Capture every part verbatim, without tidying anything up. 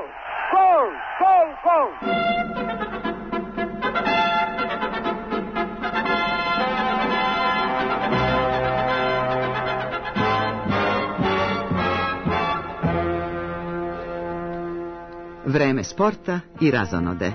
Gol! Gol! Gol! Vreme sporta i razonode.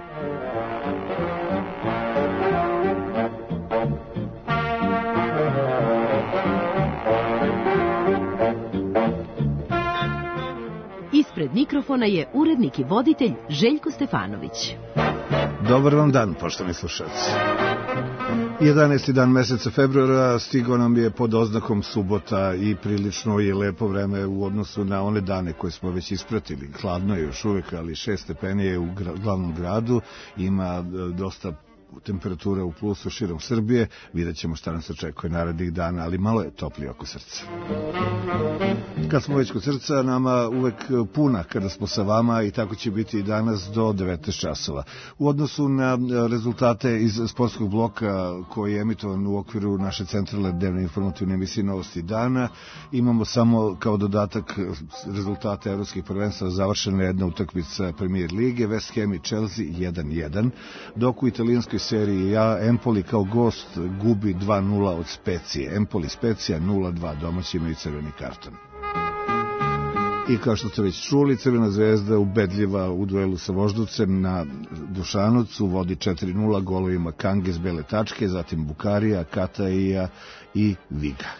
Ispred mikrofona je urednik i voditelj Željko Stefanović. Dobar vam dan, poštovani slušalci. jedanaesti dan meseca februara stigao nam je pod oznakom subota i prilično je lepo vreme u odnosu na one dane koje smo već ispratili. Hladno je još uvek, ali šest stepeni je u glavnom gradu, ima dosta temperatura u plusu širom Srbije. Vidjet ćemo šta nas očekuje narednih dana, ali malo je toplije oko srca. Kad smo već kod srca, nama uvek puna kada smo sa vama i tako će biti i danas do devetnaest časova. U odnosu na rezultate iz sportskog bloka koji je emitovan u okviru naše centralne dnevne informativne emisije Novosti dana, imamo samo kao dodatak rezultate evropskih prvenstva. Završena jedna utakmica Premier lige, West Ham i Chelsea jedan jedan, dok u italijanskoj seriji A Empoli kao gost gubi dva nula od Specije. Empoli Specija nula dva, domaći imaju crveni karton. I kao što ste već čuli, Crvena zvezda ubedljiva u duelu sa Voždovcem na Dušanovcu, vodi četiri nula golovima Kange s bele tačke, zatim Bukarija, Kataija i Viga.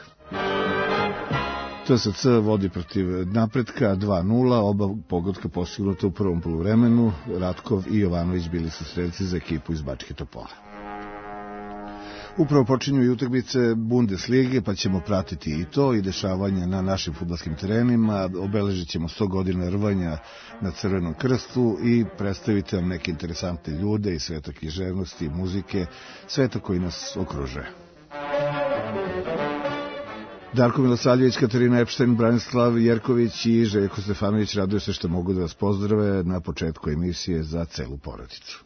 T S C vodi protiv Napretka dva nula, oba pogotka postignuta u prvom poluvremenu. Ratkov i Jovanović bili su strelci za ekipu iz Bačke Topole. Upravo počinju i utakmice Bundeslige, pa ćemo pratiti i to i dešavanja na našim fudbalskim terenima. Obeležit ćemo sto godina rvanja na Crvenom krstu i predstaviti vam neke interesantne ljude iz sveta književnosti, muzike, sveta koji nas okružuje. Darko Milosavljević, Katarina Epštajn, Branislav Jerković i Željko Stefanović raduju se što mogu da vas pozdrave na početku emisije za celu porodicu.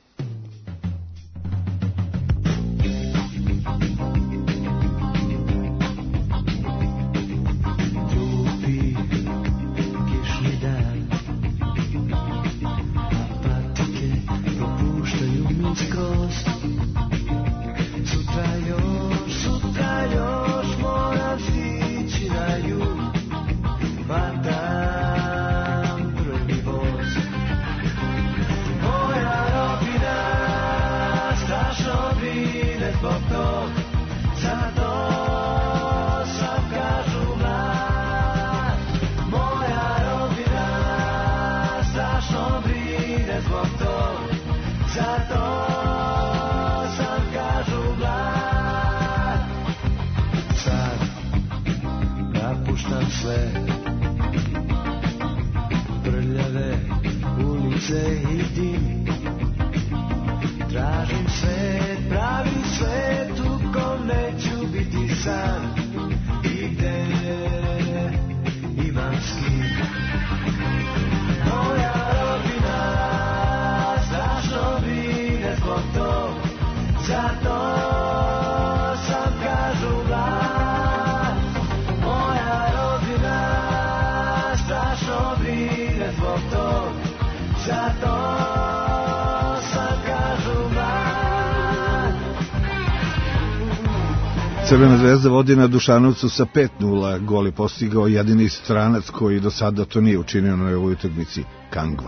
Crvena zvezda vodi na Dušanovcu sa pet nula, gol je postigao jedini stranac koji do sada to nije učinio na ovoj utakmici, Kangva.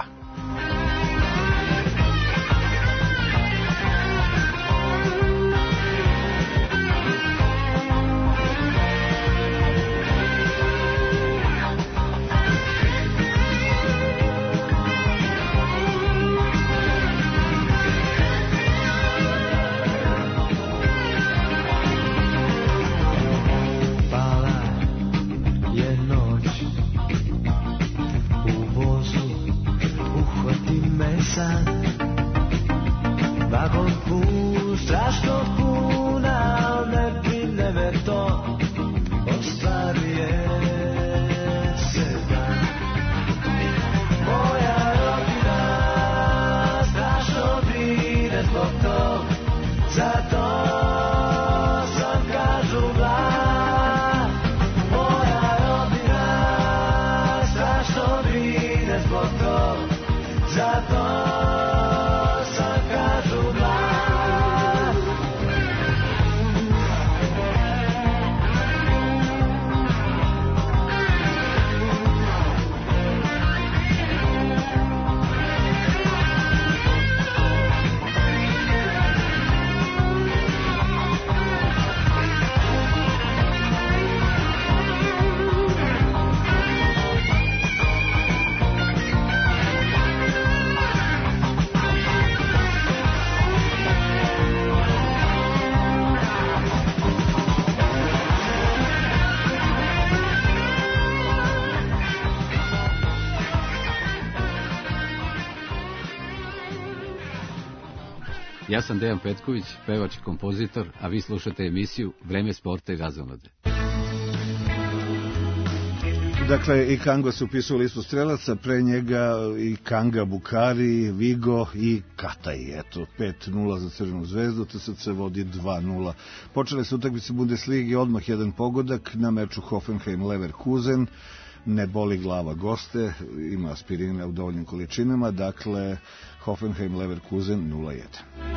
Ja sam Dejan Petković, pevač i kompozitor, a vi slušate emisiju Vreme sporta i razonode. Dakle, i Kango se upisao u listu strelaca, pre njega i Kanga Bukari, Vigo i Kataj. Eto, pet nula za Crvenu zvezdu, T S C vodi dva nula. Počele su utakmice Bundesligi, odmah jedan pogodak na meču Hoffenheim-Leverkusen. Ne boli glava goste, ima aspirina u dovoljnim količinama, dakle Hoffenheim-Leverkusen nula jedan.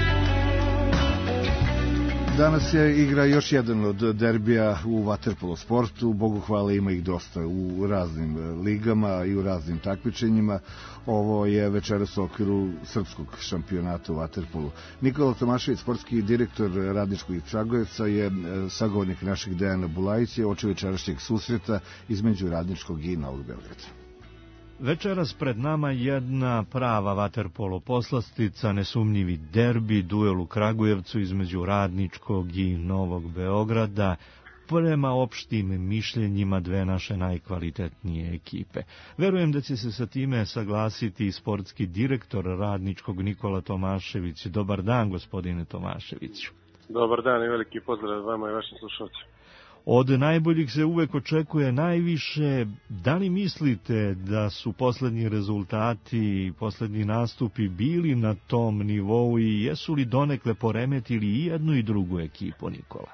Danas je igra još jedan od derbija u vaterpolo sportu, Bogu hvala ima ih dosta u raznim ligama i u raznim takmičenjima. Ovo je večeras u okviru srpskog šampionata u vaterpolu. Nikola Tomašević, sportski direktor Radničkog iz Kragujevca, je sagovornik našeg Dejana Bulajića oči večerašnjeg susreta između Radničkog i Novog Beograda. Večeras pred nama jedna prava vaterpolo poslastica, nesumnjivi derbi, duel u Kragujevcu između Radničkog i Novog Beograda, prema opštim mišljenjima dve naše najkvalitetnije ekipe. Verujem da će se sa time saglasiti sportski direktor Radničkog Nikola Tomašević. Dobar dan, gospodine Tomaševiću. Dobar dan i veliki pozdrav vama i vašim slušalcima. Od najboljih se uvek očekuje najviše. Da li mislite da su poslednji rezultati i poslednji nastupi bili na tom nivou i jesu li donekle poremetili i jednu i drugu ekipu, Nikola?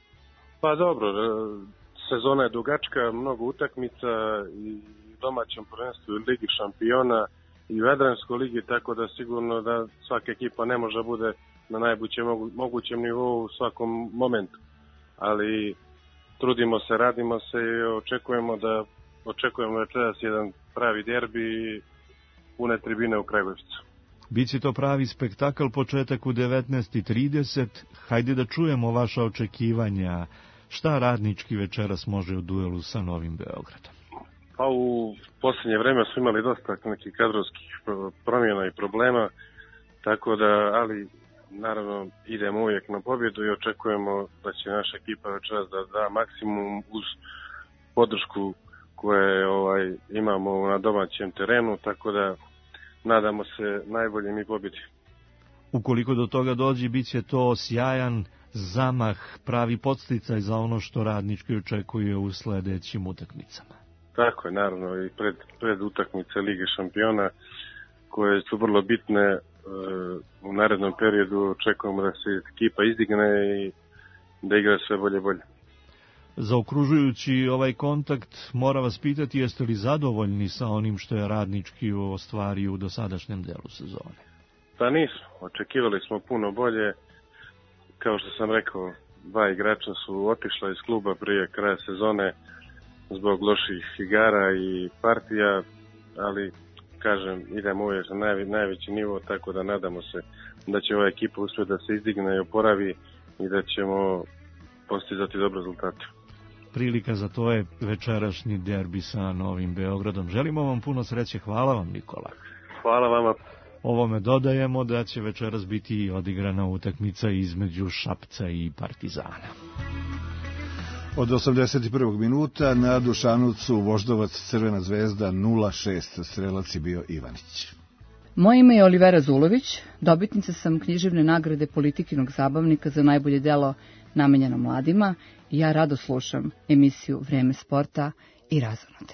Pa dobro, sezona je dugačka, mnogo utakmica i domaćem prvenstvu i Ligi šampiona i u Jadranskoj ligi, tako da sigurno da svaka ekipa ne može da bude na najboljem mogućem nivou u svakom momentu. Ali trudimo se, radimo se i očekujemo da očekujemo večeras jedan pravi derbi i pune tribine u Kragujevcu. Biće to pravi spektakl, početak u devetnaest i trideset. Hajde da čujemo vaša očekivanja. Šta Radnički večeras može u duelu sa Novim Beogradom? Pa u posljednje vreme smo imali dosta nekih kadrovskih promjena i problema, tako da, ali naravno idemo uvijek na pobjedu i očekujemo da će naša ekipa večeras da da maksimum uz podršku koje ovaj, imamo na domaćem terenu, tako da nadamo se najboljim i pobjedi. Ukoliko do toga dođe, bit će to sjajan zamah, pravi podsticaj za ono što Radnički očekuje u sledećim utakmicama. Tako je, naravno, i pred, pred utakmice Lige šampiona koje su vrlo bitne. U narednom periodu očekujemo da se ekipa izdigne i da igra sve bolje bolje. Zaokružujući ovaj kontakt, mora vas pitati, jeste li zadovoljni sa onim što je Radnički ostvario u dosadašnjem delu sezone? Pa nismo, očekivali smo puno bolje. Kao što sam rekao, dva igrača su otišla iz kluba prije kraja sezone zbog loših igara i partija, ali kažem, idemo uvijek na naj, najveći nivo, tako da nadamo se da će ova ekipa uspjeti da se izdigne i oporavi i da ćemo postizati dobre rezultate. Prilika za to je večerašnji derbi sa Novim Beogradom. Želimo vam puno sreće, hvala vam, Nikola. Hvala vama. Ovome dodajemo da će večeras biti odigrana utakmica između Šapca i Partizana. Od osamdeset prvog minuta na Dušanovcu Voždovac Crvena zvezda nula šest, strelac je bio Ivanić. Moje ime je Olivera Zulović, dobitnica sam književne nagrade Politikinog zabavnika za najbolje delo namenjeno mladima i ja rado slušam emisiju Vreme sporta i razonode.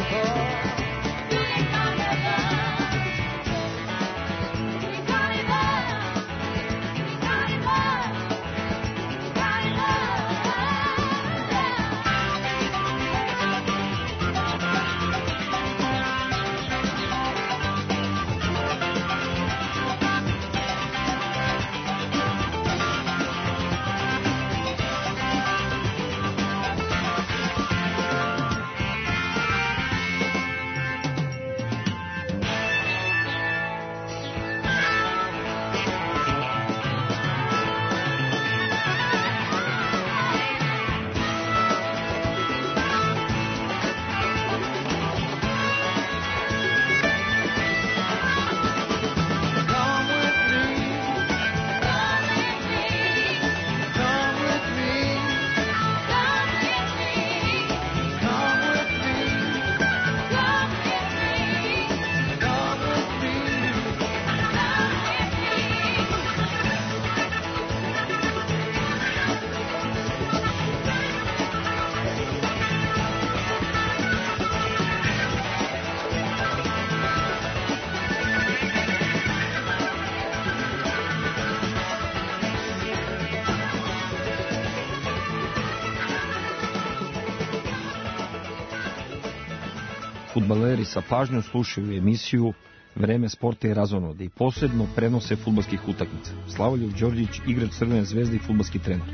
Fudbaleri sa pažnjom slušaju emisiju Vreme sporta i razonode i posebno prenose fudbalskih utakmica. Slavoljub Đorđić, igrač Crvene zvezde i fudbalski trener.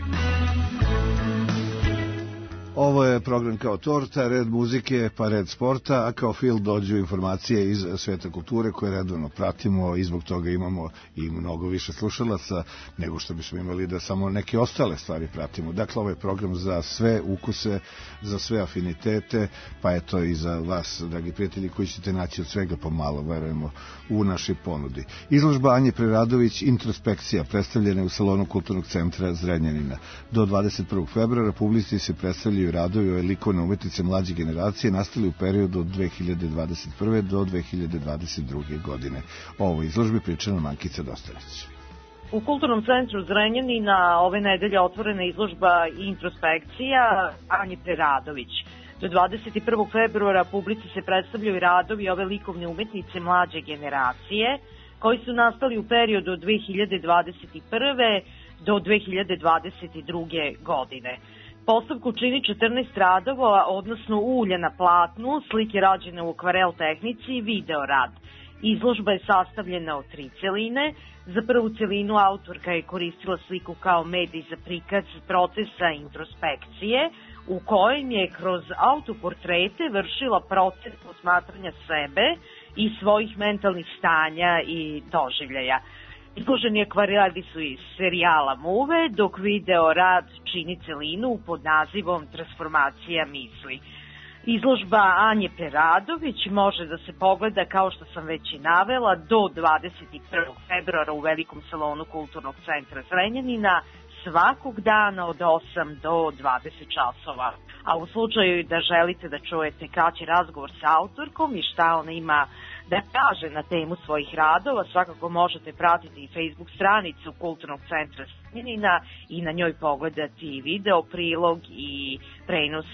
Ovo je program kao torta, red muzike pa red sporta, a kao film dođu informacije iz sveta kulture koje redovno pratimo i zbog toga imamo i mnogo više slušalaca nego što bismo imali da samo neke ostale stvari pratimo. Dakle, ovo je program za sve ukuse, za sve afinitete, pa eto i za vas, dragi prijatelji, koji ćete naći od svega pomalo, verujemo, u našoj ponudi. Izložba Anje Preradović Introspekcija predstavljena je u salonu Kulturnog centra Zrenjanina. Do dvadeset prvog februara publici se predstavljaju radovi ove likovne umetnice mlađe generacije nastali u periodu od dve hiljade dvadeset prve do dve hiljade dvadeset druge godine. O ovoj izložbi priča nam Ankica Dostanić. U Kulturnom centru Zrenjanina ove nedelje otvorena izložba Introspekcija Anje Preradović. Do dvadeset prvog februara publici se predstavljaju radovi ove likovne umetnice mlađe generacije koji su nastali u periodu od dve hiljade dvadeset prve do dve hiljade dvadeset druge godine. Postavku čini četrnaest radova, odnosno ulje na platnu, slike rađene u akvarel tehnici i video rad. Izložba je sastavljena od tri celine. Za prvu celinu autorka je koristila sliku kao medij za prikaz procesa introspekcije, u kojem je kroz autoportrete vršila proces posmatranja sebe i svojih mentalnih stanja i doživljaja. Izloženi akvareli su iz serijala Muve, dok video rad čini celinu pod nazivom Transformacija misli. Izložba Anje Preradović može da se pogleda, kao što sam već i navela, do dvadeset prvog februara u Velikom salonu Kulturnog centra Zrenjanina svakog dana od osam do dvadeset časova. A u slučaju da želite da čujete kraći razgovor sa autorkom i šta ona ima da kaže na temu svojih radova, svakako možete pratiti i Facebook stranicu Kulturnog centra Zrenjanina i na njoj pogledati video prilog i prenos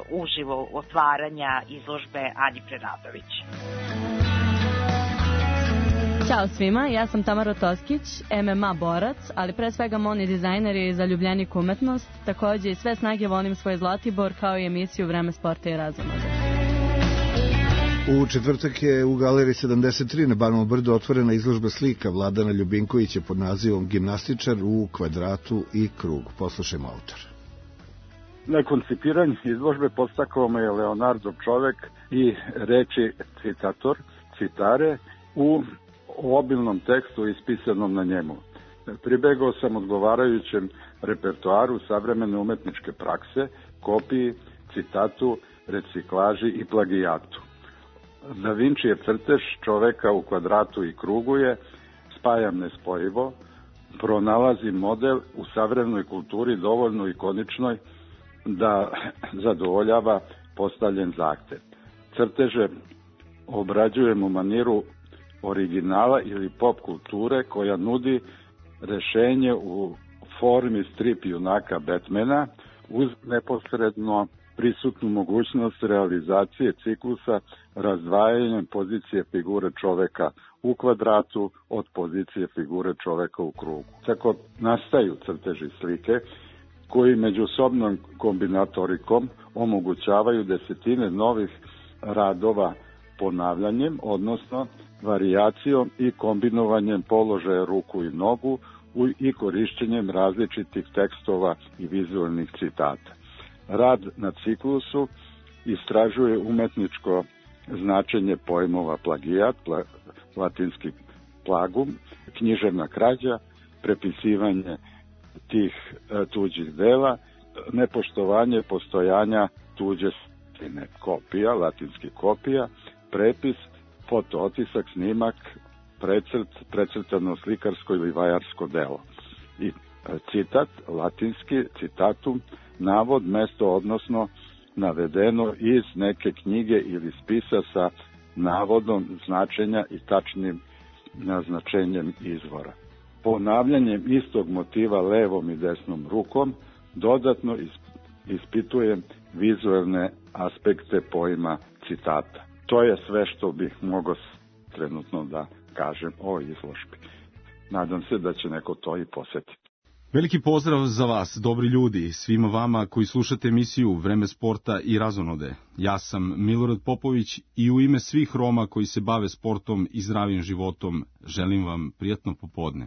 uživo otvaranja izložbe Anje Preradović. Ćao svima, ja sam Tamara Toskić, M M A borac, ali pre svega modni dizajner i zaljubljenik umetnost. Takođe i sve snage volim svoj Zlatibor, kao i emisiju Vreme sporta i razonode. U četvrtak je u Galeriji sedamdeset tri na Banovom brdu otvorena izložba slika Vladana Ljubinkovića pod nazivom Gimnastičar u kvadratu i krugu. Poslušajmo autora. Na koncipiranju izložbe podstakao me je Leonardov čovek i reči citator, citare u obilnom tekstu ispisanom na njemu. Pribegao sam odgovarajućem repertoaru savremene umetničke prakse, kopiji, citatu, reciklaži i plagijatu. Da Vincijev crtež čoveka u kvadratu i krugu je spajam nespojivo, pronalazi model u savremenoj kulturi dovoljno ikoničnoj da zadovoljava postavljen zahtev. Crteže obrađujem u maniru originala ili pop kulture koja nudi rešenje u formi strip junaka Batmana uz neposredno prisutnu mogućnost realizacije ciklusa razdvajanjem pozicije figure čoveka u kvadratu od pozicije figure čoveka u krugu. Tako nastaju crteži slike koji međusobnom kombinatorikom omogućavaju desetine novih radova ponavljanjem, odnosno varijacijom i kombinovanjem položaja ruku i nogu i korišćenjem različitih tekstova i vizualnih citata. Rad na ciklusu istražuje umetničko značenje pojmova plagijat, pla, latinski plagum, književna krađa, prepisivanje tih e, tuđih dela, nepoštovanje postojanja tuđe stine, kopija, latinski kopija, prepis, fotootisak, snimak, precrt, precrtano slikarsko ili vajarsko delo. I e, citat, latinski citatum, navod, mesto, odnosno navedeno iz neke knjige ili spisa sa navodom značenja i tačnim naznačenjem izvora. Ponavljanjem istog motiva levom i desnom rukom dodatno ispitujem vizualne aspekte pojma citata. To je sve što bih mogao trenutno da kažem o izložbi. Nadam se da će neko to i posetiti. Veliki pozdrav za vas, dobri ljudi, svima vama koji slušate emisiju Vreme sporta i razonode. Ja sam Milorad Popović i u ime svih Roma koji se bave sportom i zdravim životom želim vam prijatno popodne.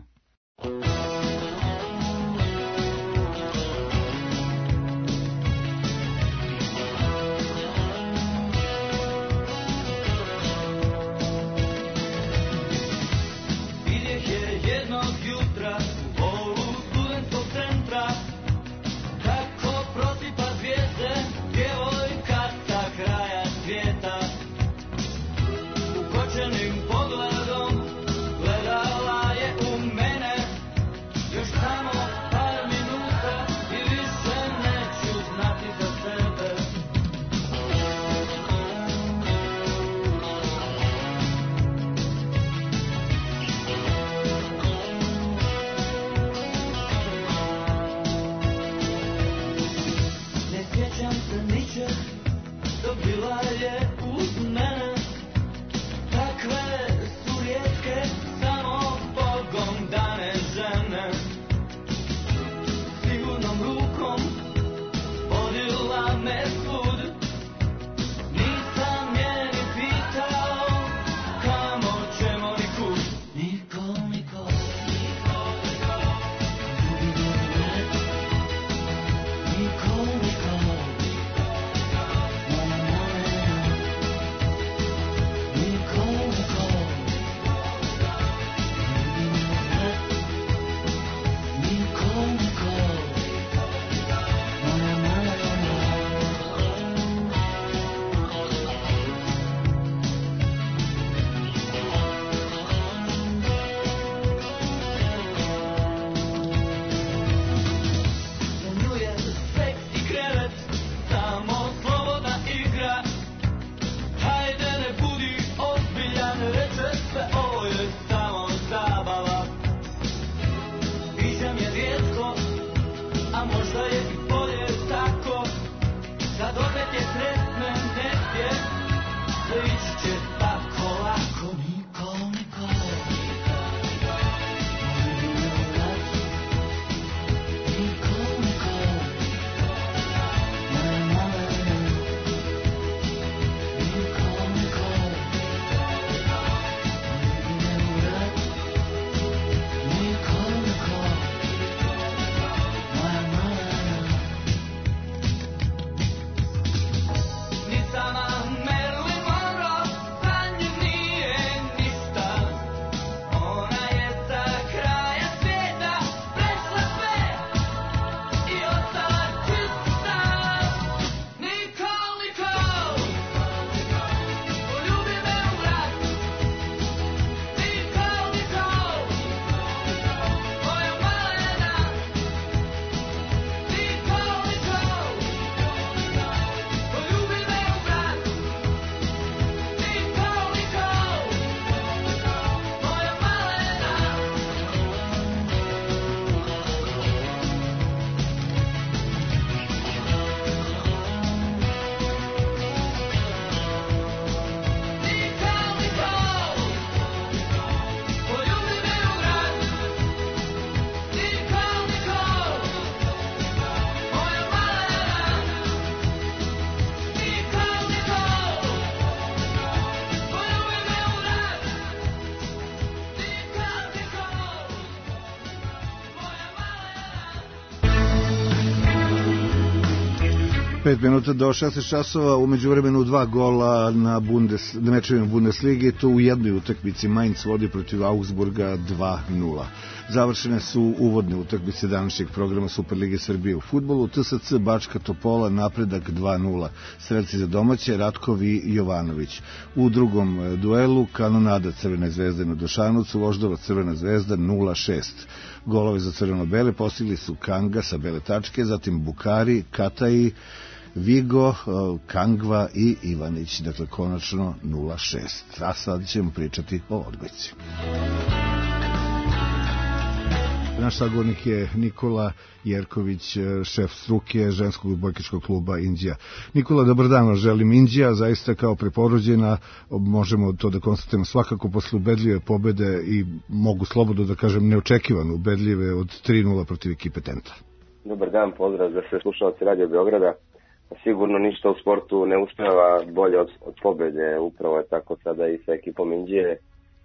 pet minuta do šesnaest časova, umeđu vremenu dva gola na, Bundes, na mečevima Bundesligi, to u jednoj utakmici Mainz vodi protiv Augsburga dva nula. Završene su uvodne utakmice današnjeg programa Superlige Srbije u fudbalu. T S C Bačka Topola napredak dva nula. Strelci za domaće Ratkov i Jovanović. U drugom duelu kanonada Crvene zvezde na Dušanovcu, Voždova Crvena zvezda nula šest. Golove za crveno-bele postigli su Kanga sa bele tačke, zatim Bukari, Kataji, Vigo, Kangva i Ivanić. Dakle, konačno nula šest. A sad ćemo pričati o odbojci. Naš sagovornik je Nikola Jerković, šef struke ženskog odbojkaškog kluba Inđija. Nikola, dobar dan, želim. Inđija zaista kao preporođena, možemo to da konstatujemo svakako posle ubedljive pobede i mogu slobodno da kažem neočekivano ubedljive od tri nula protiv ekipe Tenta. Dobar dan, pozdrav za sve slušalce Radio Beograda. Sigurno ništa u sportu ne uspeva bolje od, od pobede, upravo je tako sada i sa ekipom Inđije.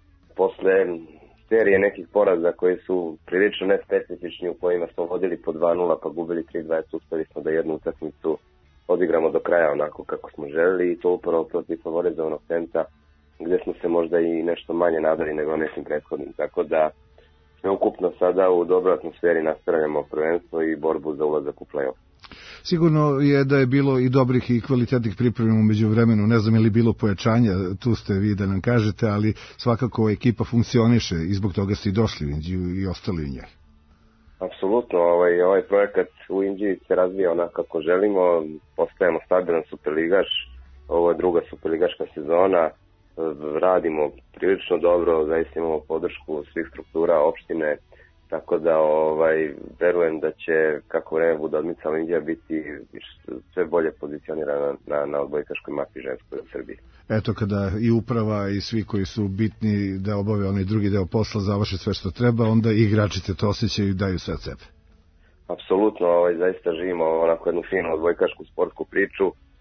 Posle serije nekih poraza koji su prilično nespecifični, u kojima smo vodili po dva nula pa gubili tri dva, uspeli smo da jednu utakmicu odigramo do kraja onako kako smo želeli i to upravo protiv favorizovanog Tenta, gde smo se možda i nešto manje nadali nego nekim prethodnim, tako da sve ukupno sada u dobroj atmosferi nastavljamo prvenstvo i borbu za ulazak u play-off. Sigurno je da je bilo i dobrih i kvalitetnih priprema umeđu vremenu, ne znam je li bilo pojačanja, tu ste vi da nam kažete, ali svakako ekipa funkcioniše i zbog toga ste i došli u Inđiju i ostali u njoj. Apsolutno, ovaj, ovaj projekat u Inđiji se razvija onako kako želimo, postajemo stabilan superligaš, ovo je druga superligaška sezona, radimo prilično dobro, zaista imamo podršku svih struktura opštine, tako da ovaj, verujem da će, kako vreme bude odmicala, Indija biti sve bolje pozicionirana na, na odbojkaškoj mapi ženskoj u Srbiji. Eto, kada i uprava i svi koji su bitni da obave onaj drugi deo posla završe sve što treba, onda i igračice to osjećaju i daju sve od sebe. Apsolutno, ovaj, zaista živimo onako jednu finu odbojkašku sportsku priču,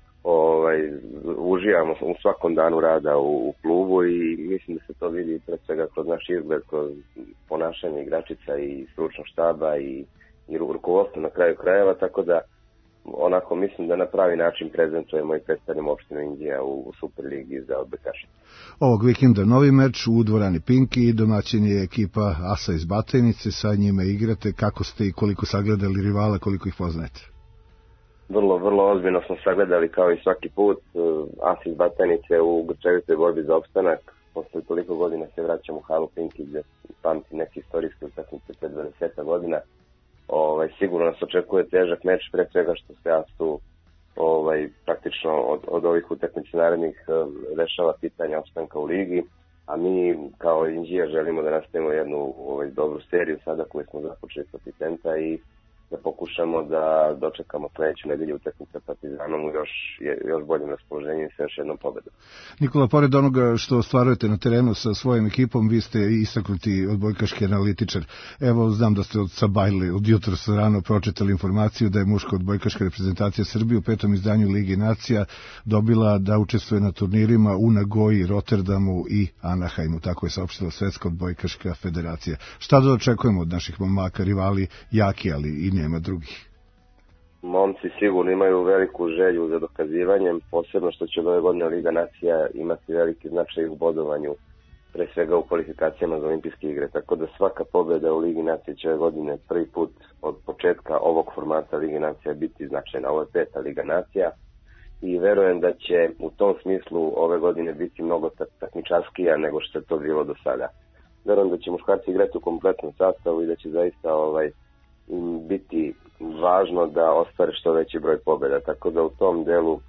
ovaj, uživamo u svakom danu rada u, u klubu i mislim da se to vidi pred svega kroz naš izgled, kroz ponašanje igračica i stručnog štaba i, i rukovodstvo na kraju krajeva, tako da onako mislim da na pravi način prezentujemo i predstavljamo opštinu Indija u, u Superligi za odbojkaše. Ovog vikenda novi meč u dvorani Pinki, domaćin je ekipa Asa iz Batajnice, sa njima igrate, kako ste i koliko sagledali rivala, koliko ih poznajete? Vrlo, vrlo ozbiljno smo sagledali kao i svaki put. As iz Batajnice u grčevitoj borbi za opstanak. Posle toliko godina se vraćamo u halu Pinki gde pamti neke istorijske utakmice pre dvadeset godina. Ovaj, sigurno nas očekuje težak meč, pre svega što se Asu ovaj, praktično od, od ovih utakmica narednih rešava pitanja opstanka u ligi, a mi kao Inđija želimo da nastavimo jednu ovaj, dobru seriju sada koju smo započeli protiv Tenta i da pokušamo da dočekamo sledeću nedelju utakmicu sa Partizanom u još, još boljim raspoloženjem i sa još jednom pobedom. Nikola, pored onoga što ostvarujete na terenu sa svojim ekipom, vi ste istaknuti odbojkaški analitičar. Evo, znam da ste od Sabajli, od jutros rano pročitali informaciju da je muška odbojkaška reprezentacija Srbije u petom izdanju Ligi nacija dobila da učestvuje na turnirima u Nagoji, Rotterdamu i Anaheimu. Tako je saopštila Svetska odbojkaška federacija. Šta da očekujemo od naših momaka, rivali jaki, ali i nema drugih? Momci sigurno imaju veliku želju za dokazivanjem, posebno što će od ove godine Liga nacija imati veliki značaj u bodovanju, pre svega u kvalifikacijama za olimpijske igre, tako da svaka pobjeda u Ligi nacije će ove godine prvi put od početka ovog formata Lige nacija biti značajna. Ovo je peta Liga nacija i verujem da će u tom smislu ove godine biti mnogo takmičarskija nego što je to bilo do sada. Verujem da će muškarci igrati u kompletnom sastavu i da će zaista ovaj biti važno da ostvare što veći broj pobjeda, tako da u tom delu e,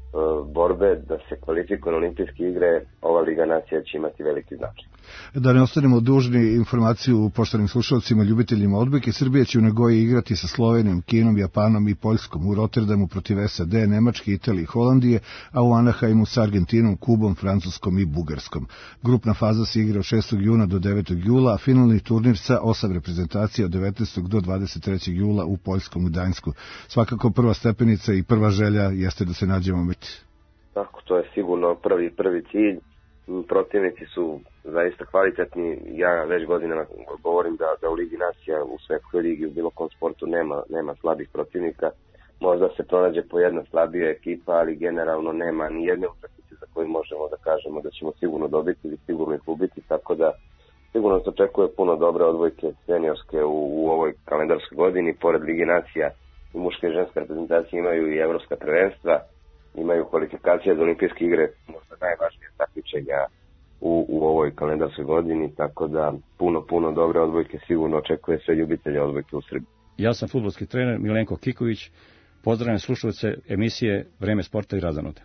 borbe da se kvalifikuju na olimpijske igre, ova Liga nacija će imati veliki značaj. Da ne ostanemo dužni informaciju poštovanim slušalcima, ljubiteljima odbojke, Srbija će u Nagoji igrati sa Slovenijom, Kinom, Japanom i Poljskom, u Rotterdamu protiv S A D, Nemačke, Italije i Holandije, a u Anaheimu sa Argentinom, Kubom, Francuskom i Bugarskom. Grupna faza se igra od šestog juna do devetog jula, a finalni turnir sa osam reprezentacija od devetnaestog do dvadeset trećeg jula u Poljskom Gdańsku. Svakako prva stepenica i prva želja jeste da se nađemo među. Tako, to je sigurno prvi prvi cilj. Protivnici su zaista kvalitetni. Ja već godinama govorim da, da u Ligi nacija, u svetskoj ligi, u bilo kom sportu nema, nema slabih protivnika. možda se pronađe po jedna slabija ekipa, ali generalno nema ni jedne utakmice za koju možemo da kažemo da ćemo sigurno dobiti ili sigurno ih ubiti, tako da sigurno se očekuje puno dobre odbojke seniorske u, u ovoj kalendarskoj godini. Pored Lige nacija i muške i ženske reprezentacije imaju i evropska prvenstva, imaju kvalifikacije za olimpijske igre, možda najvažnije takmičenja u, u ovoj kalendarskoj godini, tako da puno, puno dobre odbojke sigurno očekuje sve ljubitelje odbojke u Srbiji. Ja sam fudbalski trener Milenko Kiković, pozdravljam slušalce emisije Vreme sporta i razonode.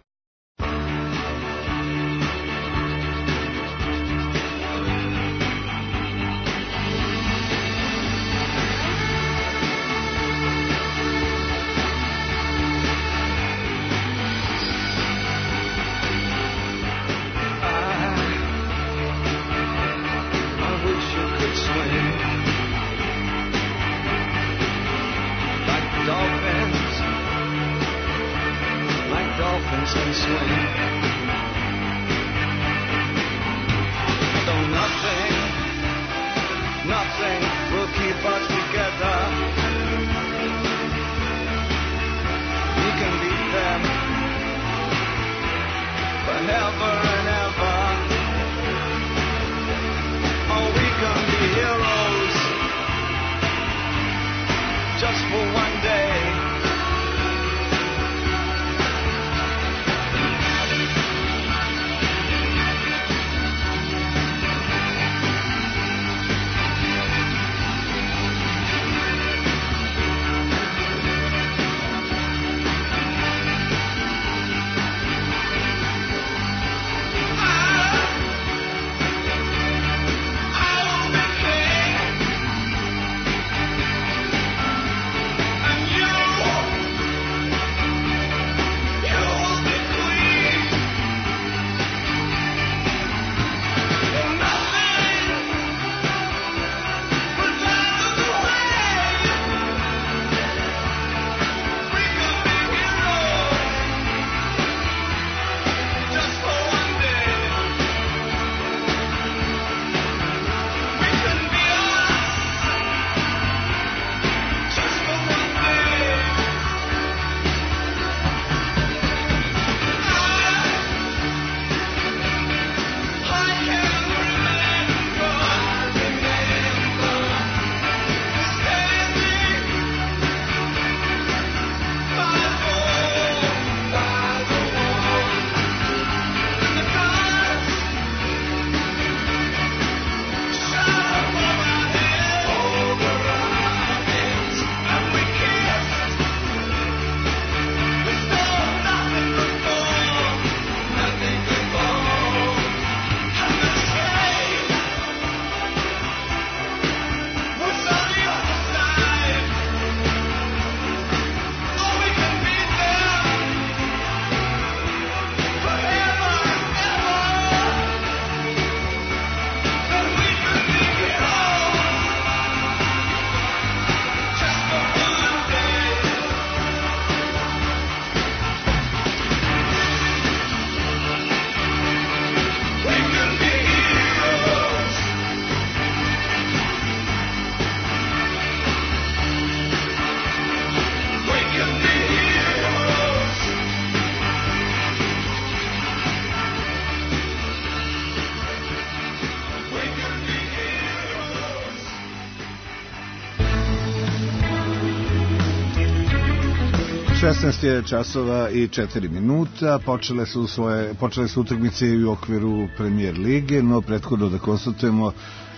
šesnaest je časova i četiri minuta, počele su, svoje, počele su utakmice i u okviru Premier lige, no prethodno da konstatujemo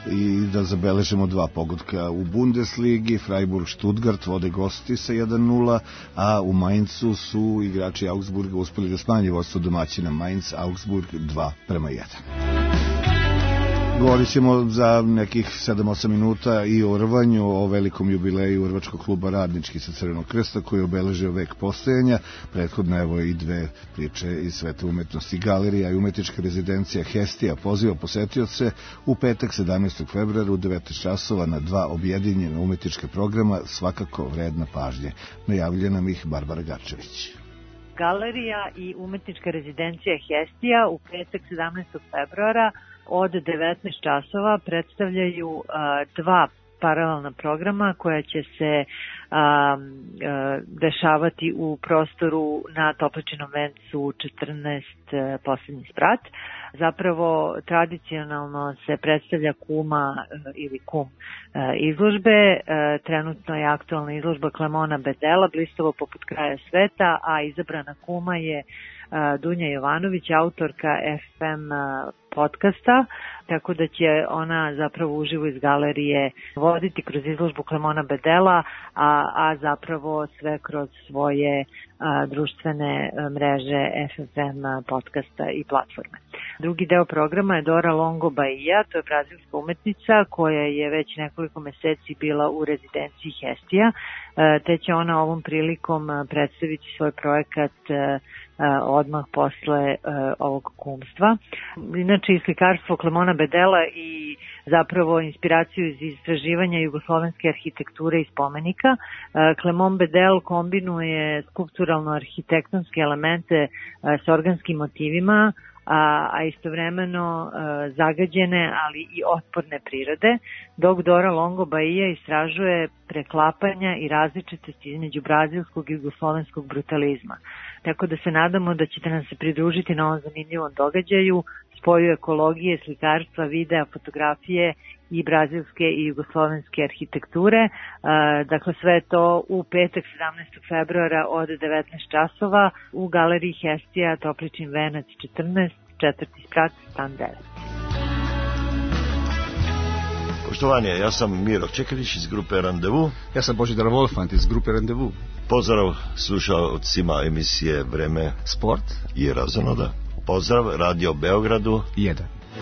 i da zabeležemo dva pogotka u Bundesligi. Freiburg-Stuttgart vode gosti sa jedan nula, a u Mainzu su igrači Augsburga uspeli da smanje vodstvo domaćina Mainz-Augsburg dva prema jedan. Govorit ćemo za nekih sedam osam minuta i o rvanju, o velikom jubileju Rvačkog kluba Radnički sa Crvenog krsta koji je obeležio vek postojanja. Prethodno evo i dve priče iz sveta umetnosti. Galerija i umetnička rezidencija Hestija poziva posetioce u petak sedamnaestog februara u devetnaest časova na dva objedinjena umetnička programa, svakako vredna pažnje. Najavlja nam ih Barbara Garčević. Galerija i umetnička rezidencija Hestija u petak sedamnaestog februara od devetnaest časova predstavljaju uh, dva paralelna programa koja će se a, a, dešavati u prostoru na Topličinom vencu četrnaest a, posljednji sprat. Zapravo tradicionalno se predstavlja kuma a, ili kum a, izložbe. A, trenutno je aktualna izložba Klemona Bedela, Blistavo poput kraja sveta, a izabrana kuma je Dunja Jovanović, autorka F M podcasta, tako da će ona zapravo uživo iz galerije voditi kroz izložbu Klemona Bedela, a, a zapravo sve kroz svoje a, društvene mreže F M podcasta i platforme. Drugi deo programa je Dora Longo Bahia, to je brazilska umetnica koja je već nekoliko meseci bila u rezidenciji Hestija, te će ona ovom prilikom predstaviti svoj projekat odmah posle ovog kumstva. Inače, i slikarstvo Klemona Bedela i zapravo inspiraciju iz istraživanja jugoslovenske arhitekture i spomenika. Klemon Bedel kombinuje skulpturalno-arhitektonske elemente s organskim motivima, a, a istovremeno a, zagađene, ali i otporne prirode, dok Dora Longo Bahia istražuje preklapanja i različitosti između brazilskog i jugoslovenskog brutalizma. Tako da se nadamo da ćete nam se pridružiti na ovom zanimljivom događaju, spoju ekologije, slikarstva, videa, fotografije i brazilske i jugoslovenske arhitekture. Dakle, sve to u petak sedamnaestog februara od devetnaest časova u galeriji Hestija, Topličin venac četrnaest, četvrti sprat, stan devet. Poštovanje, ja sam Miro Čekalić iz grupe Randevu. Ja sam Božidar Wolfant iz grupe Randevu. Pozdrav slušalcima emisije Vreme, Sport i Razonoda. Pozdrav Radio Beogradu jedan.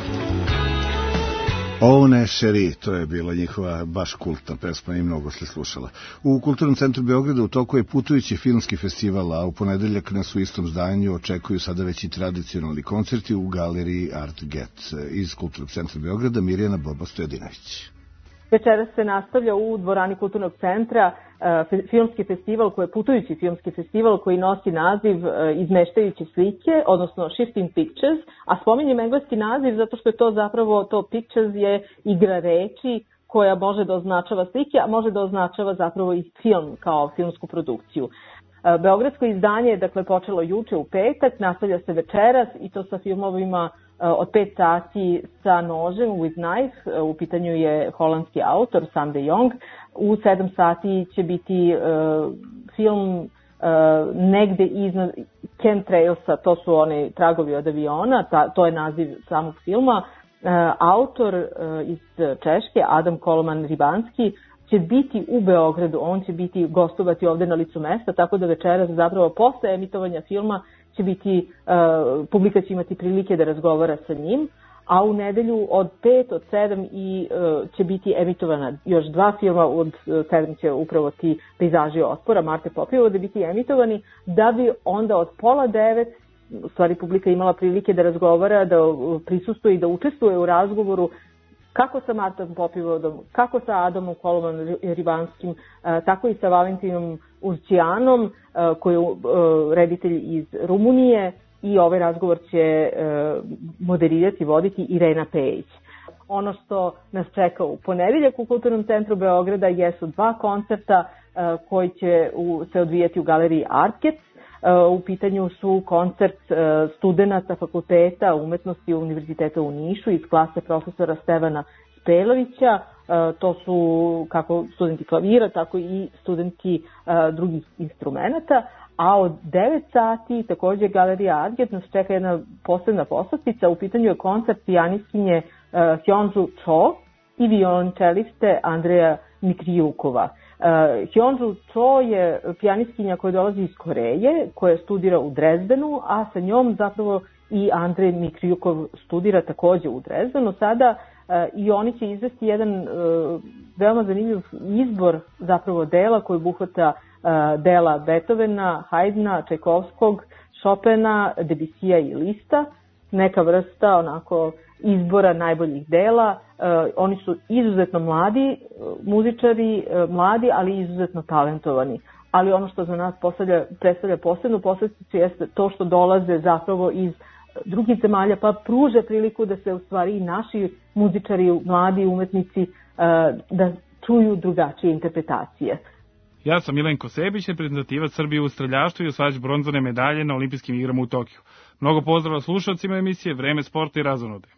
One Šeri, to je bila njihova baš kultna pesma i mnogo se slušala. U Kulturnom centru Beograda u toku je putujući filmski festival, a u ponedeljak nas u istom zdanju očekuju sada već i tradicionalni koncerti u galeriji Art Get. Iz Kulturnog centra Beograda Mirjana Boba Stojadinović. Večeras se nastavlja u dvorani Kulturnog centra uh, filmski festival, koji je putujući filmski festival koji nosi naziv uh, Izmeštajuće slike, odnosno Shifting Pictures, a spominjem engleski naziv zato što je to zapravo, to Pictures je igra reči koja može da označava slike, a može da označava zapravo i film kao filmsku produkciju. Uh, Beogradsko izdanje je dakle počelo juče u petak, nastavlja se večeras i to sa filmovima od pet sati sa Nožem, With Knife, u pitanju je holandski autor Sam de Jong. U sedam sati će biti uh, film uh, negde iznad chemtrailsa, to su oni tragovi od aviona, ta, to je naziv samog filma. Uh, autor uh, iz Češke, Adam Koloman Ribanski, će biti u Beogradu, on će biti gostovati ovde na licu mesta, tako da večeras zapravo posle emitovanja filma će biti, uh, publika će imati prilike da razgovara sa njim, a u nedelju od pet, od sedam i uh, će biti emitovana još dva filma, od sedam će upravo ti Pejzaži otpora Marte Popijeva da biti emitovani, da bi onda od pola devet, u stvari publika imala prilike da razgovara, da prisustuje i da učestvuje u razgovoru kako sa Martom Popivodom, kako sa Adamom Kolomanom Ribanskim, tako i sa Valentinom Urcijanom, koji je reditelj iz Rumunije, i ovaj razgovor će moderirati, voditi Irena Pejić. Ono što nas čeka u ponedeljak u Kulturnom centru Beograda jesu dva koncerta koji će se odvijati u galeriji Arket. U pitanju su koncert studenata Fakulteta umetnosti Univerziteta u Nišu iz klase profesora Stevana Spelevića. To su kako studenti klavira, tako i studenti drugih instrumenta. A od devet sati takođe galerija Arget nas čeka jedna posebna poslastica. U pitanju je koncert pijanistkinje Hyunju Cho i violončeliste Andreja Mikrijukova. Uh, Hyunju Cho je pijanistkinja koja dolazi iz Koreje, koja studira u Drezdenu, a sa njom zapravo i Andrej Mikrijukov studira takođe u Drezdenu. Sada uh, i oni će izvesti jedan uh, veoma zanimljiv izbor zapravo dela koji obuhvata uh, dela Beethovena, Haydna, Čajkovskog, Chopina, Debussija i Lista, neka vrsta onako izbora najboljih dela. Uh, oni su izuzetno mladi uh, muzičari, uh, mladi, ali izuzetno talentovani. Ali ono što za nas postavlja, predstavlja posebnu posledicu jeste to što dolaze zapravo iz drugih zemalja, pa pruže priliku da se u stvari i naši muzičari, mladi umetnici, uh, da čuju drugačije interpretacije. Ja sam Milenko Sebić, reprezentativac Srbije u streljaštvu i osvajač bronzane medalje na olimpijskim igrama u Tokiju. Mnogo pozdrava slušalcima emisije Vreme sporta i razonode.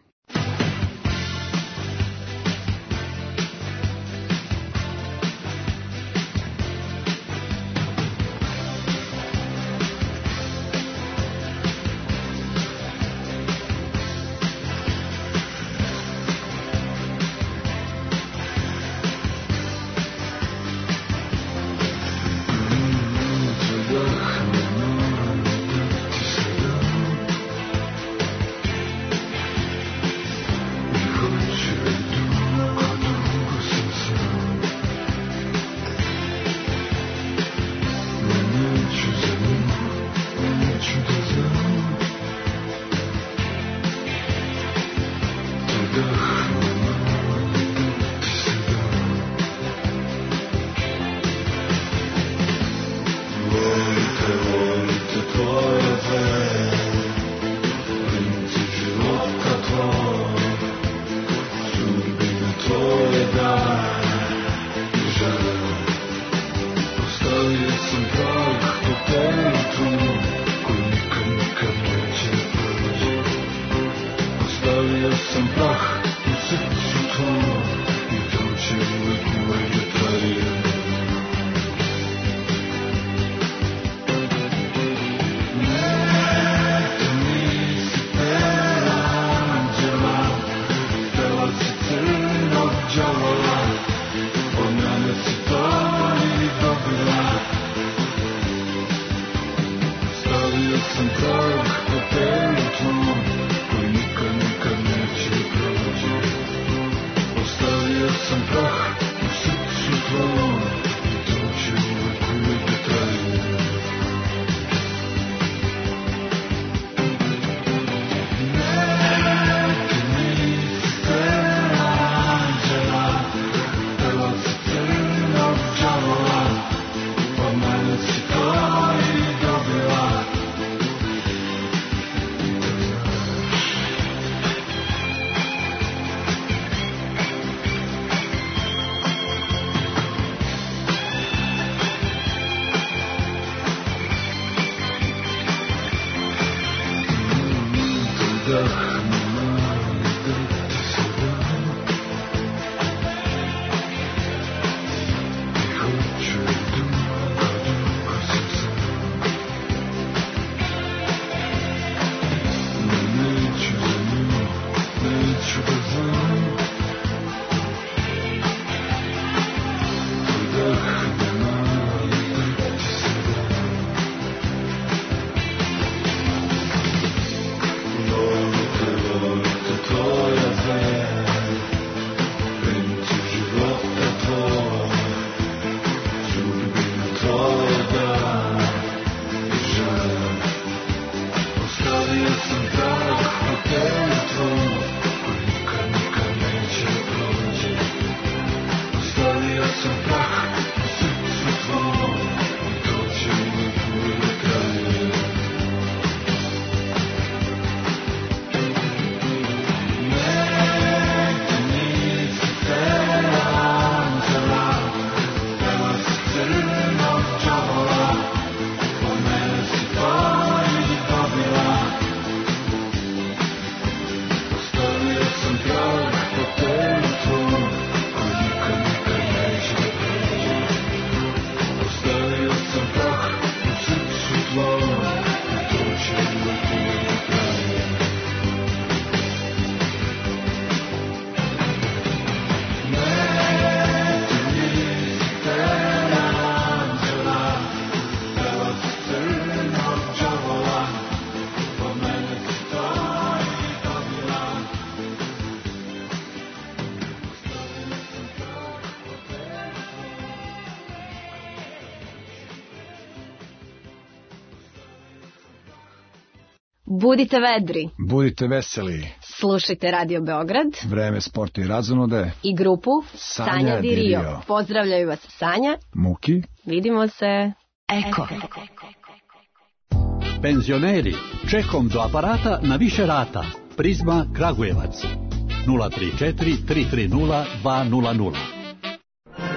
Budite vedri. Budite veseli. Slušajte Radio Beograd. Vreme sporta i razonode. I grupu Sanja, Sanja di Rio. Rio. Pozdravljaju vas Sanja. Muki. Vidimo se. Eko. Penzioneri, čekom do aparata na više rata. Prizma Kragujevac. nula tri četiri tri tri nula dva nula nula.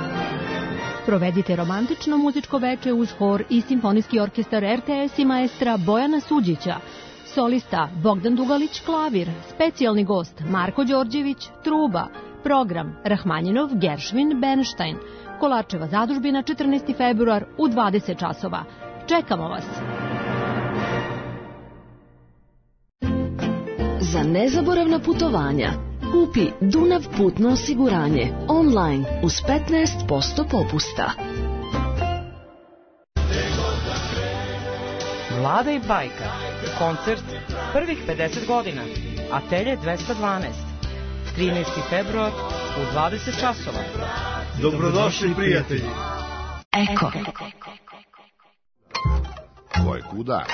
Provedite romantično muzičko veče uz hor i simfonijski orkestar R T S i maestra Bojana Suđića. Solista Bogdan Dugalić klavir, specijalni gost Marko Đorđević truba, program Rahmanjinov Geršvin Bernstein, Kolarčeva zadužbina četrnaesti februar u dvadeset časova. Čekamo vas! Za nezaboravna putovanja kupi Dunav putno osiguranje online uz petnaest posto popusta. Vlada i bajka. Koncert prvih pedeset godina. Atelje dvesta dvanaest. trinaesti februar u dvadeset časova. Dobrodošli prijatelji. Eko. Ko je kuda?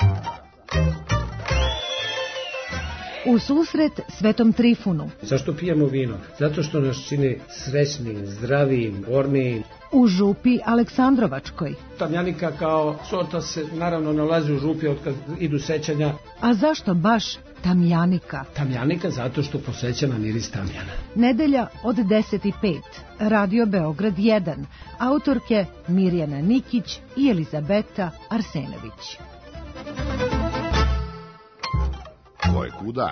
U susret Svetom Trifunu. Zašto pijemo vino? Zato što nas čini srećnim, zdravijim, ornijim. U župi Aleksandrovačkoj. Tamjanika kao sorta se naravno nalazi u župi od kad idu sećanja. A zašto baš tamjanika? Tamjanika zato što poseća na miris tamjana. Nedelja od deset i pet. Radio Beograd jedan. Autorke Mirjana Nikić i Elizabeta Arsenović. Ko je kuda?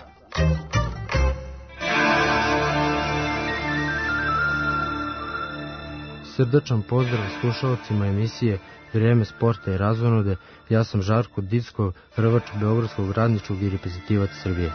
Srdačan pozdrav slušalcima emisije Vreme sporta i razonode. Ja sam Žarko Dickov, hrvač Beogradskog radničkog i reprezentativac Srbije.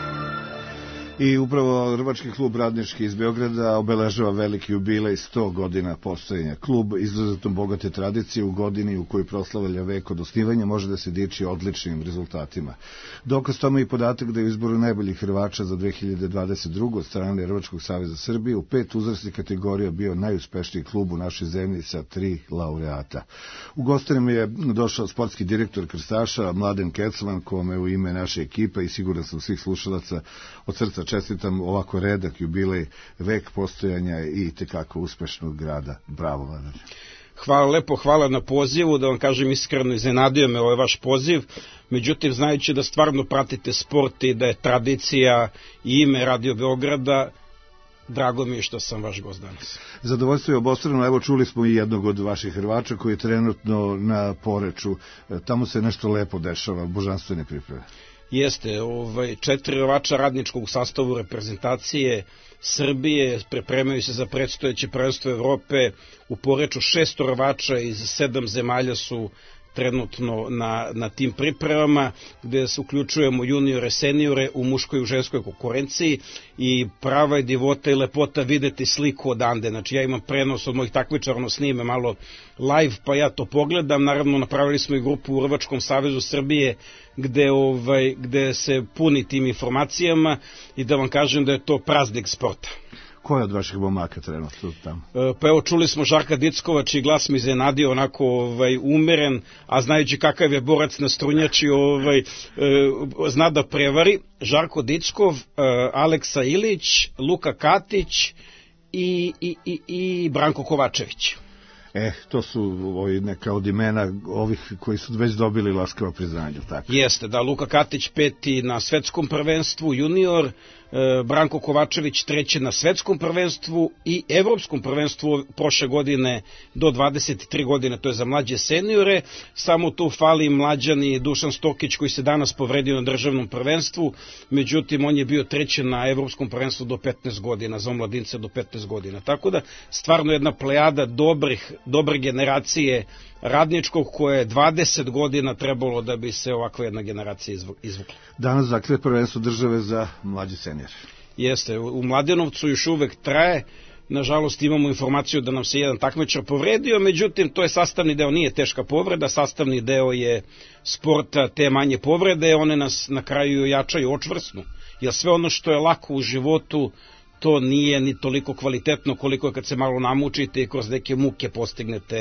I upravo Rvački klub radnički iz Beograda obeležava veliki jubilej sto godina postojanja. Klub izuzetno bogate tradicije u godini u kojoj proslavlja vek od osnivanja može da se diči odličnim rezultatima. Dokaz tome i podatak da je u izboru najboljih Hrvača za dve hiljade dvadeset drugu. od strane Rvačkog saveza Srbije u pet uzrasnih kategorija bio najuspešniji klub u našoj zemlji sa tri laureata. U gostima je došao sportski direktor Krstaša Mladen Kecman, kome u ime naše ekipe i siguran sam svih slušalaca od srca čestitam ovako redak jubilej, vek postojanja i tekako uspešnog grada. Bravo, Mladen. Hvala lepo, hvala na pozivu, da vam kažem iskreno, iznenadio me ovaj vaš poziv, međutim znajući da stvarno pratite sport i da je tradicija i ime Radio Beograda, drago mi je što sam vaš gost danas. Zadovoljstvo je obostrano, evo čuli smo i jednog od vaših Hrvača koji je trenutno na Poreču, tamo se nešto lepo dešava, božanstvene pripreme. Jeste, ovaj, četiri rvača radničkog sastavu reprezentacije Srbije pripremaju se za predstojeće prvenstvo Evrope. U Poreču šest rvača iz sedam zemalja su trenutno na, na tim pripremama, gde se uključujemo juniore, seniore u muškoj i u ženskoj konkurenciji i prava je divota i lepota videti sliku odande. Znači ja imam prenos od mojih takmičara, ono snime malo live, pa ja to pogledam. Naravno napravili smo i grupu u Rvačkom savezu Srbije gde, ovaj, gde se puni tim informacijama i da vam kažem da je to praznik sporta. Ko je od vaših momaka trenutno tamo? Pa evo, čuli smo Žarka Dickova, čiji glas mi iznenadio, onako ovaj, umeren, a znajući kakav je borac na strunjači, ovaj, e, zna da prevari. Žarko Dickov, e, Aleksa Ilić, Luka Katić i, i, i, i Branko Kovačević. E, to su ovaj, neka od imena ovih koji su već dobili laskavo priznanje, tako? Jeste, da, Luka Katić peti na svetskom prvenstvu junior, Branko Kovačević treći na svetskom prvenstvu i evropskom prvenstvu prošle godine do dvadeset tri godine, to je za mlađe seniore. Samo tu fali mlađani Dušan Stokić koji se danas povredio na državnom prvenstvu, međutim on je bio treći na evropskom prvenstvu do petnaest godina, za mladince do petnaest godina. Tako da stvarno jedna plejada dobrih, dobre generacije radničkog koje je dvadeset godina trebalo da bi se ovakva jedna generacija izvukla. Danas dakle prvenstvo države za mlađe senijere. Jeste, u Mladenovcu još uvek traje. Nažalost imamo informaciju da nam se jedan takmičar povredio, međutim to je sastavni deo, nije teška povreda, sastavni deo je sporta te manje povrede, one nas na kraju jačaju, očvrsnu. Jer sve ono što je lako u životu, to nije ni toliko kvalitetno koliko je kad se malo namučite i kroz neke muke postignete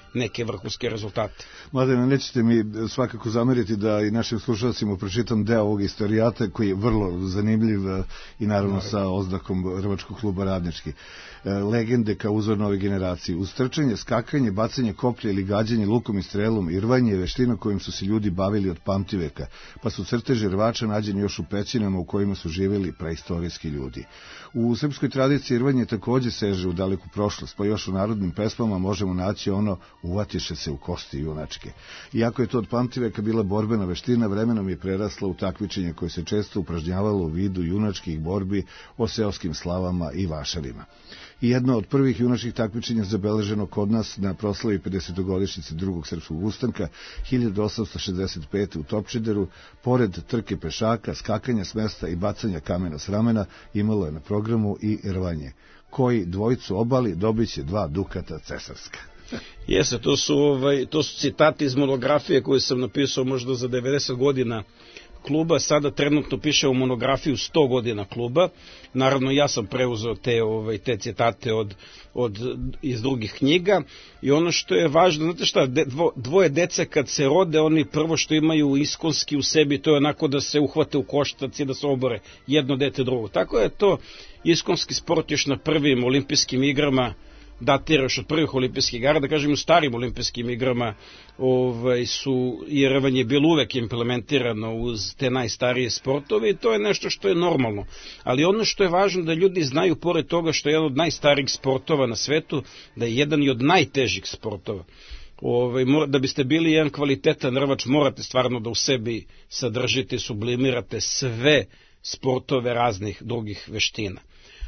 neke vrhunske rezultate. Mladene, nećete mi svakako zameriti da i našim slušalcima pročitam deo ovog istorijata koji je vrlo zanimljiv i naravno sa oznakom Rvačkog kluba Radnički. Legende kao uzor nove generacije. Uz trčanje, skakanje, bacanje koplja ili gađanje lukom i strelom i rvanje je veština kojim su se ljudi bavili od pamtiveka, pa su crteži rvača nađeni još u pećinama u kojima su živjeli preistorijski ljudi. U srpskoj tradiciji rvanje takođe seže u daleku prošlost, pa još u narodnim pesmama možemo naći ono uvatiše se u kosti junačke. Iako je to od pamtiveka bila borbena veština, vremenom je prerasla u takmičenje koje se često upražnjavalo u vidu junačkih borbi o seoskim slavama i vašarima. I jedno od prvih junačkih takmičenja zabeleženo kod nas na proslavi pedesetogodišnjice drugog srpskog ustanka hiljadu osamsto šezdeset pete. u Topčideru, pored trke pešaka, skakanja s mesta i bacanja kamena s ramena, imalo je na programu i rvanje. Koji dvojicu obali dobit će dva dukata cesarska. Jeste, to su, ovaj, to su citati iz monografije koje sam napisao možda za devedeset godina kluba, sada trenutno pišemo monografiju sto godina kluba. Naravno, ja sam preuzeo te, ovaj, te citate od, od, iz drugih knjiga i ono što je važno, znate šta, dvo, dvoje dece kad se rode, oni prvo što imaju iskonski u sebi, to je onako da se uhvate u koštac i da se obore jedno dete drugo. Tako je to iskonski sport još na prvim olimpijskim igrama, datira još od prvih olimpijskih igara, da kažem u starim olimpijskim igrama ovaj, su, i rvanje bilo uvek implementirano uz te najstarije sportove i to je nešto što je normalno. Ali ono što je važno da ljudi znaju, pored toga što je jedan od najstarijih sportova na svetu, da je jedan i od najtežih sportova. Ovaj, da biste bili jedan kvalitetan rvač, morate stvarno da u sebi sadržite, sublimirate sve sportove raznih drugih veština.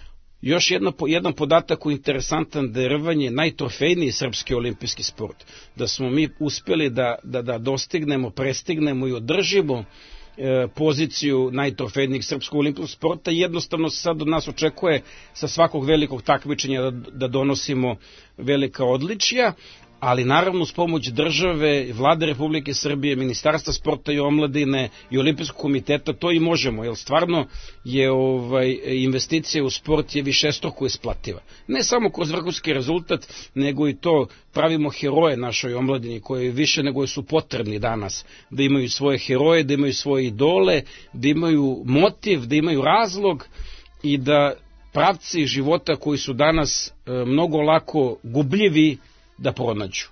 Još jedna, jedan podatak koji je interesantan, da je rvanje najtrofejniji srpski olimpijski sport. Da smo mi uspjeli da, da, da dostignemo, prestignemo i održimo e, poziciju najtrofejnijeg srpskog olimpijskog sporta. Jednostavno se sad od nas očekuje sa svakog velikog takmičenja da, da donosimo velika odličija, ali naravno s pomoć države, Vlade Republike Srbije, Ministarstva sporta i omladine i Olimpijskog komiteta to i možemo, jer stvarno je ovaj, investicija u sport je višestruko isplativa. Ne samo kroz vrhunski rezultat, nego i to pravimo heroje našoj omladini koji više nego su potrebni danas, da imaju svoje heroje, da imaju svoje idole, da imaju motiv, da imaju razlog i da pravci života koji su danas e, mnogo lako gubljivi da pronađu.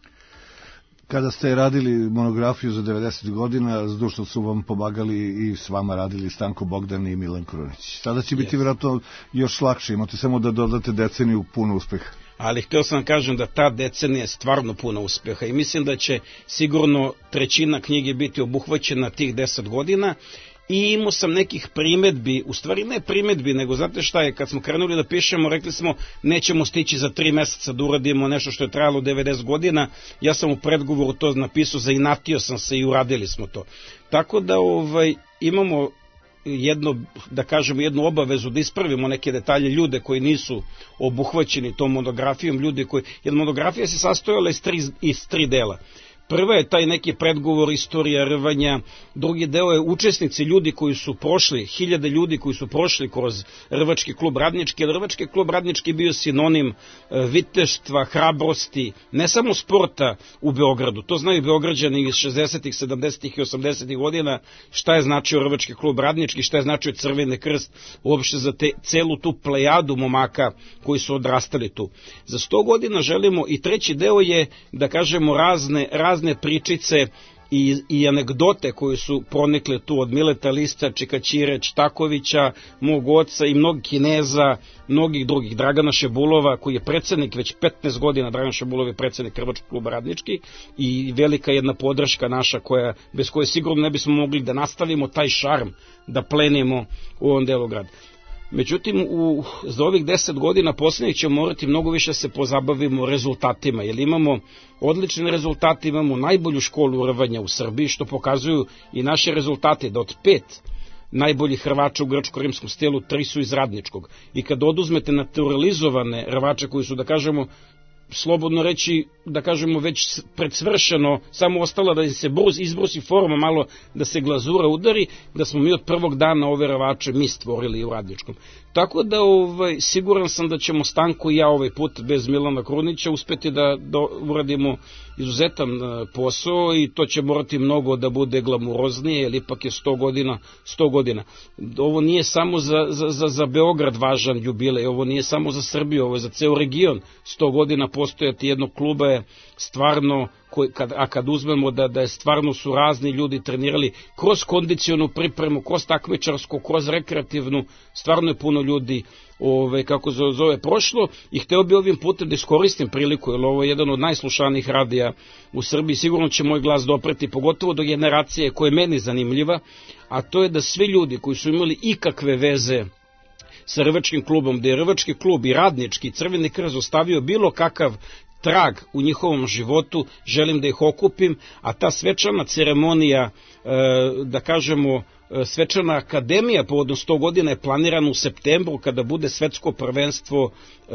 Kada ste radili monografiju za devedeset godina, zdušno su vam pomagali i s vama radili Stanko Bogdan i Milan Krunić. Sada će biti yes. vjerojatno još lakše, imate samo da dodate deceniju puno uspeha. Ali htio sam da kažem da ta decenija je stvarno puno uspeha i mislim da će sigurno trećina knjige biti obuhvaćena tih deset godina. I imao sam nekih primedbi, u stvari ne primedbi, nego znate šta je, kad smo krenuli da pišemo, rekli smo nećemo stići za tri meseca da uradimo nešto što je trajalo devedeset godina, ja sam u predgovoru to napisao, zainatio sam se i uradili smo to. Tako da ovaj, imamo jedno, da kažemo, jednu obavezu da ispravimo neke detalje, ljude koji nisu obuhvaćeni tom monografijom, ljudi koji, jer monografija se sastojala iz tri, iz tri dela. Prva je taj neki predgovor, istorija rvanja, drugi deo je učesnici, ljudi koji su prošli, hiljade ljudi koji su prošli kroz Rvački klub Radnički, jer Rvački klub Radnički bio sinonim viteštva, hrabrosti, ne samo sporta u Beogradu, to znaju Beograđani iz šezdesetih, sedamdesetih i osamdesetih godina, šta je značio Rvački klub Radnički, šta je značio Crveni krst, uopšte za te, celu tu plejadu momaka koji su odrastali tu. Za sto godina želimo, i treći deo je, da kažemo, razne, razne razne pričice i, i anegdote koje su pronikle tu od Mileta Lista, Čikaćire, Čtakovića, mog oca i mnogih Kineza, mnogih drugih, Dragana Šebulova, koji je predsednik već petnaest godina, Dragan Šebulov je predsednik Hrvatskog kluba Radnički i velika jedna podrška naša koja, bez koje sigurno ne bismo mogli da nastavimo taj šarm da plenimo u ovom delu grada. Međutim, u, za ovih deset godina posljednjih ćemo morati mnogo više se pozabavimo rezultatima, jer imamo odlične rezultate, imamo najbolju školu rvanja u Srbiji, što pokazuju i naše rezultate, da od pet najboljih rvača u grčko-rimskom stilu, tri su iz Radničkog. I kad oduzmete naturalizovane rvače koji su, da kažemo, slobodno reći, da kažemo, već predsvršeno, samo ostala da se bruz, izbrusi forma, malo da se glazura udari, da smo mi od prvog dana ove ravače mi stvorili u Radničkom. Tako da ovaj, siguran sam da ćemo Stanko i ja ovaj put bez Milana Krunića uspeti da, da uradimo izuzetan posao i to će morati mnogo da bude glamuroznije, jer ipak je sto godina, sto godina. Ovo nije samo za, za, za, za Beograd važan jubilej, ovo nije samo za Srbiju, ovo je za ceo region. sto godina postojati jednog kluba je stvarno, kad, a kad uzmemo da, da je stvarno su razni ljudi trenirali kroz kondicionu pripremu, kroz takmičarsku, kroz rekreativnu, stvarno je puno ljudi ove, kako se zove prošlo i hteo bi ovim putem da iskoristim priliku, jer ovo je jedan od najslušanijih radija u Srbiji, sigurno će moj glas dopreti, pogotovo do generacije koja je meni zanimljiva, a to je da svi ljudi koji su imali ikakve veze sa Rvačkim klubom, da je Rvački klub i Radnički, Crveni krst ostavio bilo kakav trag u njihovom životu, želim da ih okupim, a ta svečana ceremonija, da kažemo, svečana akademija povodom sto godina je planirana u septembru kada bude svetsko prvenstvo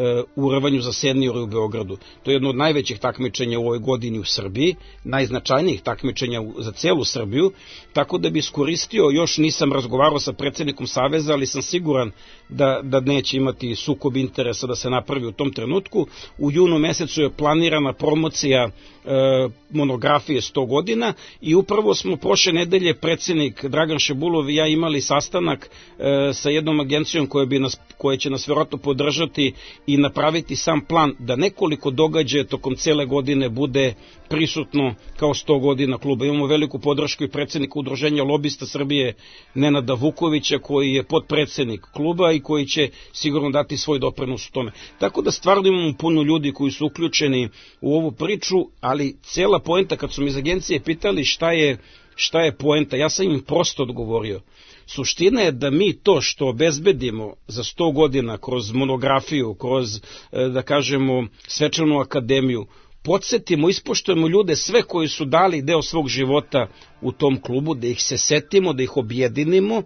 u rvanju za seniore u Beogradu. To je jedno od najvećih takmičenja u ovoj godini u Srbiji, najznačajnijih takmičenja za celu Srbiju, tako da bi iskoristio, još nisam razgovarao sa predsjednikom Saveza, ali sam siguran da, da neće imati sukob interesa da se napravi u tom trenutku. U junu mesecu je planirana promocija e, monografije sto godina i upravo smo prošle nedelje predsjednik Dragan Šebulov i ja imali sastanak e, sa jednom agencijom koja, bi nas, koja će nas vjerojatno podržati i napraviti sam plan da nekoliko događaja tokom cele godine bude prisutno kao sto godina kluba. Imamo veliku podršku i predsjednika Udruženja lobista Srbije Nenada Vukovića koji je potpredsjednik kluba i koji će sigurno dati svoj doprinos u tome. Tako da stvarno imamo puno ljudi koji su uključeni u ovu priču, ali cela poenta, kad su mi iz agencije pitali šta je, šta je poenta, ja sam im prosto odgovorio. Suština je da mi to što obezbedimo za sto godina kroz monografiju, kroz, da kažemo, svečanu akademiju, podsjetimo, ispoštujemo ljude sve koji su dali deo svog života u tom klubu, da ih se setimo, da ih objedinimo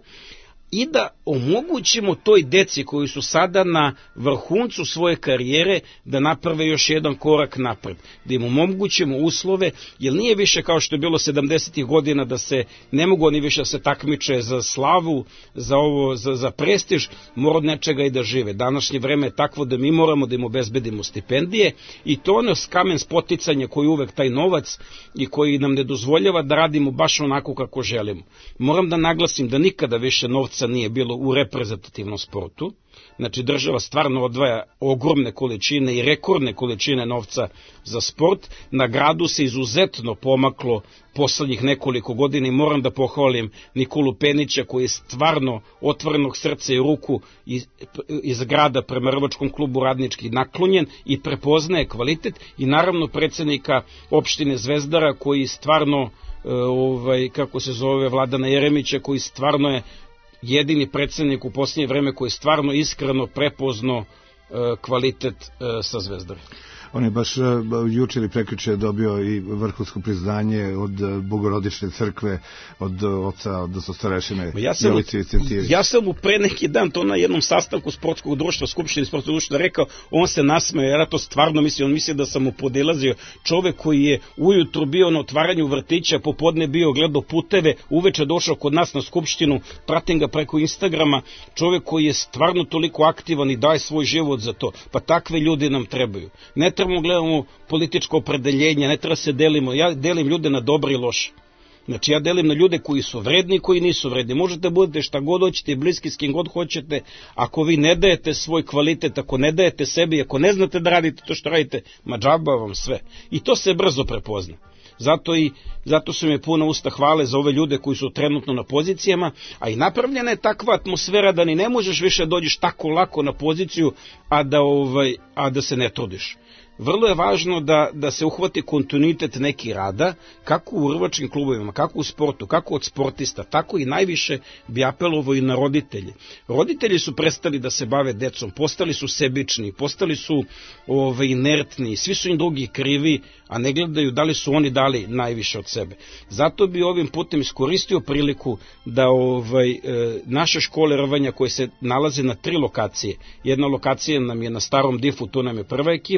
i da omogućimo toj deci koji su sada na vrhuncu svoje karijere da naprave još jedan korak napred, da im omogućimo uslove, jer nije više kao što je bilo sedamdesetih godina da se ne mogu oni više da se takmiče za slavu, za ovo, za, za prestiž, mora od nečega i da žive. Današnje vreme je takvo da mi moramo da im obezbedimo stipendije i to ono kamen spoticanja koji uvek taj novac i koji nam ne dozvoljava da radimo baš onako kako želimo. Moram da naglasim da nikada više novca nije bilo u reprezentativnom sportu, znači država stvarno odvaja ogromne količine i rekordne količine novca za sport, na gradu se izuzetno pomaklo poslednjih nekoliko godina i moram da pohvalim Nikolu Penića koji je stvarno otvorenog srca i ruku iz, iz grada prema Rvačkom klubu Radnički naklonjen i prepoznaje kvalitet i naravno predsjednika opštine Zvezdara koji stvarno, ovaj, kako se zove, Vladana Jeremića, koji stvarno je jedini predsjednik u posljednje vreme koji je stvarno iskreno prepozno kvalitet sa Zvezdare. On je baš juče ili prekjuče dobio i vrhunsko priznanje od Bogorodične crkve, od oca, odnosno starešine ja sam, Jelice Vicentiri. Ja sam mu pre neki dan to na jednom sastanku sportskog društva, skupštine sportskog društva rekao, on se nasmeo, jer ja to stvarno mislim, on misli da sam mu podilazio, čovek koji je ujutru bio na otvaranju vrtića, popodne bio gledao puteve, uveče došao kod nas na skupštinu, pratim ga preko Instagrama, čovek koji je stvarno toliko aktivan i daje svoj život za to, pa takve ljudi nam trebaju. Ne trebamo gledamo političko opredeljenje, ne treba se delimo, ja delim ljude na dobre i loše. Znači ja delim na ljude koji su vredni i koji nisu vredni. Možete budete šta god hoćete, bliski s kim god hoćete, ako vi ne dajete svoj kvalitet, ako ne dajete sebi, ako ne znate da radite to što radite, ma džaba vam sve. I to se brzo prepozna. Zato, i, zato su mi puna usta hvale za ove ljude koji su trenutno na pozicijama, a i napravljena je takva atmosfera da ni ne možeš više dođeš tako lako na poziciju, a da, ovaj, a da se ne trudiš. Vrlo je važno da, da se uhvati kontinuitet neki rada, kako u rvačkim klubovima, kako u sportu, kako od sportista, tako i najviše bi apelovo i na roditelje. Roditelji su prestali da se bave decom, postali su sebični, postali su ove, inertni, svi su im drugi krivi, a ne gledaju da li su oni dali najviše od sebe. Zato bi ovim putem iskoristio priliku da ovaj, e, naše škole rvanja koje se nalaze na tri lokacije, jedna lokacija nam je na Starom Difu, tu nam je prva ekipa,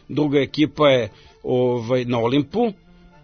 druga ekipa je ovaj, na Olimpu,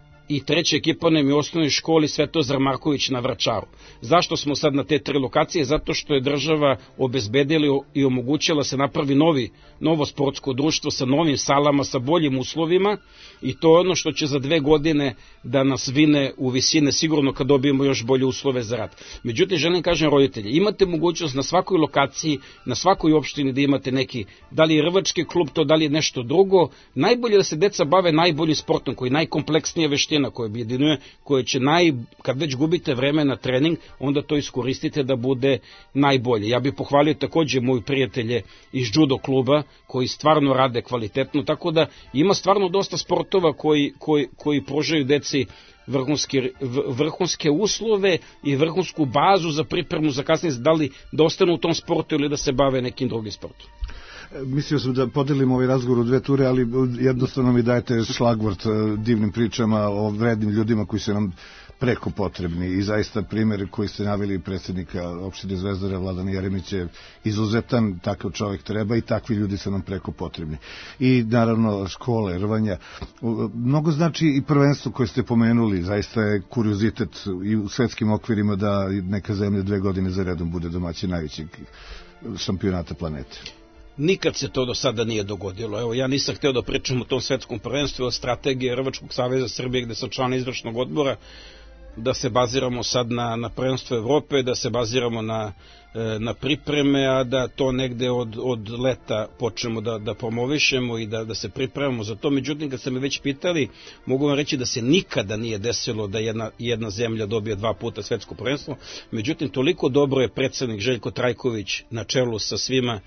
i treća ekipa nam je u osnovnoj školi Svetozar Marković na Vračaru. Zašto smo sad na te tri lokacije? Zato što je država obezbedila i omogućila se napravi novi, novo sportsko društvo sa novim salama, sa boljim uslovima, i to je ono što će za dve godine da nas vine u visine, sigurno kad dobijemo još bolje uslove za rad. Međutim, želim kažem roditelji, imate mogućnost na svakoj lokaciji, na svakoj opštini da imate neki, da li je rvački klub to, da li je nešto drugo, najbolje da se deca bave najboljim sportom, koji je najkompleksnija veština, koja objedinjuje, koje će naj, kad već gubite vreme na trening, onda to iskoristite da bude najbolje. Ja bih pohvalio takođe moji prijatelje iz judo kluba, koji stvarno rade kvalitetno, tako da ima stvarno dosta sportova koji, koji, koji pružaju deci vrhunske, vrhunske uslove i vrhunsku bazu za pripremu za kasnije, da li da ostanu u tom sportu ili da se bave nekim drugim sportom. Mislio sam da podelimo ovaj razgovor u dve ture, ali jednostavno mi dajete šlagvort divnim pričama o vrednim ljudima koji su nam preko potrebni, i zaista primjer koji ste naveli predsjednika opštine Zvezdara Vladan Jeremić je izuzetan, takav čovjek treba i takvi ljudi su nam preko potrebni. I naravno škole, rvanja, mnogo znači i prvenstvo koje ste pomenuli, zaista je kuriozitet i u svetskim okvirima da neka zemlja dve godine za redom bude domaćin najvećeg šampionata planete. Nikad se to do sada nije dogodilo. Evo, ja nisam hteo da pričam o tom svetskom prvenstvu, o strategiji Rvačkog saveza Srbije, gde sam član izvršnog odbora, da se baziramo sad na, na prvenstvo Evrope, da se baziramo na, na pripreme, a da to negde od, od leta počnemo da, da promovišemo i da, da se pripremamo za to. Međutim, kad ste me već pitali, mogu vam reći da se nikada nije desilo da jedna, jedna zemlja dobije dva puta svetsko prvenstvo. Međutim, toliko dobro je predsednik Željko Trajković na čelu sa svima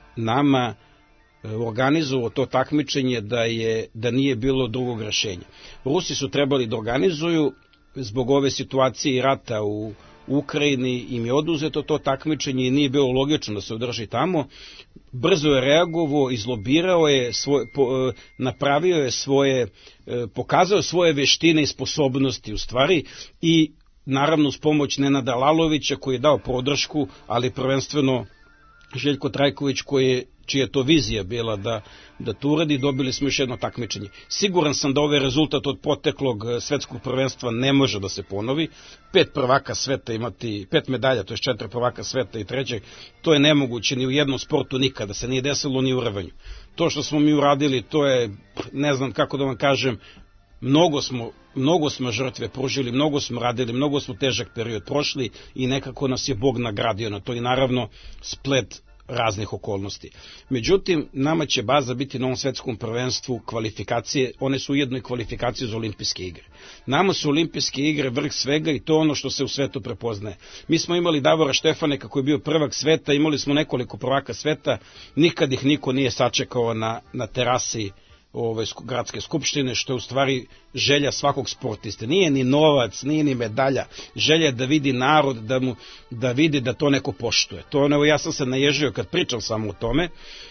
nama organizovao to takmičenje da, je, da nije bilo drugog rešenja. Rusi su trebali da organizuju, zbog ove situacije i rata u Ukrajini im je oduzeto to takmičenje i nije bilo logično da se održi tamo. Brzo je reagovao, izlobirao je, svoj, po, napravio je svoje, pokazao je svoje veštine i sposobnosti u stvari, i naravno uz pomoć Nenada Lalovića koji je dao podršku, ali prvenstveno Željko Trajković koji je, čija je to vizija bila da, da to uradi, dobili smo još jedno takmičenje. Siguran sam da ovaj rezultat od poteklog svetskog prvenstva ne može da se ponovi. Pet prvaka sveta imati, pet medalja, to je četiri prvaka sveta i trećeg, to je nemoguće ni u jednom sportu nikada, se nije desilo ni u rvanju. To što smo mi uradili, to je, ne znam kako da vam kažem, mnogo smo, mnogo smo žrtve pružili, mnogo smo radili, mnogo smo težak period prošli i nekako nas je Bog nagradio na to, i naravno splet raznih okolnosti. Međutim, nama će baza biti na ovom svetskom prvenstvu kvalifikacije, one su ujedno i kvalifikacije za olimpijske igre. Nama su olimpijske igre vrh svega i to ono što se u svetu prepoznaje. Mi smo imali Davora Štefaneka koji je bio prvak sveta, imali smo nekoliko prvaka sveta, nikad ih niko nije sačekao na, na terasi ove gradske skupštine, što je u stvari želja svakog sportiste. Nije ni novac, nije ni medalja, želja je da vidi narod, da, mu, da vidi da to neko poštuje. To, evo, ja sam se naježio kad pričam samo o tome,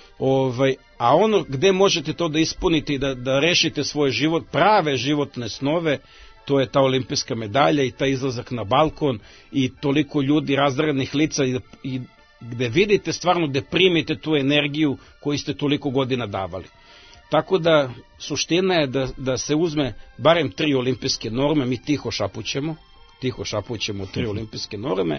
ovaj, a ono gde možete to da ispunite i da, da rešite svoj život, prave životne snove, to je ta olimpijska medalja i ta izlazak na balkon i toliko ljudi razdraganih lica i, i gde vidite stvarno da primite tu energiju koju ste toliko godina davali. Tako da suština je da, da se uzme barem tri olimpijske norme, mi tiho šapućemo, tiho šapućemo tri olimpijske norme,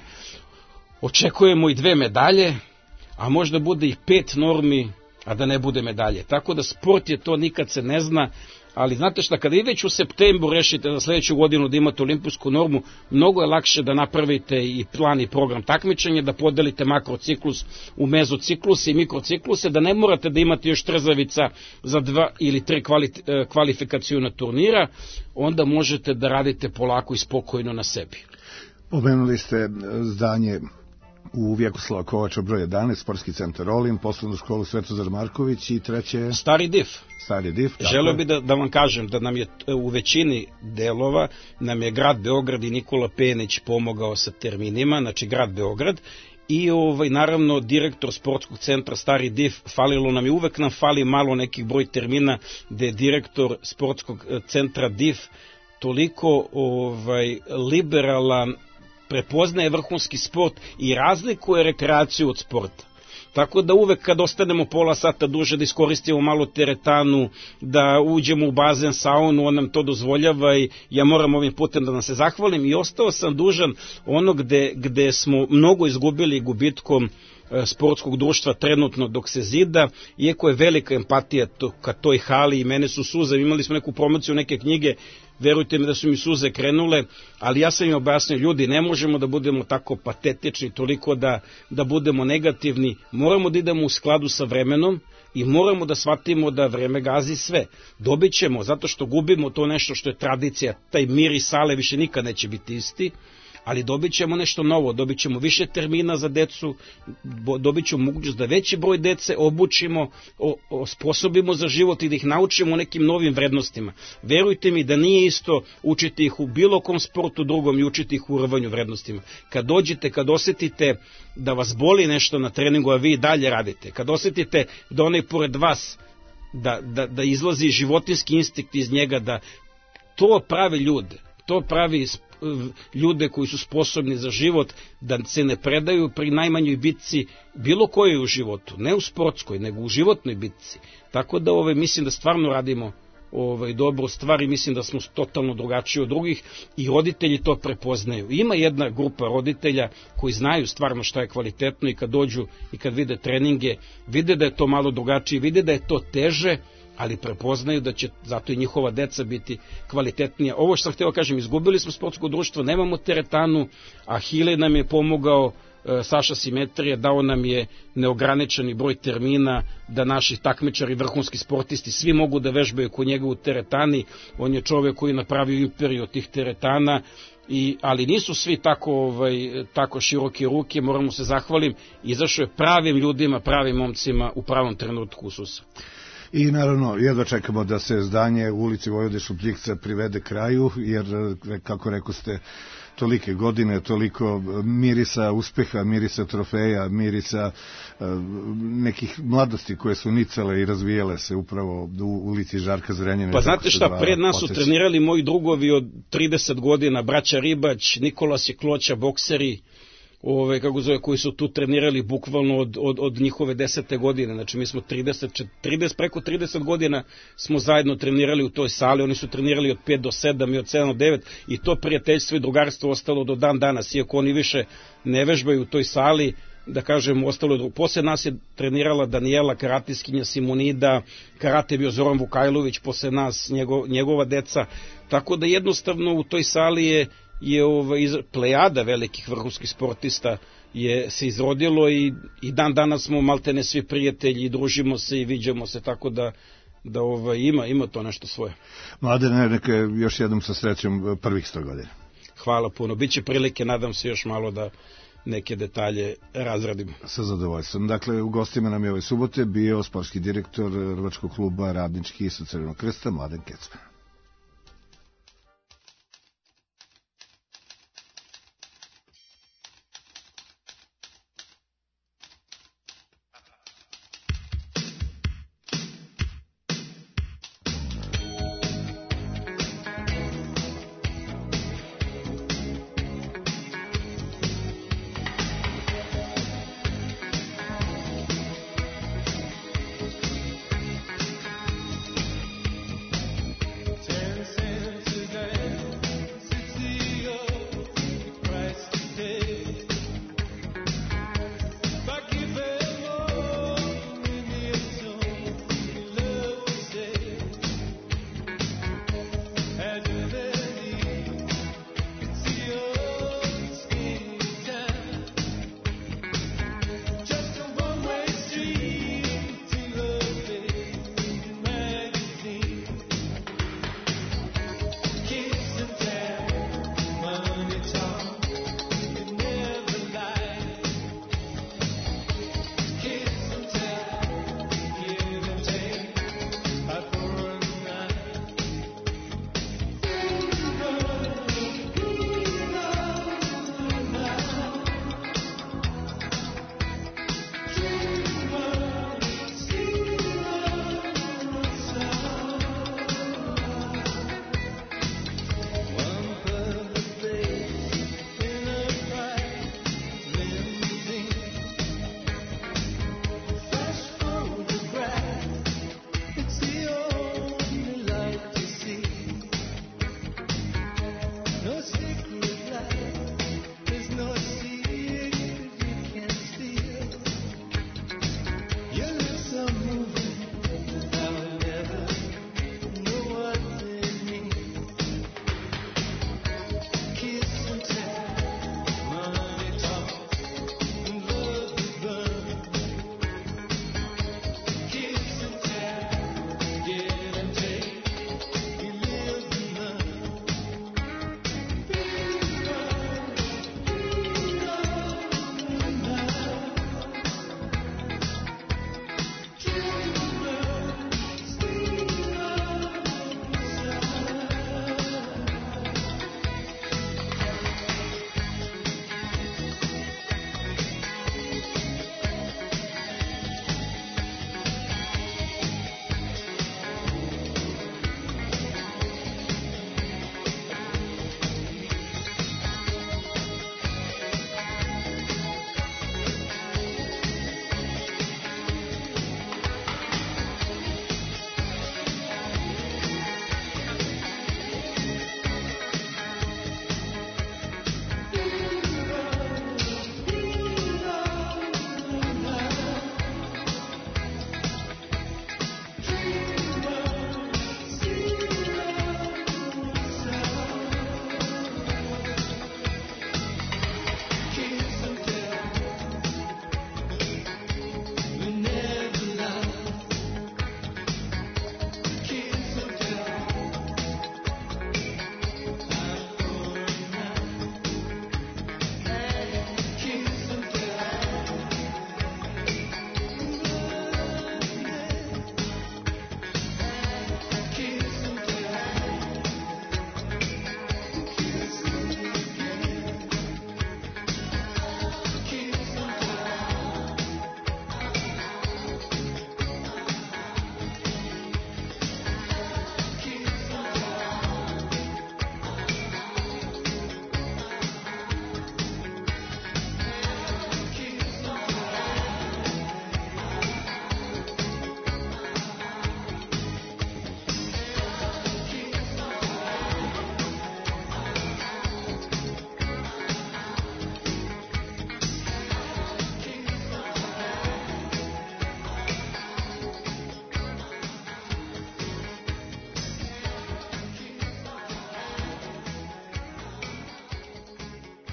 očekujemo i dve medalje, a možda bude i pet normi, a da ne bude medalje. Tako da sport je to, nikad se ne zna, ali znate šta, kada i već u septembru rešite za sledeću godinu da imate olimpijsku normu, mnogo je lakše da napravite i plan i program takmičenja, da podelite makrociklus u mezocikluse i mikrocikluse, da ne morate da imate još trzavica za dva ili tri kvali, kvalifikacijuna turnira, onda možete da radite polako i spokojno na sebi. Pomenuli ste zdanje u Vjekoslava Kovača broj jedanaest, sportski centar Olim, poslovnu školu Svetozar Marković i treće... Stari Dif. Stari Dif. Želeo bi da, da vam kažem da nam je u većini delova, nam je grad Beograd i Nikola Penić pomogao sa terminima, znači grad Beograd, i ovaj, naravno direktor sportskog centra Stari Dif, falilo nam je, uvek nam fali malo nekih broj termina, gde je direktor sportskog centra Dif toliko ovaj, liberalan, prepoznaje vrhunski sport i razlikuje rekreaciju od sporta. Tako da uvek kad ostanemo pola sata duže da iskoristimo malo teretanu, da uđemo u bazen, saunu, on nam to dozvoljava i ja moram ovim putem da nam se zahvalim i ostao sam dužan ono gde, gde smo mnogo izgubili gubitkom sportskog društva trenutno dok se zida, iako je velika empatija to, ka toj hali i mene su suze, imali smo neku promociju neke knjige, verujte mi da su mi suze krenule, ali ja sam im objasnio, ljudi, ne možemo da budemo tako patetični, toliko da, da budemo negativni, moramo da idemo u skladu sa vremenom i moramo da shvatimo da vreme gazi sve. Dobit ćemo, zato što gubimo to nešto što je tradicija, taj mir i sale više nikad neće biti isti, ali dobit ćemo nešto novo, dobit ćemo više termina za decu, dobit ćemo mogućnost da veći broj dece obučimo, osposobimo za život i da ih naučimo nekim novim vrednostima. Verujte mi da nije isto učiti ih u bilo kom sportu drugom i učiti ih u rvanju vrednostima. Kad dođete, kad osetite da vas boli nešto na treningu, a vi dalje radite, kad osetite da onaj pored vas, da, da, da izlazi životinski instinkt iz njega, da to pravi ljude, to pravi ljude koji su sposobni za život, da se ne predaju pri najmanjoj bitci bilo kojoj u životu, ne u sportskoj, nego u životnoj bitci. Tako da ove, mislim da stvarno radimo ovaj, dobru stvar i mislim da smo totalno drugačiji od drugih i roditelji to prepoznaju. Ima jedna grupa roditelja koji znaju stvarno šta je kvalitetno i kad dođu i kad vide treninge, vide da je to malo drugačije, vide da je to teže, ali prepoznaju da će zato i njihova deca biti kvalitetnija. Ovo što sam htio kažem, izgubili smo sportsko društvo, nemamo teretanu, a Hile nam je pomogao, e, Saša Simetrija, dao nam je neograničeni broj termina da naši takmičari, vrhunski sportisti, svi mogu da vežbaju kod njega u teretani. On je čovjek koji je napravio imperiju tih teretana, I, ali nisu svi tako, ovaj, tako široke ruke, moramo se zahvalim, izašao je pravim ljudima, pravim momcima u pravom trenutku u susret. I naravno, jedva čekamo da se zdanje u ulici Vojvode Šupljikca privede kraju, jer, kako rekao ste, tolike godine, toliko mirisa uspeha, mirisa trofeja, mirisa uh, nekih mladosti koje su nicale i razvijale se upravo u ulici Žarka Zrenjanina. Pa znate šta, pred nas su trenirali moji drugovi od trideset godina, braća Ribać, Nikola Sikloća, bokseri, ove, kako zove, koji su tu trenirali bukvalno od, od, od njihove desete godine, znači mi smo trideset, trideset, preko trideset godina smo zajedno trenirali u toj sali, oni su trenirali od pet do sedam i od sedam do devet i to prijateljstvo i drugarstvo ostalo do dan danas, iako oni više ne vežbaju u toj sali, da kažem, ostalo je. Posle nas je trenirala Danijela, karatiskinja Simonida, karate bio Zoran Vukajlović, posle nas njego, njegova deca, tako da jednostavno u toj sali je je ovaj, plejada velikih vrhunskih sportista je se izrodilo i, i dan danas smo maltene svi prijatelji i družimo se i viđamo se, tako da, da ovaj, ima, ima to nešto svoje. Mladene, neka još jednom sa srećom prvih sto godina. Hvala puno, biće prilike, nadam se još malo da neke detalje razradimo. Sa zadovoljstvom. Dakle, u gostima nam je ove subote bio sportski direktor Rvačkog kluba Radnički sa Crvenog krsta, Mladen Kecman.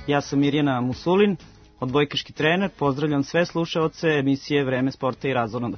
Ja sam Mirjana Musulin, odbojkaški trener. Pozdravljam sve slušaoce emisije Vreme sporta i razonode.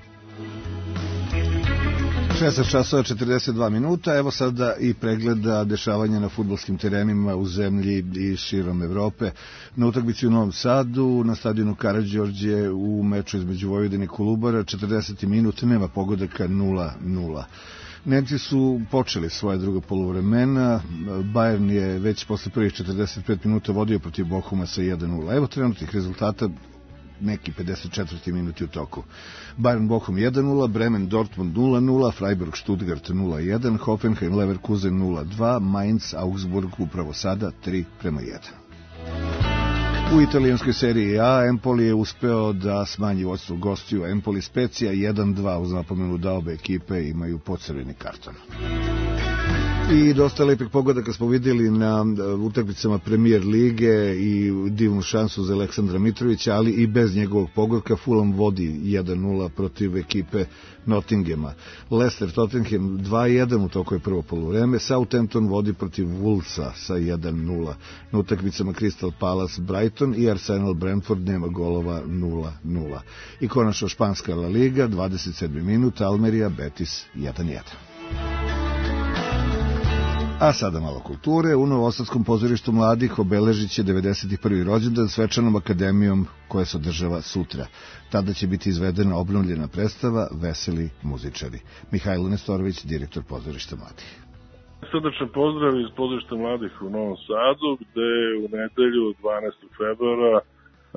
šesnaest časova četrdeset dva minuta, evo sada i pregleda dešavanja na fudbalskim terenima u zemlji i širom Evrope. Na utakmici u Novom Sadu, na stadionu Karađorđe u meču između Vojvodine i Kolubara, četrdeseti minut, nema pogodaka, nula nula. Nemci su počeli svoje drugo poluvremena, Bayern je već posle prvih četrdeset pet minuta vodio protiv Bochuma sa jedan nula. Evo trenutnih rezultata, neki pedeset četvrti minuti u toku. Bayern Bochum jedan nula, Bremen Dortmund nula nula, Freiburg Stuttgart nula jedan, Hoffenheim Leverkusen nula dva, Mainz Augsburg upravo sada tri prema jedan. U italijanskoj seriji A Empoli je uspeo da smanji vodstvo gostiju. Empoli Spezia jedan dva, uz napomenu da obe ekipe imaju pocrveni karton. I dosta lepih pogodaka smo vidjeli na utakmicama Premier lige i divnu šansu za Aleksandra Mitrovića, ali i bez njegovog pogodka Fulham vodi jedan nula protiv ekipe Nottinghama. Leicester Tottenham dva jedan u toku je prvo poluvreme, Southampton vodi protiv Wolvesa sa jedan nula. Na utakmicama Crystal Palace Brighton i Arsenal Brentford nema golova nula nula. I konačno španska La Liga, dvadeset sedmi minut, Almeria Betis jedan jedan. A sada malo kulture. U Novosadskom pozorištu mladih obeležit će devedeset prvi rođendan svečanom akademijom koja se održava sutra. Tada će biti izvedena obnovljena predstava Veseli muzičari. Mihajlo Nestorović, direktor pozorišta mladih. Srdačan pozdrav iz pozorišta mladih u Novom Sadu, gde u nedelju dvanaestog februara uh,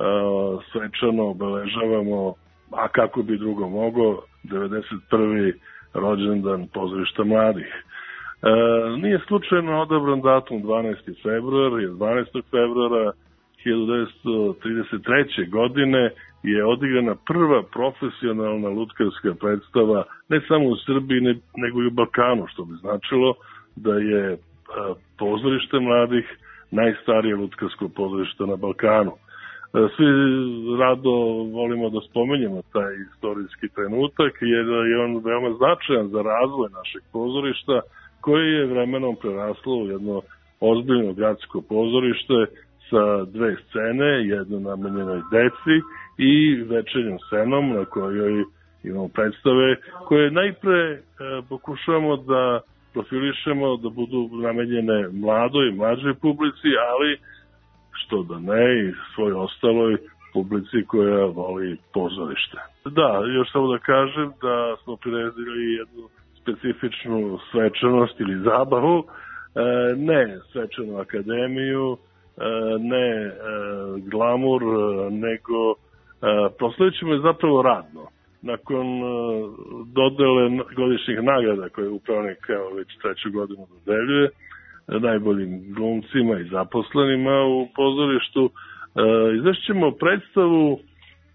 svečano obeležavamo, a kako bi drugo mogo, devedeset prvi rođendan pozorišta mladih. E, nije slučajno odabran datum dvanaesti februar, jer dvanaestog februara hiljadu devetsto trideset treće. godine je odigrana prva profesionalna lutkarska predstava ne samo u Srbiji, ne, nego i u Balkanu, što bi značilo da je a, pozorište mladih najstarije lutkarsko pozorište na Balkanu. E, svi rado volimo da spomenjemo taj istorijski trenutak, jer je on veoma značajan za razvoj našeg pozorišta, koje je vremenom preraslo u jedno ozbiljno gradsko pozorište sa dve scene, jedno namenjenoj deci i večernjom scenom na kojoj imamo predstave koje najpre e, pokušavamo da profilišemo da budu namenjene mladoj i mlađoj publici, ali što da ne i svoj ostaloj publici koja voli pozorište. Da, još samo da kažem da smo priredili jednu specifičnu svečanost ili zabavu, e, ne svečanu akademiju, e, ne e, glamur, nego e, proslavit ćemo je zapravo radno. Nakon e, dodele godišnjih nagrada koje upravnik evo, već treću godinu dodeljuje e, najboljim glumcima i zaposlenima u pozorištu, e, izvešćemo predstavu e,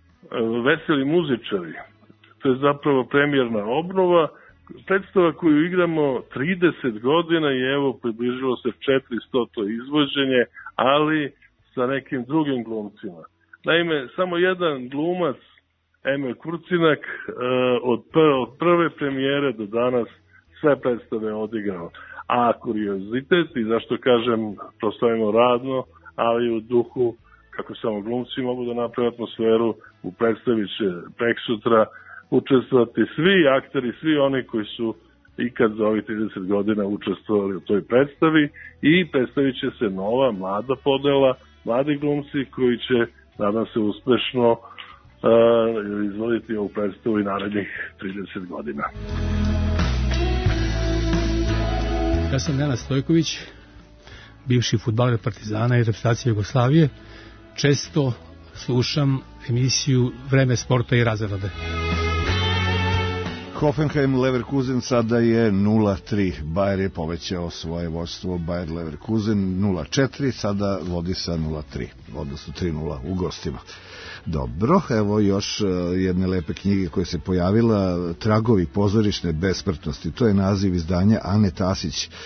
Veseli muzičari. To je zapravo premijerna obnova, predstava koju igramo trideset godina i evo približilo se četiristo izvođenje, ali sa nekim drugim glumcima. Naime, samo jedan glumac, Emil Kurcinak, od prve premijere do danas sve predstave odigrao. A kuriozitet, i zašto kažem proslavimo radno, ali u duhu kako samo glumci mogu da naprave atmosferu, u predstavi će preksutra učestvovati svi akteri, svi oni koji su ikad za ovih trideset godina učestvovali u toj predstavi i predstavit će se nova, mlada podela, mladi glumci koji će, nadam se, uspešno uh, izvoditi ovu predstavu i narednih trideset godina. Ja sam Nenad Stojković, bivši fudbaler Partizana i reprezentacije Jugoslavije. Često slušam emisiju Vreme sporta i razonode. Hoffenheim Leverkusen sada je nula tri. Bayer je povećao svoje vodstvo. Bayer Leverkusen nula četiri, sada vodi sa nula tri, odnosno tri nula u gostima. Dobro, evo još jedne lepe knjige koje se pojavila, Tragovi pozorišne besmrtnosti. To je naziv izdanja Ane Tasić.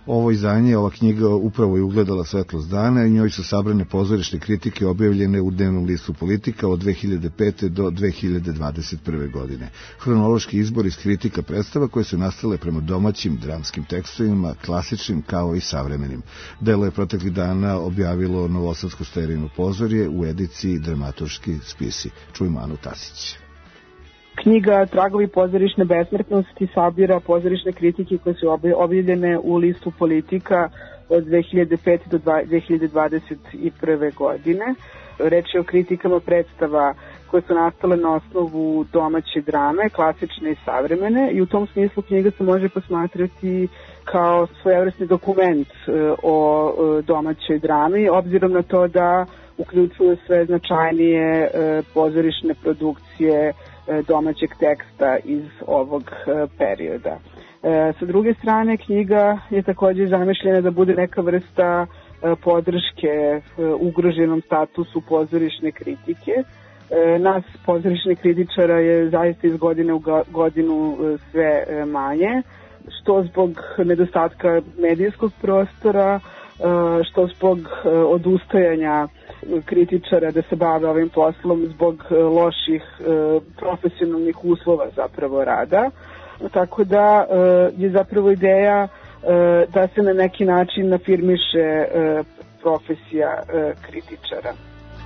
Ovo izdanje, ova knjiga upravo je ugledala svetlost dana i njoj su sabrane pozorišne kritike objavljene u dnevnom listu Politika od dve hiljade pete do dve hiljade dvadeset prve godine. Hronološki izbor iz kritika predstava koje su nastale prema domaćim dramskim tekstovima, klasičnim kao i savremenim. Delo je proteklih dana objavilo Novosadsko sterijino pozorje u ediciji Dramaturški spisi. Čujmo Anu Tasić. Knjiga Tragovi pozorišne besmrtnosti sabira pozorišne kritike koje su objavljene u listu Politika od dve hiljade pete do dve hiljade dvadeset prve godine. Reč je o kritikama predstava koje su nastale na osnovu domaće drame, klasične i savremene, i u tom smislu knjiga se može posmatrati kao svojevrsni dokument o domaćoj drami, obzirom na to da uključuje sve značajnije pozorišne produkcije domaćeg teksta iz ovog perioda. Sa druge strane, knjiga je također zamišljena da bude neka vrsta podrške ugroženom statusu pozorišne kritike. Nas, pozorišnih kritičara, je zaista iz godine u godinu sve manje, što zbog nedostatka medijskog prostora, što zbog odustajanja kritičara da se bave ovim poslom zbog loših profesionalnih uslova zapravo rada. Tako da je zapravo ideja da se na neki način afirmiše profesija kritičara.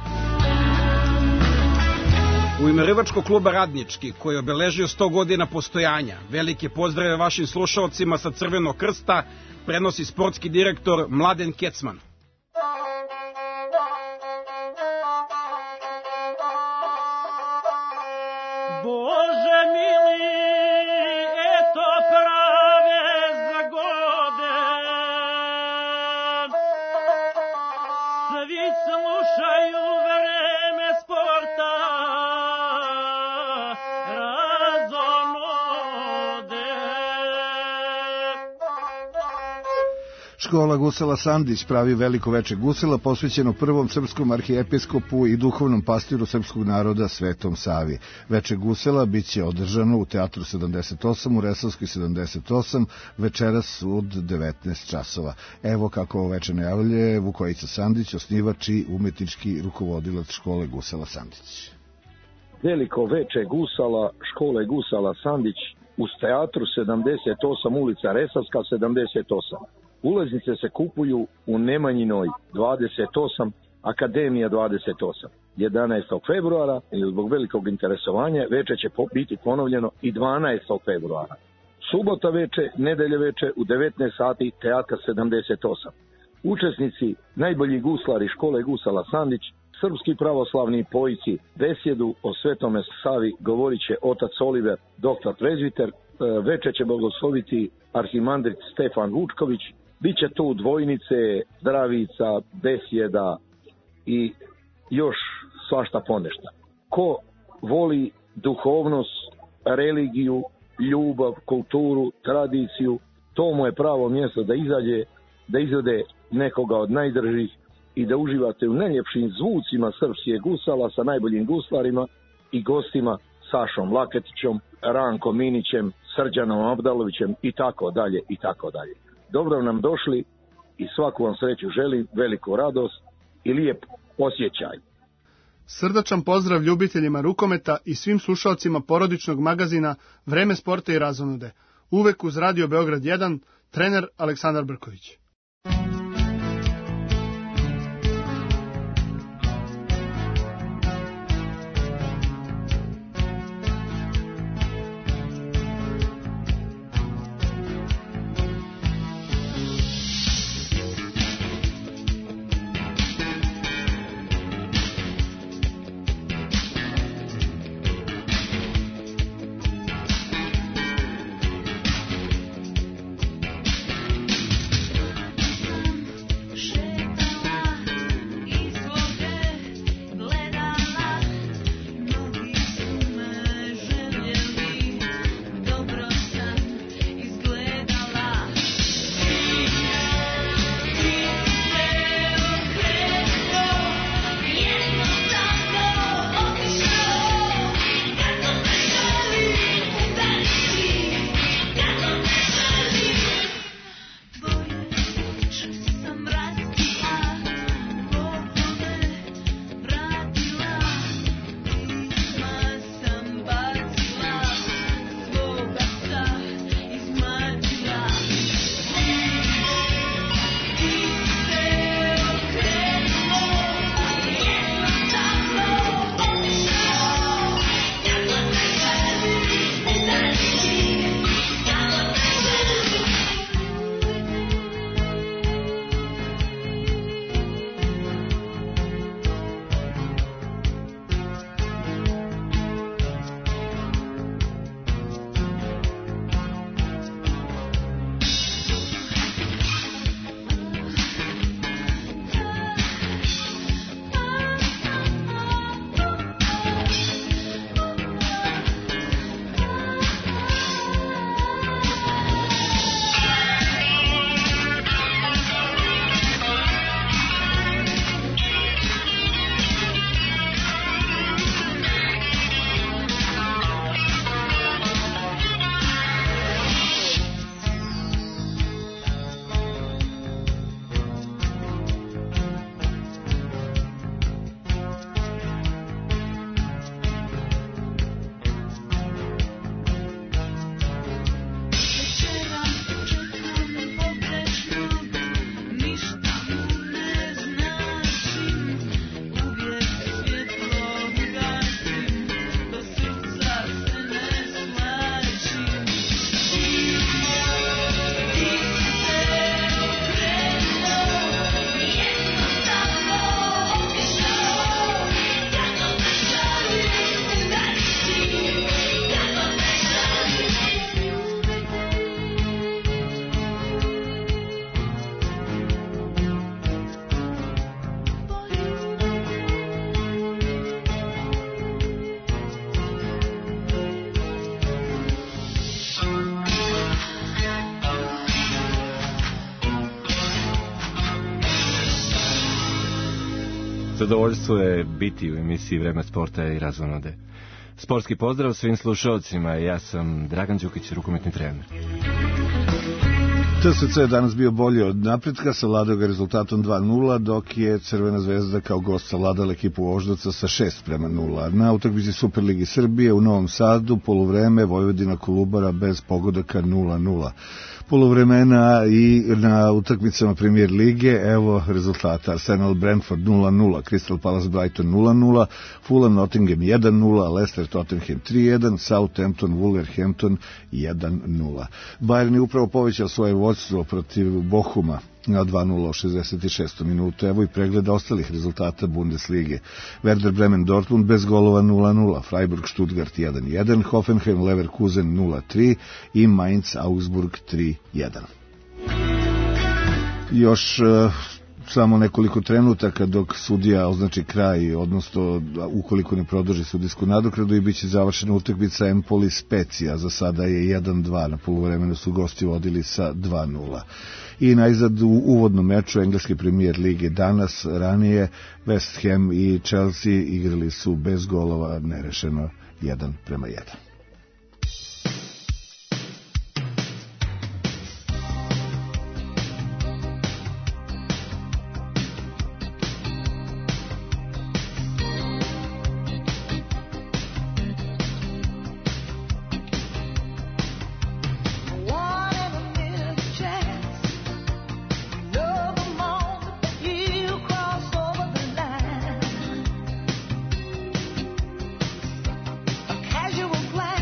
U ime Rivačkog kluba Radnički, koji je obeležio sto godina postojanja, velike pozdrave vašim slušalcima sa Crvenog krsta, prenosi sportski direktor Mladen Kecman. Bože mili, eto prave zagode, svi slušaju Vreme sporta, razonode. Škola Gusala Sandić pravi veliko veče gusela posvećeno prvom srpskom arhijepiskopu i duhovnom pastiru srpskog naroda Svetom Savi. Veče gusela biće održano u Teatru sedamdeset osam u Resavskoj sedamdeset osam večeras od devetnaest časova. Evo kako ovo veče najavljuje Vukojica Sandić, osnivač i umetnički rukovodilac škole Gusala Sandić. Veliko veče gusala škole Gusala Sandić uz Teatru sedamdeset osam, ulica Resavska sedamdeset osam. Ulaznice se kupuju u Nemanjinoj dvadeset osam, Akademija dvadeset osam. jedanaestog februara, ili zbog velikog interesovanja, veče će biti ponovljeno i dvanaestog februara. Subota veče, nedelje veče u devetnaest sati, Teatar sedamdeset osam. Učesnici, najbolji guslari škole Gusala Sandić, srpski pravoslavni pojici, besjedu o Svetome Savi govorit će otac Oliver, doktor prezviter, veče će blagosloviti arhimandrit Stefan Vučković, bit će tu dvojnice, zdravica, besjeda i još svašta ponešta. Ko voli duhovnost, religiju, ljubav, kulturu, tradiciju, to mu je pravo mjesto da izađe, da izvede nekoga od najdržih i da uživate u najljepšim zvucima srpskih gusala sa najboljim guslarima i gostima Sašom Laketićom, Rankom Minićem, Srđanom Abdalovićem i tako dalje i tako dalje. Dobro nam došli i svaku vam sreću želim, veliku radost i lijep osjećaj. Srdačan pozdrav ljubiteljima rukometa i svim slušalcima porodičnog magazina Vreme sporta i razonode. Uvek uz Radio Beograd jedan, trener Aleksandar Brković. zadovoljstvo je biti u emisiji Vreme sporta i razonode. Sportski pozdrav svim slušalcima, ja sam Dragan Đukić, rukometni trener. T S C je danas bio bolji od Napretka, savladao ga rezultatom dva nula, dok je Crvena zvezda kao gost savladala ekipu Voždovca sa šest prema nula. Na utakmici Superligi Srbije u Novom Sadu poluvreme Vojvodina Kolubara bez pogodaka nula nula. Poluvremena i na utakmicama Premier lige, evo rezultata: Arsenal Brentford nula nula, Crystal Palace Brighton nula nula, Fulham Nottingham jedan nula, Leicester Tottenham tri jedan, Southampton Wolverhampton jedan nula. Bayern je upravo povećao svoje vođstvo protiv Bochuma na dva nula u šezdeset šestoj minutu. Evo i pregleda ostalih rezultata Bundeslige. Werder Bremen Dortmund bez golova nula nula, Freiburg Stuttgart jedan jedan, Hoffenheim Leverkusen nula tri i Mainz Augsburg tri jedan. Još uh, samo nekoliko trenutaka dok sudija označi kraj, odnosno ukoliko ne produži sudijsku nadoknadu, i bit će završena utakmica Empoli Spezia. Za sada je jedan dva, na poluvremenu su gosti vodili sa dva nula. I najzad u uvodnom meču engleske Premier lige danas, ranije, West Ham i Chelsea igrali su bez golova, nerešeno jedan prema jedan. Casual plan.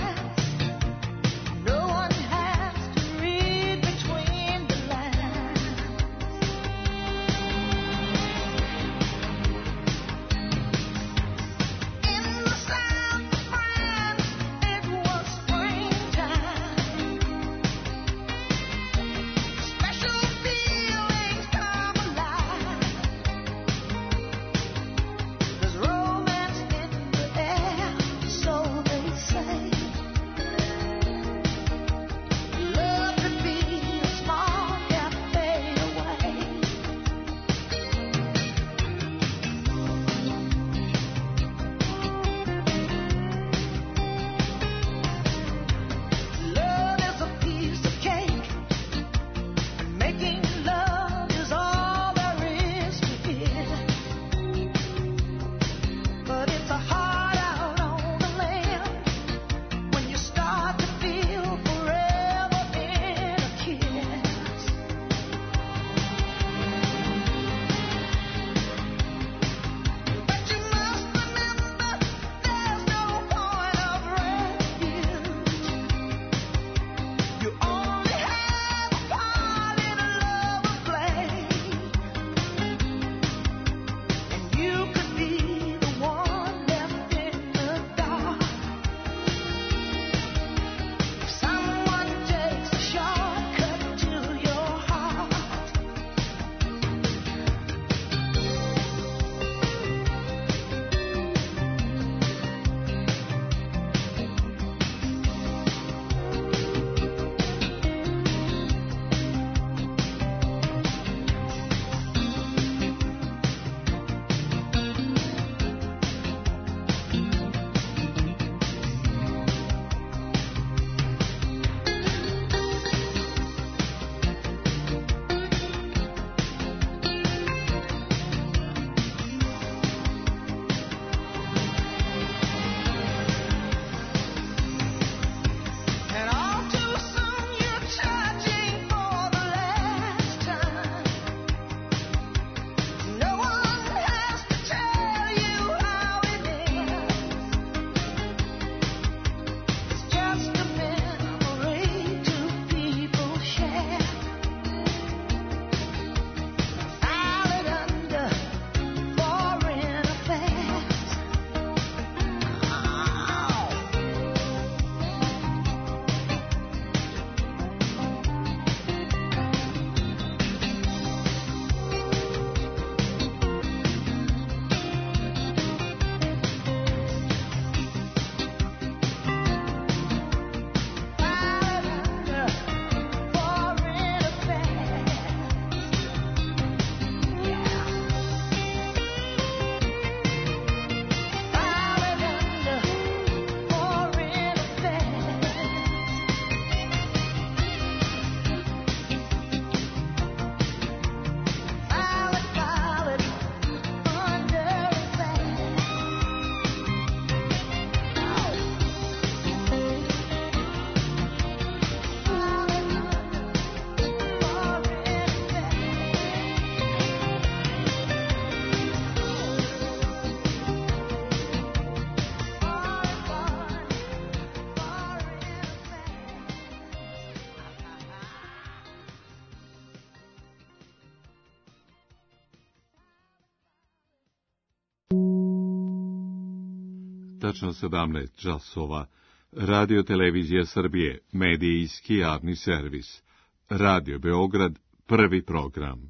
tačno sedamnaest časova. Radio Televizija Srbije, medijski javni servis. Radio Beograd, prvi program.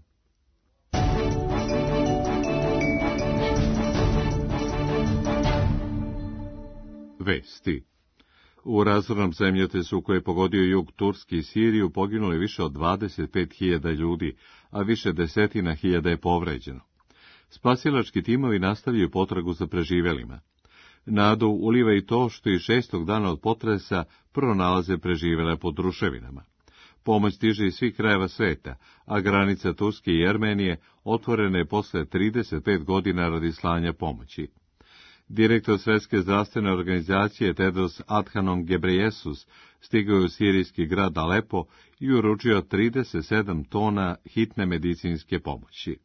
Vesti. U razornom zemljotesu koji je pogodio jug Turske i Siriju poginulo je više od dvadeset pet hiljada ljudi, a više desetina hiljada je povređeno. Spasilački timovi nastavljaju potragu za preživelima. Nadu uliva i to što i šestog dana od potresa pronalaze preživele pod ruševinama. Pomoć stiže iz svih krajeva sveta, a granica Turske i Jermenije otvorena je posle trideset pet godina radi slanja pomoći. Direktor Svetske zdravstvene organizacije Tedros Adhanom Ghebreyesus stigao je u sirijski grad Alepo i uručio trideset sedam tona hitne medicinske pomoći.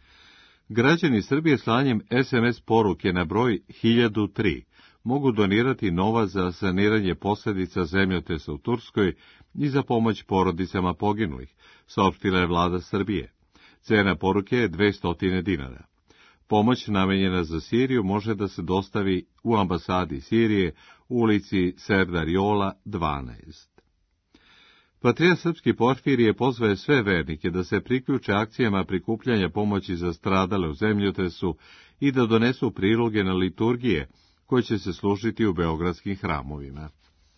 Građani Srbije slanjem es em es poruke na broj hiljadu tri mogu donirati novac za saniranje posljedica zemljotresa u Turskoj i za pomoć porodicama poginulih, saopštila je vlada Srbije. Cena poruke je dvesta dinara. Pomoć namenjena za Siriju može da se dostavi u ambasadi Sirije u ulici Serdar Jola dvanaest. Patrijarh srpski Porfirije pozvao sve vernike da se priključe akcijama prikupljanja pomoći za stradale u zemljotresu i da donesu priloge na liturgije koje će se služiti u beogradskim hramovima.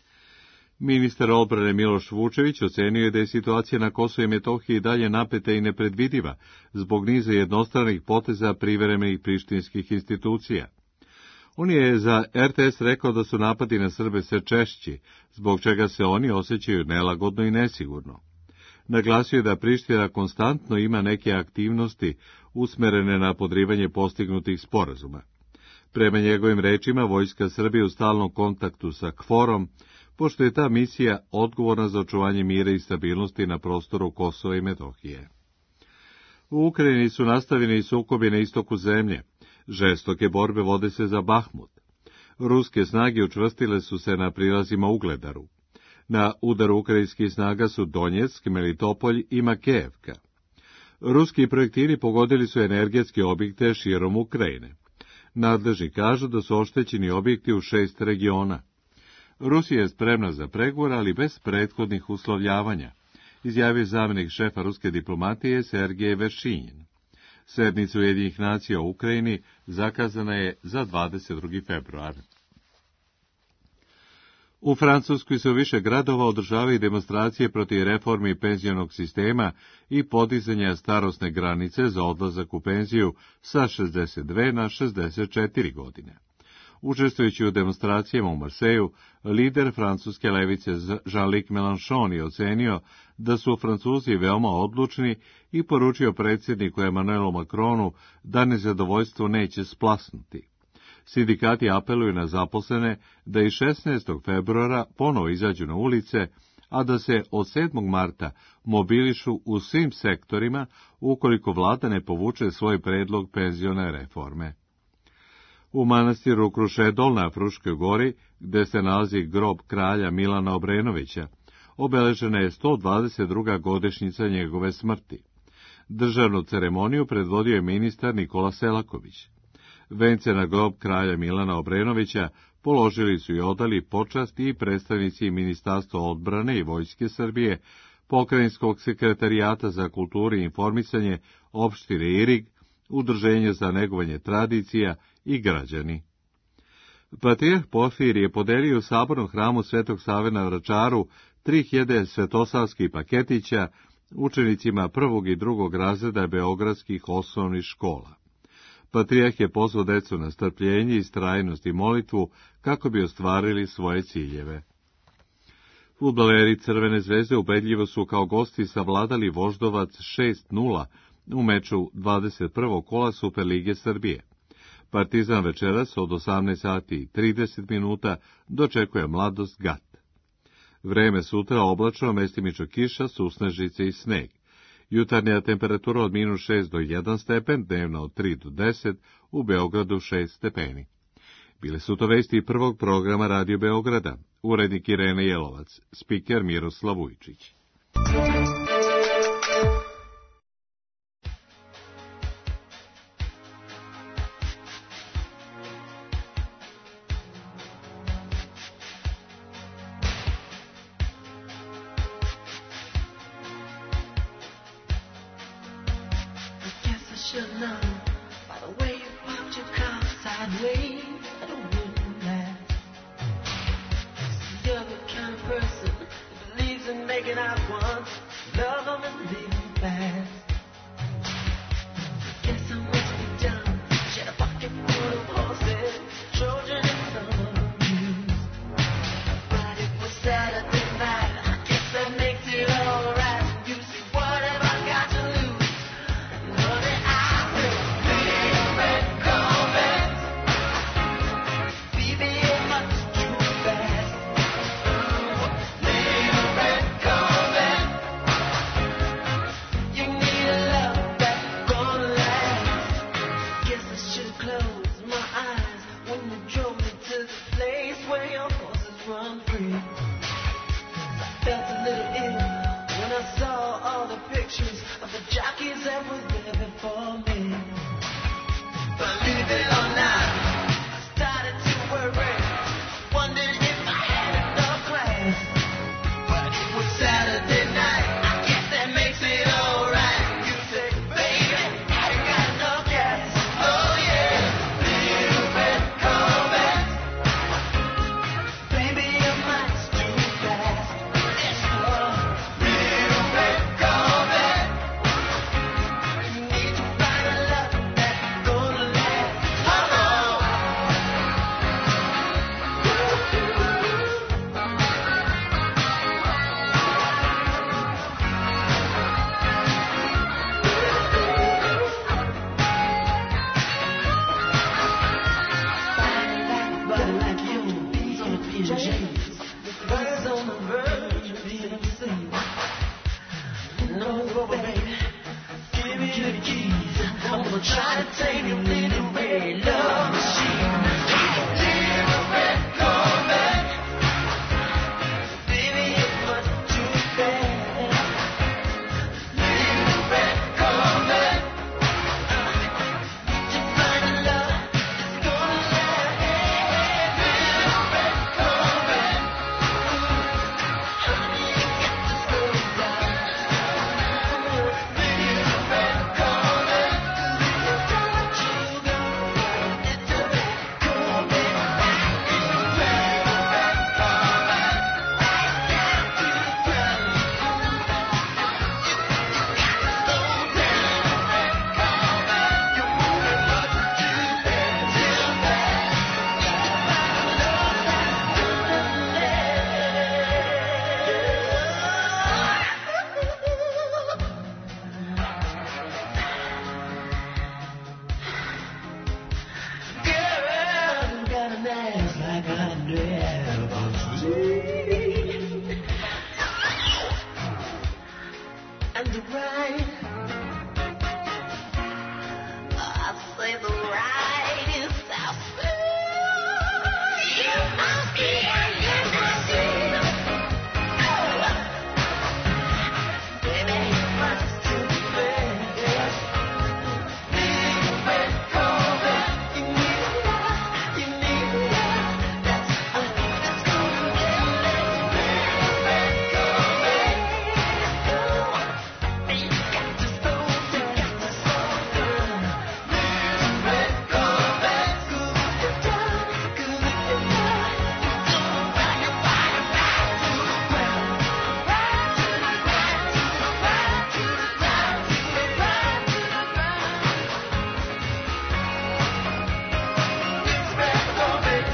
Ministar odbrane Miloš Vučević ocenio je da je situacija na Kosovu i Metohiji dalje napeta i nepredvidiva zbog niza jednostranih poteza privremenih prištinskih institucija. On je za er te es rekao da su napadi na Srbe sve češći, zbog čega se oni osjećaju nelagodno i nesigurno. Naglasio je da Priština konstantno ima neke aktivnosti usmerene na podrivanje postignutih sporazuma. Prema njegovim rečima, vojska Srbije u stalnom kontaktu sa kforom, pošto je ta misija odgovorna za očuvanje mira i stabilnosti na prostoru Kosova i Metohije. U Ukrajini su nastavljeni sukobi na istoku zemlje. Žestoke borbe vode se za Bahmut. Ruske snage učvrstile su se na prilazima Ugledaru. Na udaru ukrajinskih snaga su Donjeck, Melitopolj i Makejevka. Ruski projektili pogodili su energetske objekte širom Ukrajine. Nadležni kažu da su oštećeni objekti u šest regiona. Rusija je spremna za pregovor, ali bez prethodnih uslovljavanja, izjavio zamjenik šefa ruske diplomatije Sergej Veršinjin. Sednica Ujedinjenih nacija u Ukrajini zakazana je za dvadeset drugi februar. U Francuskoj se u više gradova održavaju demonstracije protiv reformi penzionog sistema i podizanja starosne granice za odlazak u penziju sa šezdeset dve na šezdeset četiri godine. Učestvujući u demonstracijama u Marseju, lider francuske levice Jean-Luc Mélenchon je ocenio da su Francuzi veoma odlučni i poručio predsjedniku Emmanuelu Macronu da nezadovoljstvo neće splasnuti. Sindikati apeluju na zaposlene da i šesnaestog februara ponovo izađu na ulice, a da se od sedmog marta mobilišu u svim sektorima ukoliko vlada ne povuče svoj predlog penzione reforme. U manastiru Krušedol na Fruškoj gori, gde se nalazi grob kralja Milana Obrenovića, obeležena je sto dvadeset druga godišnjica njegove smrti. Državnu ceremoniju predvodio je ministar Nikola Selaković. Vence na grob kralja Milana Obrenovića položili su i odali počast i predstavnici Ministarstva odbrane i Vojske Srbije, Pokrajinskog sekretarijata za kulturu i informisanje, opštine Irig, Udruženje za negovanje tradicija i građani. Patrijarh Porfirije je podelio u sabornom hramu Svetog Save na Vračaru tri hiljade svetosavskih paketića učenicima prvog i drugog razreda beogradskih osnovnih škola. Patrijarh je pozvao decu na strpljenje, istrajnost i molitvu kako bi ostvarili svoje ciljeve. Fudbaleri Crvene zvezde ubedljivo su kao gosti savladali Voždovac šest nula u meču dvadeset prvog kola Superlige Srbije. Partizan večeras od osamnaest sati i trideset minuta dočekuje Mladost Gat. Vreme sutra oblačno, mestimično kiša, susnežice i sneg. Jutarnja temperatura od minus šest do jedan stepen, dnevna od tri do deset, u Beogradu šest stepeni. Bile su to vesti prvog programa Radio Beograda, urednik Irena Jelovac, spiker Miroslav Vujčić. should know by the way you parked your car sideways that it wouldn't last. You're the kind of person who believes in making out once, love them and leave them fast. Guess I must be done. She had a pocket full of horses, Trojan and summer views. But it was Saturday night, I guess that makes it alright. You see, what have I got to lose? Honey, I said, little red Corvette, baby, you're much too fast. Little red Corvette, you need a love that's gonna last. Guess I should close my eyes when you drove me to the place where your horses run free. I felt a little ill when I saw all the pictures of the jockeys that were there before me. Believe it or not, I started to worry, wondered if I had enough class. But it was Saturday night, I guess that makes it alright. You say, baby, I ain't got enough gas. Oh yeah, little red Corvette, baby, your mind's too fast. It's your little red Corvette, you need to find a love that's gonna last. Oh, Body like you, bees on the P and J's, birds on the verge of being obscene. No, baby, give me the keys. I'm gonna try to tame your little red love machine. Little red Corvette, baby, you're much too fast. Little red Corvette, to find a love that's gonna last. Little red Corvette, honey, you got to slow down. Little red Corvette, you got to go. Little red Corvette, little red Corvette, right down to the ground. You got to slow down. Red Corvette, you're moving much too fast, too fast. Girl, you got an ass like a devil sweet, and the ride, I say the ride is so smooth. You must be under the sea. Baby, you must too fast. Little red Corvette, you need a love, you need a love that's that's gonna last. Little red Corvette, you got to slow down, got to slow down. Little red Corvette, cool it down, cool it down. You don't ride your body right to the ground, right to the right to the right to the right to the right to the ground. Little red Corvette.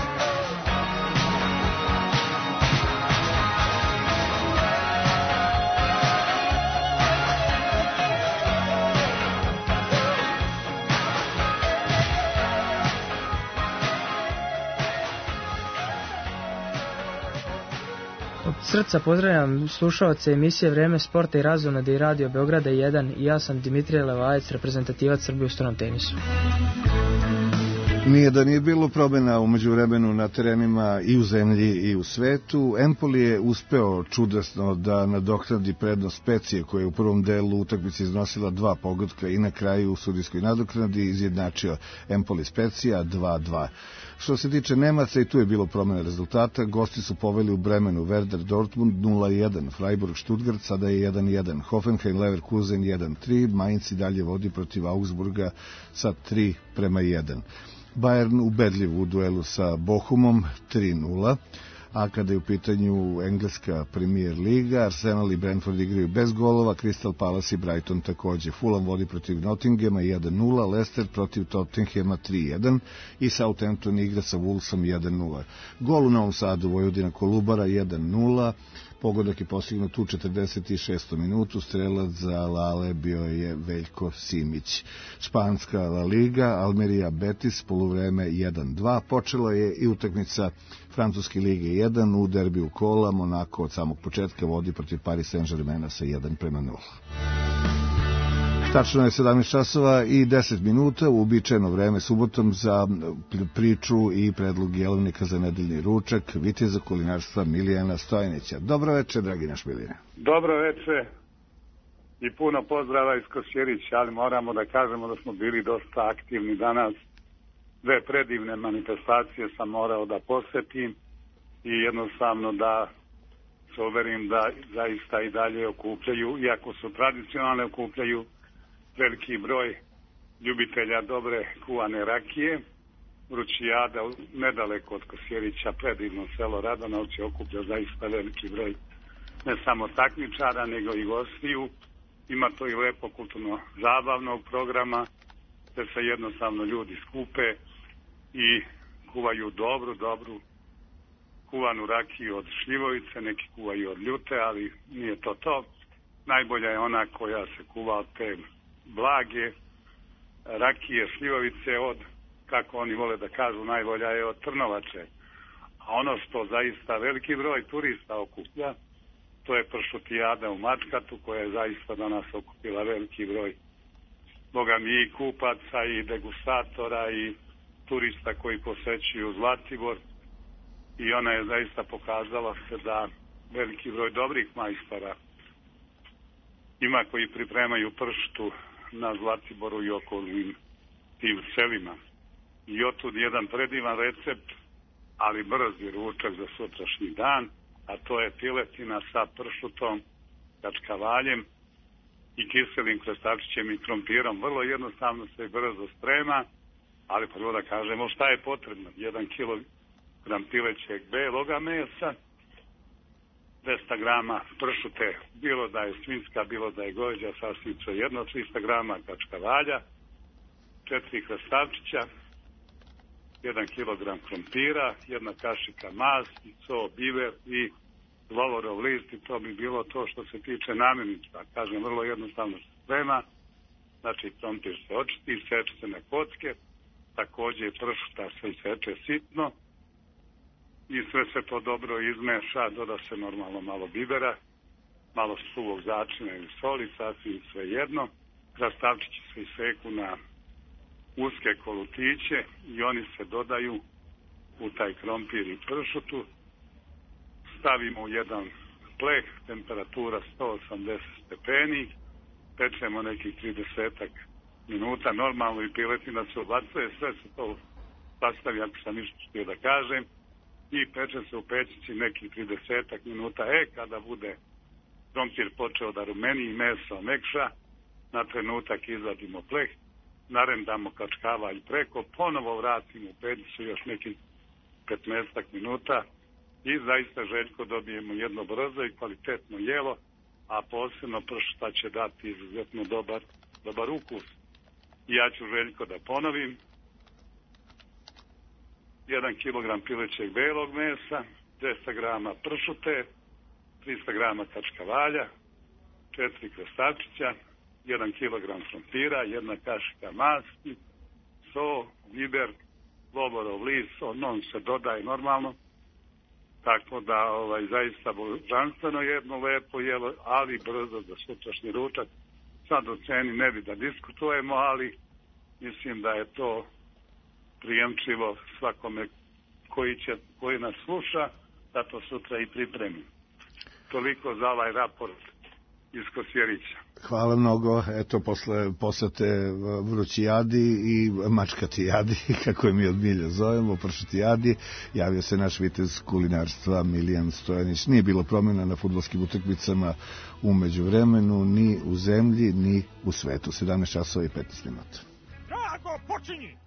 Od srca pozdravljam slušaoce emisije Vreme sporta i razonode i Radio Beograda jedan i ja sam Dimitrije Levajac, reprezentativac Srbije u stranom tenisu. Nije da nije bilo promjena umeđu vremenu na terenima i u zemlji i u svetu. Empoli je uspeo čudesno da nadoknadi prednost Specije koja je u prvom delu utakmice iznosila dva pogotka i na kraju u sudijskoj nadoknadi izjednačio Empoli Specija dva dva. Što se tiče Nemaca, i tu je bilo promjena rezultata. Gosti su poveli u Bremenu Werder Dortmund nula jedan, Freiburg Stuttgart sada je jedan jedan, Hoffenheim Leverkusen jedan tri, Mainz i dalje vodi protiv Augsburga sa tri prema jedan. Bayern ubedljiv u duelu sa Bochumom tri nula, a kada je u pitanju engleska Premier Liga, Arsenal i Brentford igraju bez golova, Crystal Palace i Brighton takođe. Fulham vodi protiv Nottinghama jedan nula, Leicester protiv Tottenhama tri jedan i Southampton igra sa Wolvesom jedan nula. Gol u Novom Sadu Vojvodina Kolubara jedan nula, pogodak je postignut u četrdeset šestoj minutu, strelac za Lale bio je Veljko Simić. Španska La Liga, Almeria Betis, poluvreme jedan dva, počela je i utakmica Francuske lige jedan, u derbiju kola Monako od samog početka vodi protiv Paris Saint-Germaina sa jedan prema nula. Tačno je sedamnaest časova i deset minuta, uobičajeno vreme subotom za priču i predlog jelovnika za nedeljni ručak viteza kulinarstva Milijana Stojanića. Dobro večer, dragi naš Milijane. Dobro večer i puno pozdrava iz Kosjerića, ali moramo da kažemo da smo bili dosta aktivni danas. Dve predivne manifestacije sam morao da posetim i jednostavno da se uverim da zaista i dalje okupljaju, iako su tradicionalne, okupljaju veliki broj ljubitelja dobre kuvane rakije. Vrućijada, nedaleko od Kosjerića, predivno selo Radonovci, okuplja zaista veliki broj ne samo takmičara, nego i gostiju. Ima to i lepo kulturno zabavnog programa, gde se jednostavno ljudi skupe i kuvaju dobru, dobru kuvanu rakiju od šljivovice, neki kuvaju od ljute, ali nije to to. Najbolja je ona koja se kuva od te blage rakije šljivovice od, kako oni vole da kažu, najbolja je od trnovače. A ono što zaista veliki broj turista okuplja, to je pršutijada u Mačkatu, koja je zaista danas okupila veliki broj, boga mi, i kupaca i degustatora i turista koji posećuju Zlatibor, i ona je zaista pokazala se da veliki broj dobrih majstora ima koji pripremaju pršutu na Zlatiboru i okolnim tim selima. I otud jedan predivan recept, ali brzi ručak za sutrašnji dan, a to je piletina sa pršutom, kačkavaljem i kiselim krestačićem i krompirom. Vrlo jednostavno se brzo sprema, ali prvo da kažemo šta je potrebno. Jedan kilogram pilećeg beloga mesa, dvesta grama pršute, bilo da je svinjska, bilo da je goveđa, sasvim jedno, trista grama kačkavalja, četiri krastavčića, jedan kilogram krompira, jedna kašika masti, so, biber i lovorov list, i to bi bilo to što se tiče namirnica. Kažem, vrlo jednostavno se sprema. Znači, krompir se očisti, seče se na kocke, takođe pršuta se seče sitno i sve se to dobro izmeša, doda se normalno malo bibera, malo suvog začina ili soli, sasvim sve jedno. Krastavčići se iseku na uske kolutiće i oni se dodaju u taj krompir i pršutu. Stavimo u jedan pleh, temperatura sto osamdeset stepeni, pečemo nekih trideset minuta, normalno i piletina se ubacuje, sve se to sastavi, ako sam ništa htio da kažem, i peče se u pećici nekih trideset minuta. E, kada bude krompir počeo da rumeni i meso mekša, na trenutak izvadimo pleh, narendamo kačkavalj preko, ponovo vratimo u pećicu još nekih petnaest minuta i zaista Željko dobijemo jedno brzo i kvalitetno jelo, a posebno pršuta će dati izuzetno dobar, dobar ukus. I ja ću, Željko, da ponovim: jedan kilogram pilećeg belog mesa, dvesta grama pršute, trista grama kačkavalja, četiri krastavčića, jedan kilogram krompira, jedna kašika masti, so, biber, lovorov list, on se dodaje normalno, tako da ovaj, zaista božanstveno jedno lepo jelo, ali brzo za sutrašnji ručak. Sad o ceni ne bi da diskutujemo, ali mislim da je to prijemčivo svakome koji, će, koji nas sluša, da to sutra i pripremi. Toliko za ovaj raport iz Kosjerića. Hvala mnogo, eto, posle posete vrućijadi i mačkatijadi, kako je mi od milja zovemo, pršutijadi, javio se naš vitez kulinarstva Milijan Stojanić. Nije bilo promjena na fudbalskim utakmicama u međuvremenu, ni u zemlji, ni u svetu. sedamnaest časova i petnaest minuta. Drago, počinji!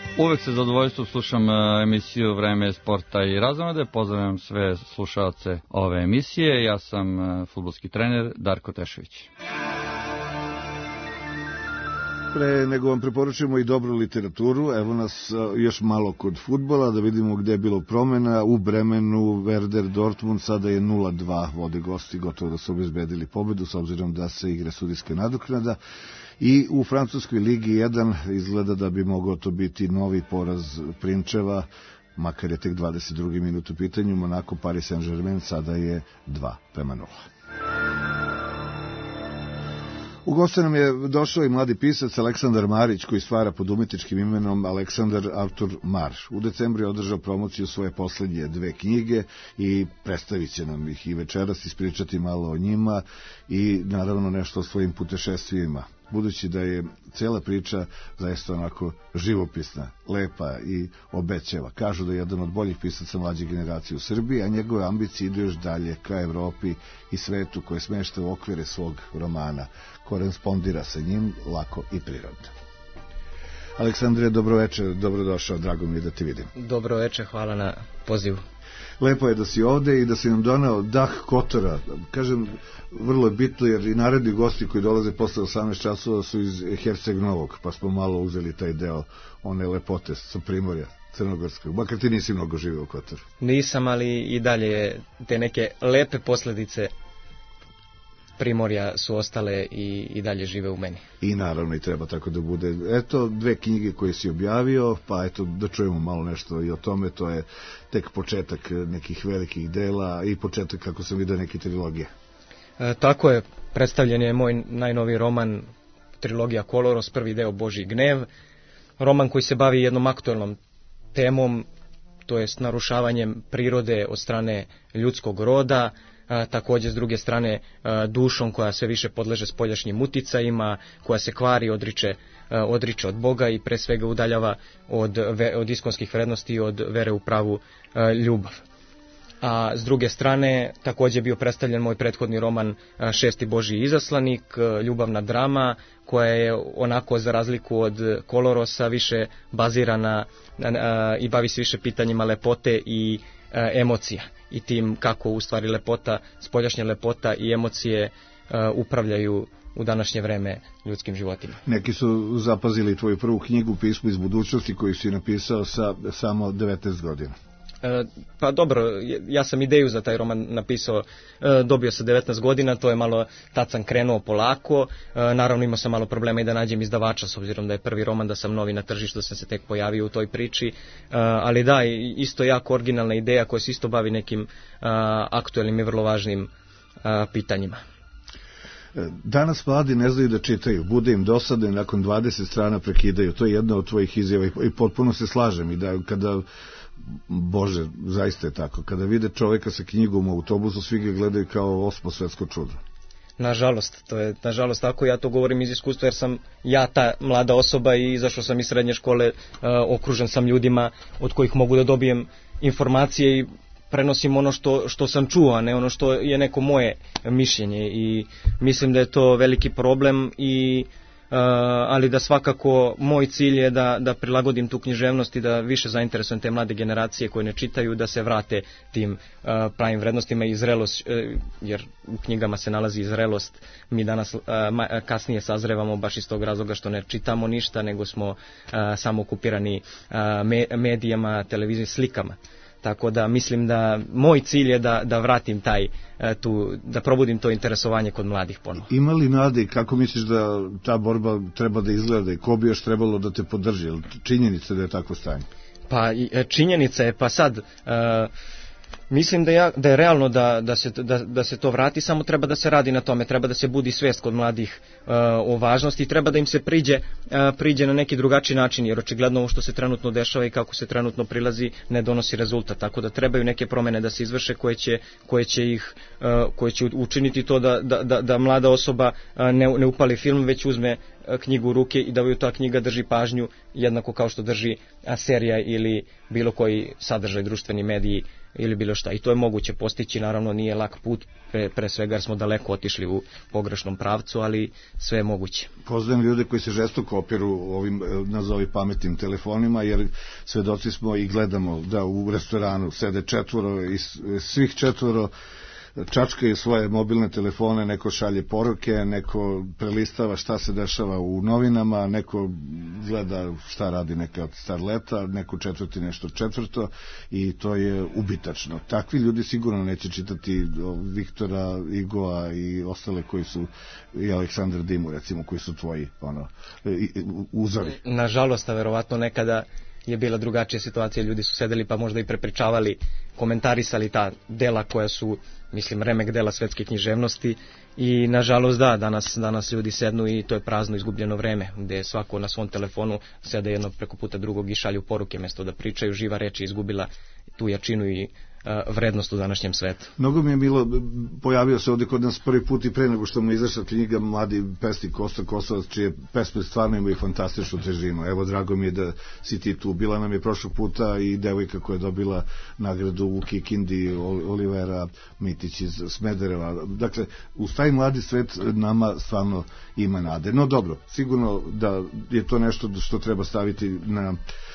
Uvek se zadovoljstvo slušam emisiju Vreme sporta i razonode. Pozdravljam sve slušalce ove emisije. Ja sam fudbalski trener Darko Tešević. Pre nego vam preporučujemo i dobru literaturu, evo nas još malo kod fudbala, da vidimo gde je bilo promena. U Bremenu Werder Dortmund sada je nula dva, vode gosti, gotovo da su obezbedili pobedu s obzirom da se igre sudijske nadoknada. I u Francuskoj ligi jedan izgleda da bi mogao to biti novi poraz Prinčeva, makar je tek dvadeset drugi minut u pitanju. Monaco Paris Saint-Germain sada je dva prema nula. U goste nam je došao i mladi pisac Aleksandar Marić, koji stvara pod umetničkim imenom Aleksandar Artur Mar. U decembru je održao promociju svoje poslednje dve knjige i predstavit će nam ih i večeras, ispričati malo o njima i naravno nešto o svojim putešestvijima. Budući da je cijela priča zaista onako živopisna, lepa i obećava. Kažu da je jedan od boljih pisaca mlađe generacije u Srbiji, a njegove ambicije idu još dalje ka Evropi i svetu koje smešta u okvire svog romana. Korespondira sa njim lako i prirodno. Aleksandre, dobroveče, dobrodošao, drago mi je da te vidim. Dobroveče, hvala na pozivu. Lepo je da si ovde i da si nam donao dah Kotora. Kažem, vrlo je bitno jer i naredni gosti koji dolaze posle osamnaest časova su iz Herceg Novog, pa smo malo uzeli taj deo one lepote sa Primorja Crnogorskog. Makar ti nisi mnogo živio u Kotoru. Nisam, ali i dalje te neke lepe posledice Primorja su ostale i, i dalje žive u meni. I naravno i treba tako da bude. Eto, dve knjige koje si objavio, pa eto da čujemo malo nešto i o tome. To je tek početak nekih velikih dela i početak, kako sam vidio, neke trilogije. E, tako je, predstavljen je moj najnoviji roman, trilogija Koloros, prvi deo Božji gnev. Roman koji se bavi jednom aktuelnom temom, to jest narušavanjem prirode od strane ljudskog roda. A, također s druge strane a, dušom koja sve više podleže spoljašnjim uticajima, koja se kvari, odriče, a, odriče od Boga i pre svega udaljava od, ve, od iskonskih vrednosti i od vere u pravu a, ljubav. A s druge strane također je bio predstavljen moj prethodni roman a, Šesti Božji izaslanik, a, ljubavna drama koja je onako za razliku od Kolorosa više bazirana a, i bavi se više pitanjima lepote i a, emocija i tim kako u stvari lepota, spoljašnja lepota i emocije uh, upravljaju u današnje vreme ljudskim životima. Neki su zapazili tvoju prvu knjigu Pismo iz budućnosti koju si napisao sa samo devetnaest godina. E, pa dobro, ja sam ideju za taj roman napisao, e, dobio sam devetnaest godina, to je malo, tad sam krenuo polako, e, naravno imao sam malo problema i da nađem izdavača, s obzirom da je prvi roman, da sam novi na tržištu, da sam se tek pojavio u toj priči, e, ali da, isto jako originalna ideja koja se isto bavi nekim a, aktuelnim i vrlo važnim a, pitanjima. Danas mladi ne znaju da čitaju, bude im dosadno i nakon dvadeset strana prekidaju, to je jedna od tvojih izjava i potpuno se slažem i da kada Bože, zaista je tako. Kada vide čoveka sa knjigom u autobusu, svi ga gledaju kao osmo svetsko čudo. Nažalost, to je nažalost tako, ja to govorim iz iskustva jer sam ja ta mlada osoba i izašao sam iz srednje škole, uh, okružen sam ljudima od kojih mogu da dobijem informacije i prenosim ono što, što sam čuo, a ne ono što je neko moje mišljenje i mislim da je to veliki problem i Uh, ali da svakako moj cilj je da, da prilagodim tu književnost i da više zainteresujem te mlade generacije koje ne čitaju, da se vrate tim uh, pravim vrednostima i zrelost, uh, jer u knjigama se nalazi zrelost. Mi danas uh, ma, kasnije sazrevamo baš iz tog razloga što ne čitamo ništa, nego smo uh, samo okupirani uh, me, medijama, televizijom, slikama. Tako da mislim da moj cilj je da, da vratim taj, tu, da probudim to interesovanje kod mladih ponovo. Ima li nade, kako misliš da ta borba treba da izgleda i ko bi još trebalo da te podrži? Činjenica da je takvo stanje? Pa činjenica je, pa sad... Uh, Mislim da, ja, da je realno da, da, se, da, da se to vrati, samo treba da se radi na tome, treba da se budi svest kod mladih uh, o važnosti i treba da im se priđe, uh, priđe na neki drugačiji način, jer očigledno ovo što se trenutno dešava i kako se trenutno prilazi ne donosi rezultat, tako da trebaju neke promene da se izvrše koje će, koje će, ih, uh, koje će učiniti to da, da, da, da mlada osoba uh, ne, ne upali film, već uzme knjigu u ruke i da ju ta knjiga drži pažnju jednako kao što drži serija ili bilo koji sadržaj, društveni mediji ili bilo šta. I to je moguće postići, naravno nije lak put, pre, pre svega jer smo daleko otišli u pogrešnom pravcu, ali sve je moguće. Poznajem ljude koji se žestoko opiru ovim, nazovi, pametnim telefonima, jer svedoci smo i gledamo da u restoranu sede četvoro i svih četvoro čačkaju svoje mobilne telefone, neko šalje poruke, neko prelistava šta se dešava u novinama, neko gleda šta radi neka od starleta, neko četvrti nešto četvrto i to je ubitačno. Takvi ljudi sigurno neće čitati Viktora Igoa i ostale koji su, i Aleksandar Dimu recimo, koji su tvoji ono, uzori. Nažalost, a verovatno nekada je bila drugačija situacija, ljudi su sedeli pa možda i prepričavali, komentarisali ta dela koja su, mislim, remek dela svetske književnosti i nažalost da, danas, danas ljudi sednu i to je prazno izgubljeno vreme, gde svako na svom telefonu sede jedno preko puta drugog i šalju poruke, mesto da pričaju, živa reč je izgubila tu jačinu i vrednost u današnjem svetu. Mnogo mi je bilo, pojavio se ovdje kod nas prvi put i pre nego što mu izašla knjiga Mladi pesnik Kosta Kosovac, čije pesme stvarno imaju fantastičnu težinu. Evo, drago mi je da si ti tu. Bila nam je prošlog puta i devojka koja je dobila nagradu u Kikindi, Olivera Mitić iz Smedereva. Dakle, uz taj mladi svet nama stvarno ima nade. No dobro, sigurno da je to nešto što treba staviti na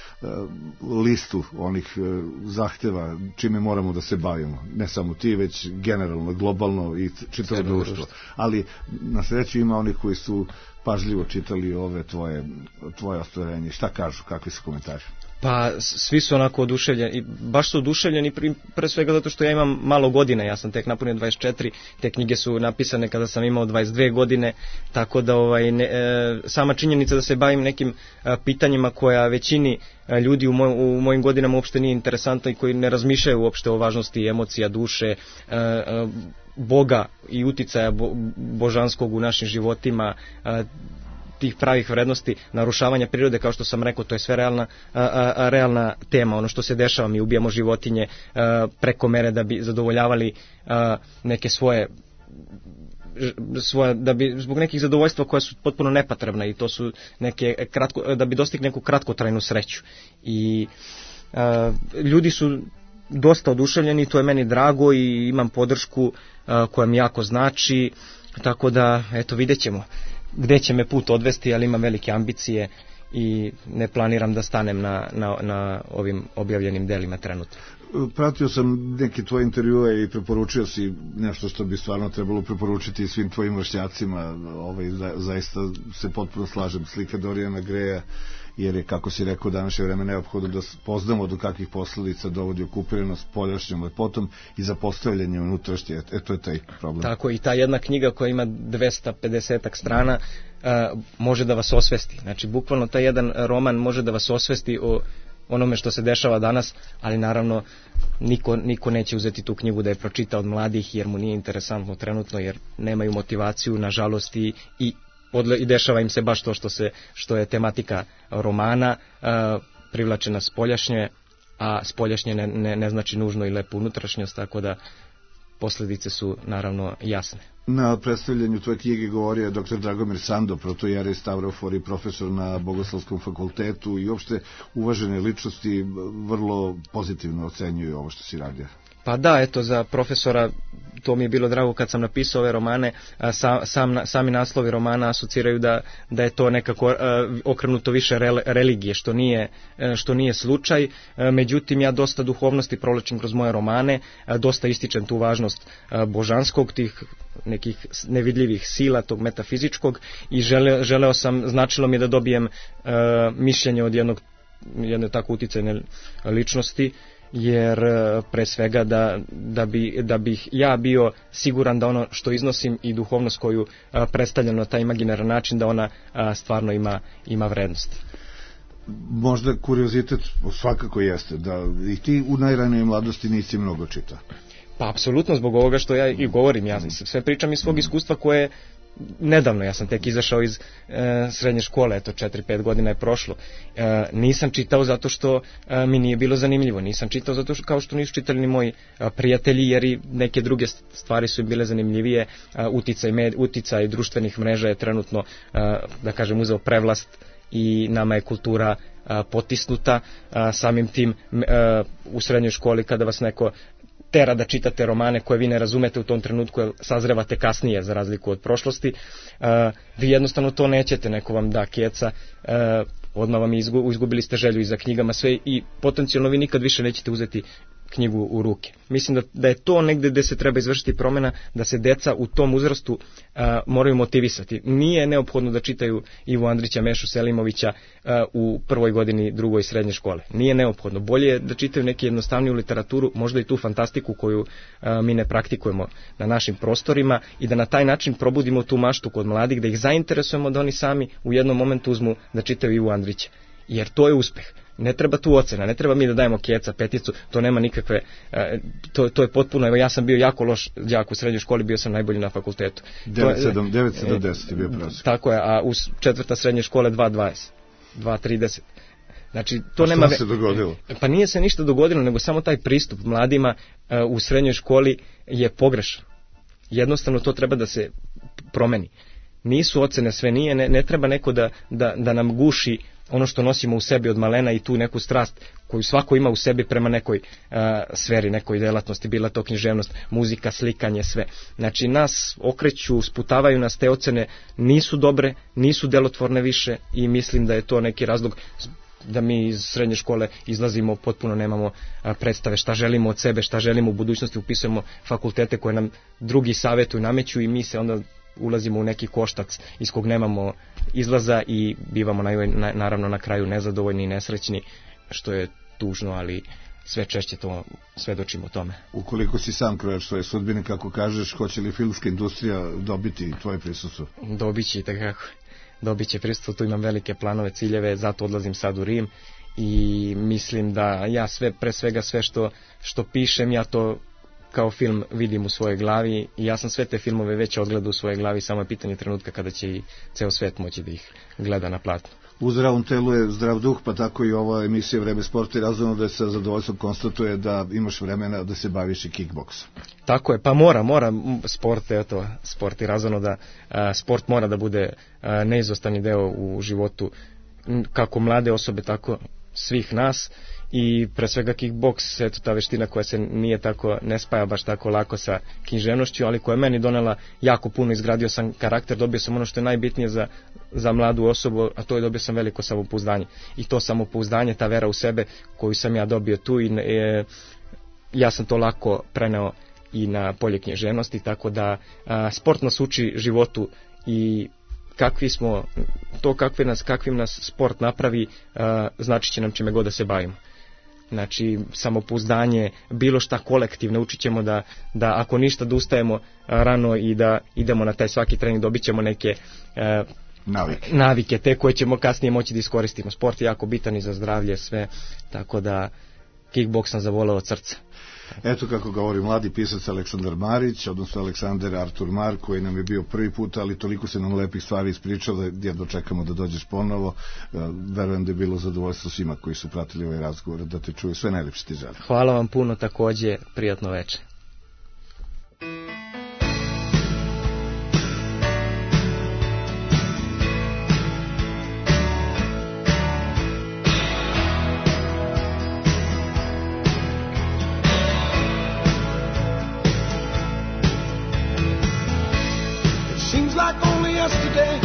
listu onih zahteva čime moramo da se bavimo, ne samo ti, već generalno, globalno i čitavo društvo. Ali na sreću ima onih koji su pažljivo čitali ove tvoje, tvoje ostvarenje. Šta kažu, kakvi su komentari? Pa svi su onako oduševljeni, i baš su oduševljeni pre svega zato što ja imam malo godina, ja sam tek napunio dvadeset četiri, te knjige su napisane kada sam imao dvadeset dve godine, tako da ovaj, ne, e, sama činjenica da se bavim nekim a, pitanjima koja većini a, ljudi u, moj, u mojim godinama uopšte nije interesantno i koji ne razmišljaju uopšte o važnosti emocija, duše, a, a, Boga i uticaja bo, božanskog u našim životima, a, tih pravih vrednosti, narušavanja prirode, kao što sam rekao, to je sve realna, a, a, realna tema, ono što se dešava, mi ubijamo životinje a, preko mere da bi zadovoljavali a, neke svoje svoje, da bi zbog nekih zadovoljstva koja su potpuno nepotrebna i to su neke kratko, da bi dostigli neku kratkotrajnu sreću. I a, ljudi su dosta oduševljeni, to je meni drago i imam podršku a, koja mi jako znači, tako da, eto, vidjet ćemo gde će me put odvesti, ali imam velike ambicije i ne planiram da stanem na, na, na ovim objavljenim delima trenutno. Pratio sam neke tvoje intervjue i preporučio si nešto što bi stvarno trebalo preporučiti svim tvojim vršnjacima. Ovaj, za, zaista se potpuno slažem. Slika Dorijana Greja, jer je, kako si rekao, današnje vreme neophodno da poznamo do kakvih posledica dovodi okupiranost spoljašnjom lepotom i zapostavljanje unutrašnje. E, to je taj problem. Tako, i ta jedna knjiga koja ima dvesta pedeset strana a, može da vas osvesti. Znači, bukvalno taj jedan roman može da vas osvesti o onome što se dešava danas, ali naravno niko, niko neće uzeti tu knjigu da je pročita od mladih, jer mu nije interesantno trenutno, jer nemaju motivaciju, nažalost, i, i i dešava im se baš to što se što je tematika romana, a, privlače nas spoljašnje, a spoljašnje ne, ne, ne znači nužno i lepu unutrašnjost, tako da posledice su naravno jasne. Na predstavljanju tvoje knjige govorio je doktor Dragomir Sando, protojerej Stavrofor i profesor na Bogoslovskom fakultetu i uopšte uvažene ličnosti vrlo pozitivno ocenjuju ovo što si radio. Pa da, eto, za profesora to mi je bilo drago kad sam napisao ove romane, a sam, sam, sami naslovi romana asociraju da, da je to nekako a, okrenuto više re, religije, što nije, a, što nije slučaj. A, međutim, ja dosta duhovnosti provlačim kroz moje romane, a, dosta ističem tu važnost a, božanskog, tih nekih nevidljivih sila, tog metafizičkog, i žele, želeo sam, značilo mi je da dobijem a, mišljenje od jednog, jedne tako uticajne ličnosti, jer pre svega da, da, bi, da bih ja bio siguran da ono što iznosim i duhovnost koju a, predstavljam na taj imaginaran način, da ona a, stvarno ima, ima vrednost. Možda kuriozitet svakako jeste da i ti u najranijoj mladosti nisi mnogo čitao. Pa apsolutno, zbog ovoga što ja i govorim, ja sve pričam iz svog iskustva koje nedavno, ja sam tek izašao iz e, srednje škole, eto četiri pet godina je prošlo. E, nisam čitao zato što e, mi nije bilo zanimljivo, nisam čitao zato što, kao što nisu čitali ni moji a, prijatelji, jer i neke druge stvari su im bile zanimljivije. A, uticaj, med, uticaj društvenih mreža je trenutno, a, da kažem, uzeo prevlast i nama je kultura a, potisnuta, a, samim tim a, u srednjoj školi kada vas neko tera da čitate romane koje vi ne razumete u tom trenutku, jer sazrevate kasnije za razliku od prošlosti, uh, vi jednostavno to nećete, neko vam da keca, uh, odmah vam izgu, izgubili ste želju i za knjigama sve i potencijalno vi nikad više nećete uzeti knjigu u ruke. Mislim da, da je to negde gde se treba izvršiti promjena, da se deca u tom uzrastu a, moraju motivisati. Nije neophodno da čitaju Ivu Andrića, Mešu Selimovića a, u prvoj godini drugoj srednje škole. Nije neophodno. Bolje je da čitaju neki jednostavniju literaturu, možda i tu fantastiku koju a, mi ne praktikujemo na našim prostorima i da na taj način probudimo tu maštu kod mladih, da ih zainteresujemo da oni sami u jednom momentu uzmu da čitaju Ivu Andrića. Jer to je uspeh. Ne treba tu ocena, ne treba mi da dajemo keca, peticu, to nema nikakve, to, to je potpuno, evo ja sam bio jako loš đak u srednjoj školi, bio sam najbolji na fakultetu. devet sedam deset je bio prosjek. Tako je, a u četvrta srednje škole dva dvadeset, dva trideset. Znači, to a nema... Šta se dogodilo? Pa nije se ništa dogodilo, nego samo taj pristup mladima u srednjoj školi je pogrešan. Jednostavno to treba da se promeni. Nisu ocene sve, nije, ne, ne treba neko da, da, da nam guši ono što nosimo u sebi od malena i tu neku strast koju svako ima u sebi prema nekoj uh, sferi, nekoj delatnosti, bila to književnost, muzika, slikanje, sve. Znači nas okreću, sputavaju nas, te ocene nisu dobre, nisu delotvorne više i mislim da je to neki razlog da mi iz srednje škole izlazimo, potpuno nemamo a, predstave šta želimo od sebe, šta želimo u budućnosti, upisujemo fakultete koje nam drugi savjetuju, nameću i mi se onda ulazimo u neki koštac iz kog nemamo izlaza i bivamo na, na, naravno na kraju nezadovoljni i nesrećni, što je tužno, ali sve češće to svedočimo tome. Ukoliko si sam krojač svoje sudbine, kako kažeš, hoće li filmska industrija dobiti tvoje prisustvo? Dobiće i takako. Dobiće prisustvo, tu imam velike planove, ciljeve, zato odlazim sad u Rim i mislim da ja sve, pre svega sve što, što pišem, ja to kao film vidim u svojoj glavi i ja sam sve te filmove već odgledao u svojoj glavi, samo je pitanje trenutka kada će i ceo svet moći da ih gleda na platnu. U zdravom telu je zdrav duh, pa tako i ova emisija Vreme sporta i razumno da se zadovoljstvom konstatuje da imaš vremena da se baviš i kickboksom. Tako je, pa mora, mora sport, eto, sport i razumno da a, sport mora da bude a, neizostavni deo u životu kako mlade osobe, tako svih nas. I pre svega kickboks, eto ta veština koja se nije tako, ne spaja baš tako lako sa književnošću, ali koja je meni donela jako puno, izgradio sam karakter, dobio sam ono što je najbitnije za, za mladu osobu, a to je dobio sam veliko samopouzdanje. I to samopouzdanje, ta vera u sebe koju sam ja dobio tu i e, ja sam to lako preneo i na polje književnosti, tako da a, sport nas uči životu i kakvi smo, to kakvi nas, kakvim nas sport napravi, a, znači će nam čime god da se bavimo. Znači, samopouzdanje, bilo šta kolektivno, učit ćemo da, da ako ništa da ustajemo rano i da idemo na taj svaki trening, dobit ćemo neke e, navike. navike, te koje ćemo kasnije moći da iskoristimo. Sport je jako bitan i za zdravlje, sve, tako da kickboks sam zavoleo od srca. Eto kako govori mladi pisac Aleksandar Marić, odnosno Aleksandar Artur Mar, koji nam je bio prvi put, ali toliko se nam lepih stvari ispričao da jedno čekamo da dođeš ponovo. Verujem da je bilo zadovoljstvo svima koji su pratili ovaj razgovor, da te čuju. Sve najlepše ti želim. Hvala vam puno, takođe, prijatno večer. Yesterday,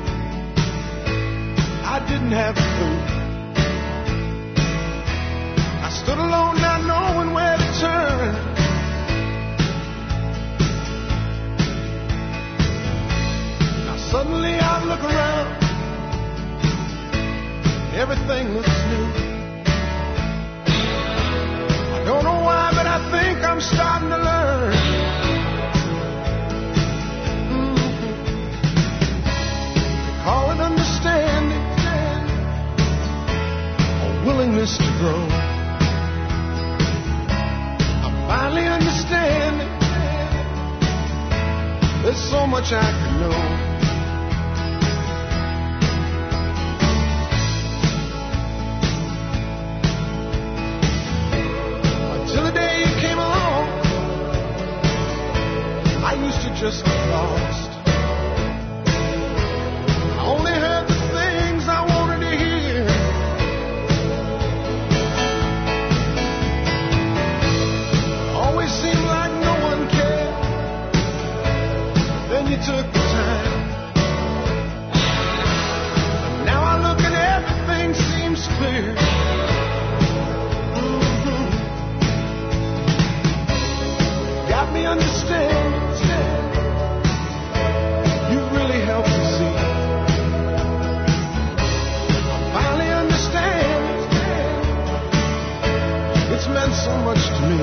I didn't have food. I stood alone, not knowing where to turn. Now suddenly I look around, everything looks new. I don't know why, but I think I'm starting to learn. Call it understanding, a willingness to grow. I'm finally understanding there's so much I could know. Until the day you came along, I used to just get lost. I only heard the things I wanted to hear. Always seemed like no one cared. Then you took the time. Now I look and everything seems clear. Mm-hmm. Got me understanding. You really helped me see. I finally understand. It's meant so much to me.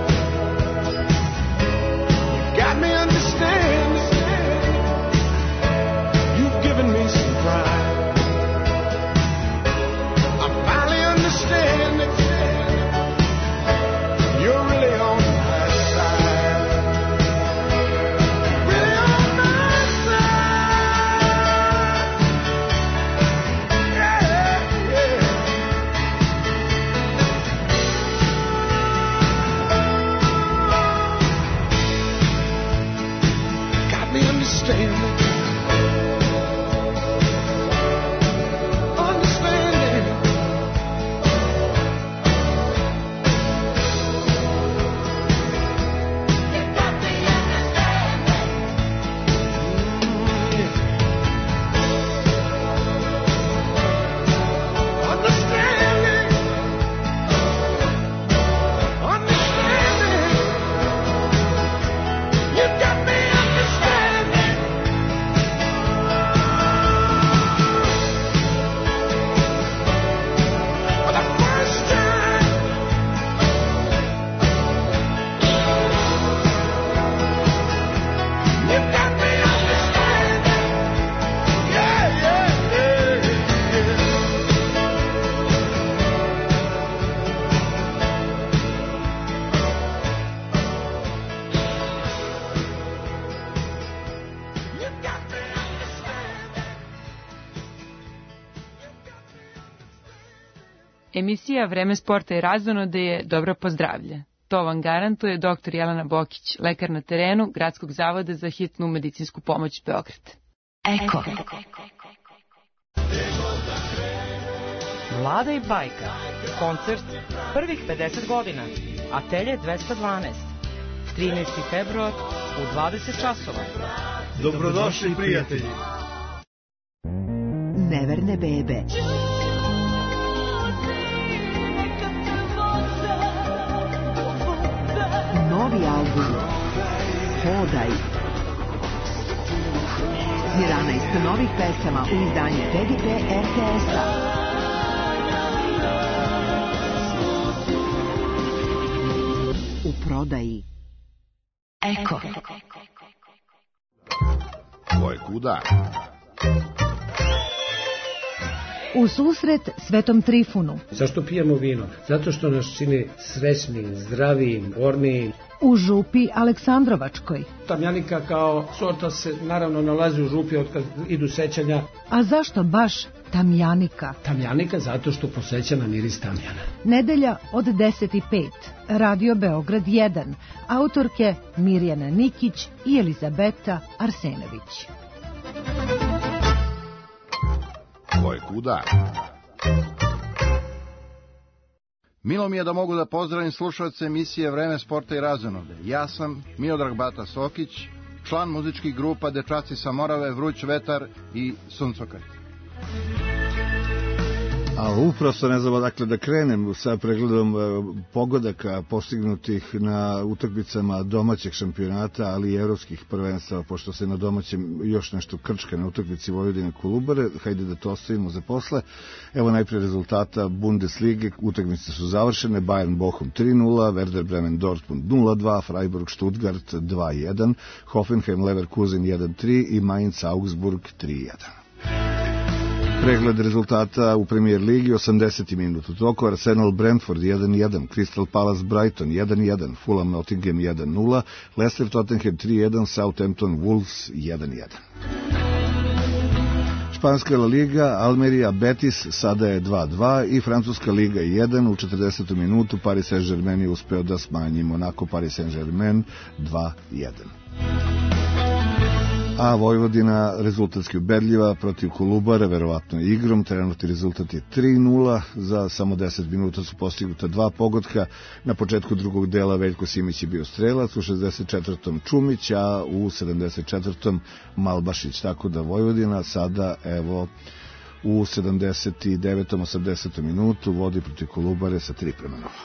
You got me understanding. You've given me some pride. I finally understand it. You're really on my side. Really on my side. Yeah, yeah. Got me understanding. Understanding. You got me understanding. Understanding. Understanding. You got me understanding. For the first time. You got me understanding. Yeah, yeah, yeah, yeah. You got me understanding. Emisija Vreme sporta i razonode je dobro pozdravlja. To vam garantuje doktor Jelena Bokić, lekar na terenu Gradskog zavoda za hitnu medicinsku pomoć Beograd. Eko. Mlada i bajka. Koncert prvih pedeset godina. Atelje dvesta dvanaest. trinaesti februar u dvadeset časova. Dobrodošli, prijatelji. Neverne bebe. Novi album Hodaj. jedanaest novih pesama u izdanju T G P R T S-a. U prodaji. Eko. Ko je kuda? U susret Svetom Trifunu. Zašto pijemo vino? Zato što nas čini srećnim, zdravijim, ornijim. U župi Aleksandrovačkoj. Tamjanika kao sorta se naravno nalazi u župi od kad idu sećanja. A zašto baš tamjanika? Tamjanika zato što poseća na miris tamjana. Nedelja od deset i pet. Radio Beograd jedan. Autorke Mirjana Nikić i Elizabeta Arsenović. Ko je kuda? Milo mi je da mogu da pozdravim slušalce emisije Vreme sporta i razonode. Ja sam Miodrag Bata Sokić, član muzičkih grupa Dečaci sa Morave, Vruć vetar i Suncokret. A uprosto ne znam dakle da krenem sa pregledom pogodaka postignutih na utakmicama domaćeg šampionata, ali i evropskih prvenstava, pošto se na domaćem još nešto krčka na utakmici Vojvodine Kolubare. Hajde da to ostavimo za posle. Evo najprije rezultata Bundeslige. Utakmice su završene. Bayern Bochum tri nula, Werder Bremen Dortmund nula dva, Freiburg Stuttgart dva jedan, Hoffenheim Leverkusen jedan tri i Mainz Augsburg tri jedan. Pregled rezultata u Premier Ligi, osamdeseti minut u toku, Arsenal Brentford jedan jedan, Crystal Palace Brighton jedan jedan, Fulham Nottingham jedan nula, Leicester Tottenham tri jedan, Southampton Wolves jedan jedan. Španska La Liga, Almeria Betis sada je dva dva i Francuska Liga jedan, u četrdesetom minutu Paris Saint-Germain je uspeo da smanji Monaco Paris Saint-Germain dva jedan. A Vojvodina rezultatski ubedljiva protiv Kolubara, verovatno igrom, trenutni rezultat je tri nula, za samo deset minuta su postignuta dva pogotka, na početku drugog dela Veljko Simić je bio strelac, u šezdeset četvrtom Čumić, a u sedamdeset četvrtom Malbašić, tako da Vojvodina sada evo u sedamdeset devetom osamdesetom minutu vodi protiv Kolubare sa tri prema nula.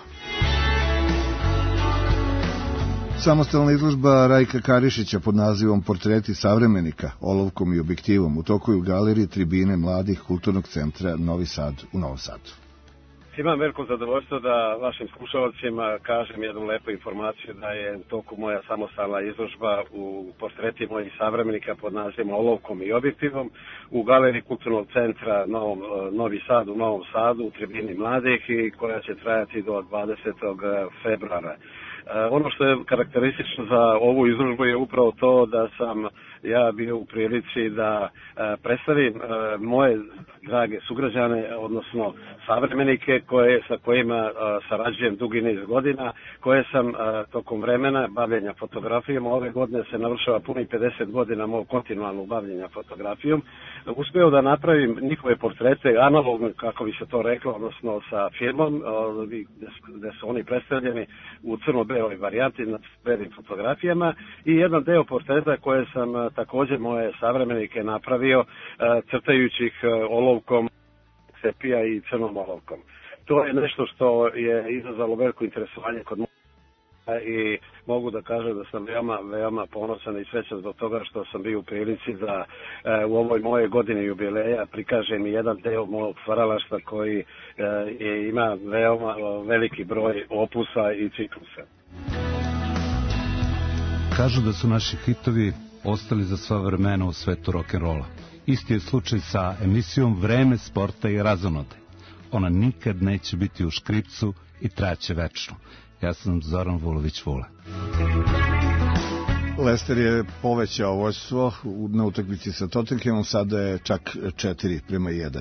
Samostalna izložba Rajka Karišića pod nazivom Portreti savremenika, olovkom i objektivom u toku je u galeriji Tribine mladih Kulturnog centra Novi Sad u Novom Sadu. Imam veliko zadovoljstvo da vašim slušalcima kažem jednu lepu informaciju da je u toku moja samostalna izložba u portreti mojih savremenika pod nazivom Olovkom i objektivom u galeriji Kulturnog centra Novom, Novi Sad u Novom Sadu u Tribini mladih i koja će trajati do dvadesetog februara. Ono što je karakteristično za ovu izložbu je upravo to da sam ja bio u prilici da predstavim moje drage sugrađane, odnosno savremenike koje, sa kojima sarađujem dugi niz godina, koje sam tokom vremena bavljenja fotografijom, ove godine se navršava puni pedeset godina mog kontinualnog bavljenja fotografijom, uspeo da napravim njihove portrete analogno, kako bi se to reklo, odnosno sa filmom, gde su oni predstavljeni u crno-beloj varijanti na belim fotografijama i jedan deo portreta koje sam također moje savremenike napravio crtajući ih olovkom sepija i crnom olovkom. To je nešto što je izazvalo veliko interesovanje kod mojeg i mogu da kažem da sam veoma, veoma ponosan i srećan zbog toga što sam bio u prilici da e, u ovoj moje godini jubileja prikažem i jedan deo mojeg stvaralaštva koji e, je, ima veoma veliki broj opusa i ciklusa. Kažu da su naši hitovi ostali za sva vremena u svetu rock'n'rolla. Isti je slučaj sa emisijom Vreme sporta i razonode. Ona nikad neće biti u škripcu i traće večno. Ja sam Zoran Vulović Vule. Leicester je povećao vođstvo na utakmici sa Tottenhamom, sada je čak četiri prema jedan.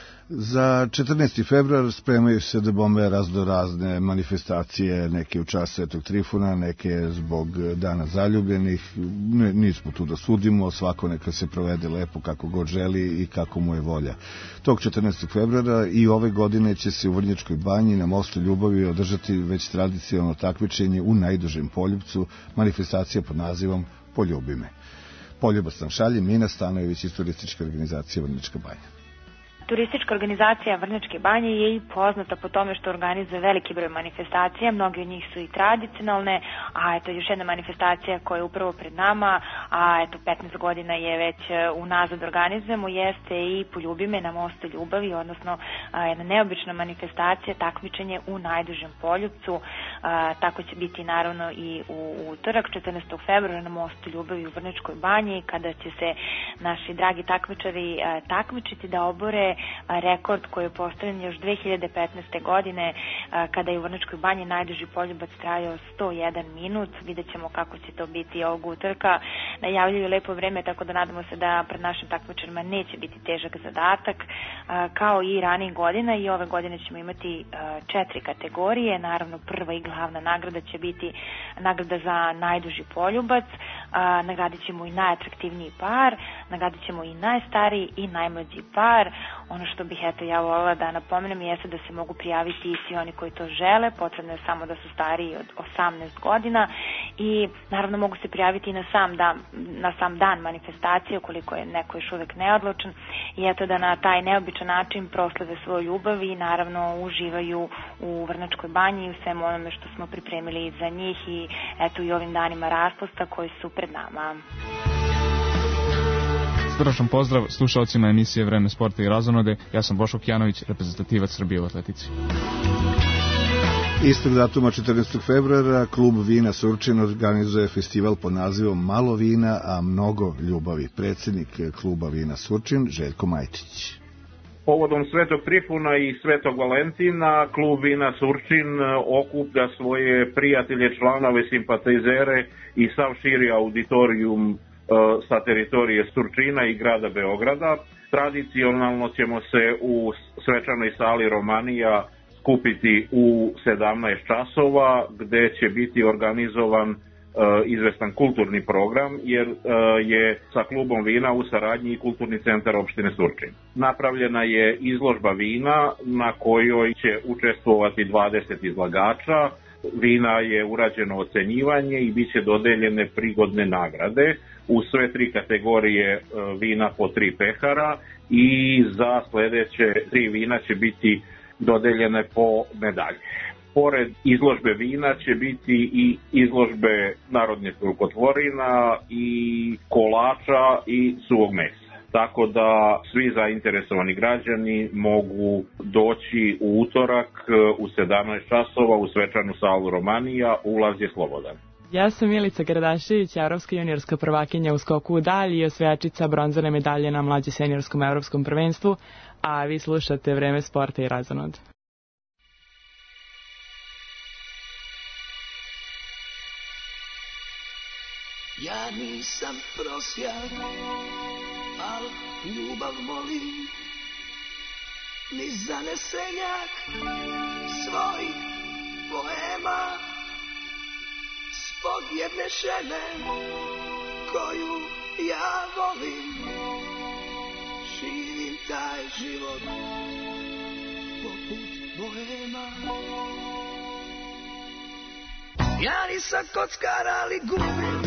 Za četrnaesti februar spremaju se da bombe razno razne manifestacije, neke u čast Svetog Trifuna, neke zbog Dana zaljubljenih. Ne, nismo tu da sudimo, svako neka se provede lepo kako god želi i kako mu je volja. Tog četrnaestog februara i ove godine će se u Vrnjačkoj banji na Mostu Ljubavi održati već tradicionalno takmičenje u najdužem poljupcu, manifestacija pod nazivom Poljubi me. Poljubac nam šalje Mina Stanojević iz turističke organizacije Vrnjačka banja. Turistička organizacija Vrnjačke banje je i poznata po tome što organizuje veliki broj manifestacija, mnogi od njih su i tradicionalne, a eto još jedna manifestacija koja je upravo pred nama, a eto petnaest godina je već unazad organizujemo, jeste i Poljubi me na Mostu Ljubavi, odnosno a, jedna neobična manifestacija, takmičenje u najdužem poljupcu, a, tako će biti naravno i u utorak četrnaestog februara na Mostu Ljubavi u Vrnjačkoj banji, kada će se naši dragi takmičari a, takmičiti da obore rekord koji je postavljen još dve hiljade petnaeste. godine kada je u Vrnjačkoj banji najduži poljubac trajao sto jedan minut. Vidjet ćemo kako će to biti ovog utorka. Najavljuju lepo vreme, tako da nadamo se da pred našim takmičarima neće biti težak zadatak kao i ranijih godina i ove godine ćemo imati četiri kategorije. Naravno prva i glavna nagrada će biti nagrada za najduži poljubac. Nagradit ćemo i najatraktivniji par, nagradit ćemo i najstariji i najmlađi par. Ono što bih eto ja volila da napomenem jeste da se mogu prijaviti i svi oni koji to žele, potrebno je samo da su stariji od osamnaest godina i naravno mogu se prijaviti i na sam dan, na sam dan manifestacije ukoliko je neko još uvek neodlučan i eto da na taj neobičan način proslave svoju ljubav i naravno uživaju u Vrnjačkoj banji i u svemu onome što smo pripremili za njih i eto i ovim danima raspusta koji su pred nama. Srdačan pozdrav slušalcima emisije Vreme sporta i razonode. Ja sam Boško Kjanović, reprezentativac Srbije u atletici. Istog datuma četrnaestog februara klub Vina Surčin organizuje festival pod nazivom Malo vina, a mnogo ljubavi. Predsjednik kluba Vina Surčin Željko Majčić. Povodom Svetog Trifuna i Svetog Valentina, klub vina Surčin okuplja svoje prijatelje, članove, simpatizere i sav širi auditorijum sa teritorije Surčina i grada Beograda. Tradicionalno ćemo se u svečanoj sali Romanija skupiti u sedamnaest časova, gde će biti organizovan izvestan kulturni program, jer je sa klubom vina u saradnji i kulturni centar opštine Surčin. Napravljena je izložba vina na kojoj će učestvovati dvadeset izlagača. Vina je urađeno ocenjivanje i bit će dodeljene prigodne nagrade u sve tri kategorije vina po tri pehara i za sledeće tri vina će biti dodeljene po medalje. Pored izložbe vina će biti i izložbe narodnih rukotvorina i kolača i suvog mesa. Tako da svi zainteresovani građani mogu doći u utorak u sedamnaest časova u svečanu salu Romanija, ulaz je slobodan. Ja sam Milica Gradašević, evropska juniorska prvakinja u skoku u dalj i osvajačica bronzane medalje na mlađe seniorskom evropskom prvenstvu, a vi slušate Vreme sporta i razonode. Ja nisam prosjak, al ljubav molim, ni zanesenjak svojih poema, zbog jedne žene koju ja volim, živim taj život poput bohema. Ja nisam kockar, ali gubim,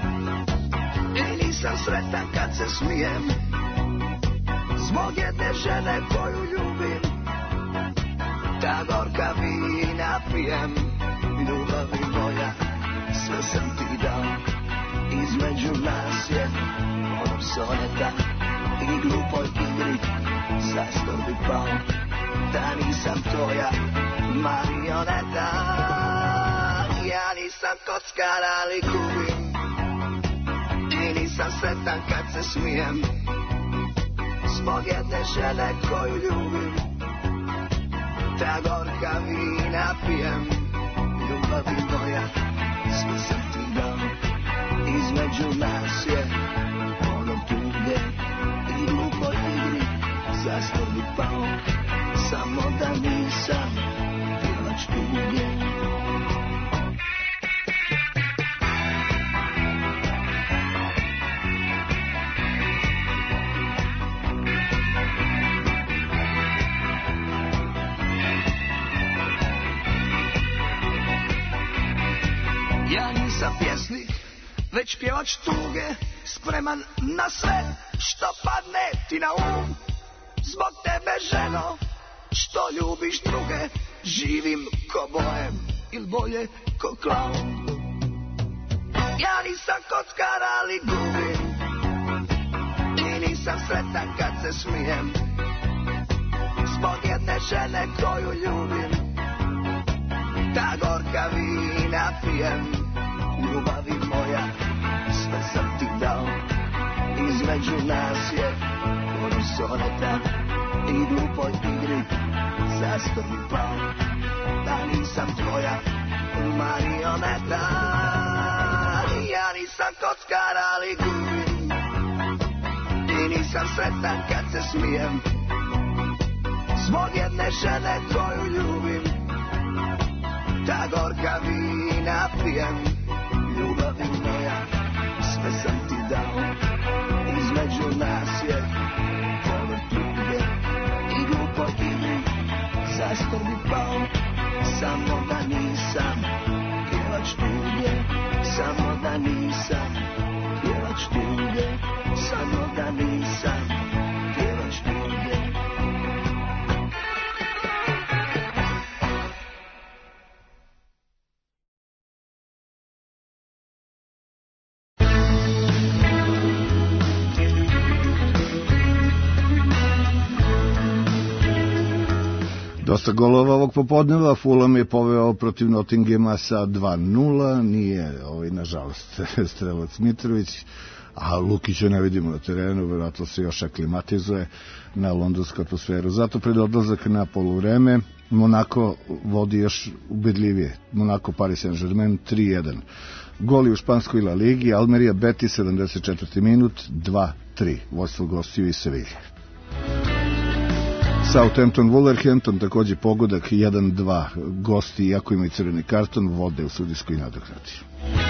i nisam sretan kad se smijem, zbog jedne žene koju ljubim, ta gorka vina pijem. Ljubavi moja, sve sam ti dao, između nas je ono soneta i glupoj igri zastor bi pao, da nisam tvoja marioneta. Ja nisam kockar, ali gubim, i nisam sretan kad se smijem, zbog jedne žene koju ljubim, ta gorka vina pijem. Ljubavi moja, sve sam ti dao, između nas je ono tuge i glupoj igri zastor bi pao, samo da nisam pjevač tuge. Ja nisam pjesnik, već pjevač tuge, spreman na sve što padne ti na um. Zbog tebe, ženo, što ljubiš druge, živim ko bohem, ili bolje ko klaun. Ja nisam kockar, ali gubim, i nisam sretan kad se smijem, zbog jedne žene koju ljubim, ta gorka vina pijem. Ljubavi moja, sve sam ti dao, između nas je ono soneta i glupoj igri zastor mi pao, da nisam tvoja marioneta. Ja nisam kockar, ali gubim, i nisam sretan kad se smijem, zbog jedne žene koju ljubim, ta gorka vina pijem. Ljubavi moja, sve sam ti dao, između nas je povrh tuge i glupoj igri zastor bi pao, samo da nisam pjevač tuge, samo da nisam pjevač tuge, samo da nisam pjevač tuge. Dosta golova ovog popodneva, Fulham je poveo protiv Nottinghama sa dva nula, nije ovaj, nažalost, strelac Mitrović, a Lukića ne vidimo na terenu, vjerojatno se još aklimatizuje na londonsku atmosferu. Zato pred odlazak na poluvreme Monako vodi još ubedljivije. Monako Paris Saint-Germain tri jedan. Goli u španskoj La Ligi, Almeria Betis sedamdeset četvrti minut dva tri. Vojstvo gostiju iz Sevilje. Southampton Wolverhampton takođe pogodak jedan dva. Gosti, iako imaju crveni karton, vode u sudijskoj nadoknadi.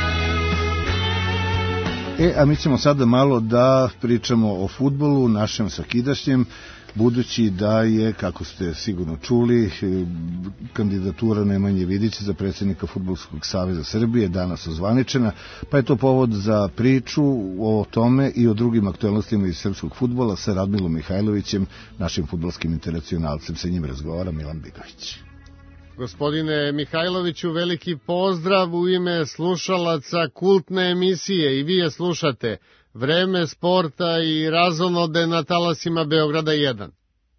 E, a mi ćemo sada malo da pričamo o fudbalu, našem sakidašnjem, budući da je, kako ste sigurno čuli, kandidatura Nemanje Vidića za predsjednika Fudbalskog saveza Srbije danas ozvaničena, pa je to povod za priču o tome i o drugim aktualnostima iz srpskog fudbala sa Radmilom Mihajlovićem, našim fudbalskim internacionalcem. Sa njim razgovara Milan Bigović. Gospodine Mihajloviću, veliki pozdrav u ime slušalaca kultne emisije, i vi je slušate, Vreme sporta i razonode na talasima Beograda jedan.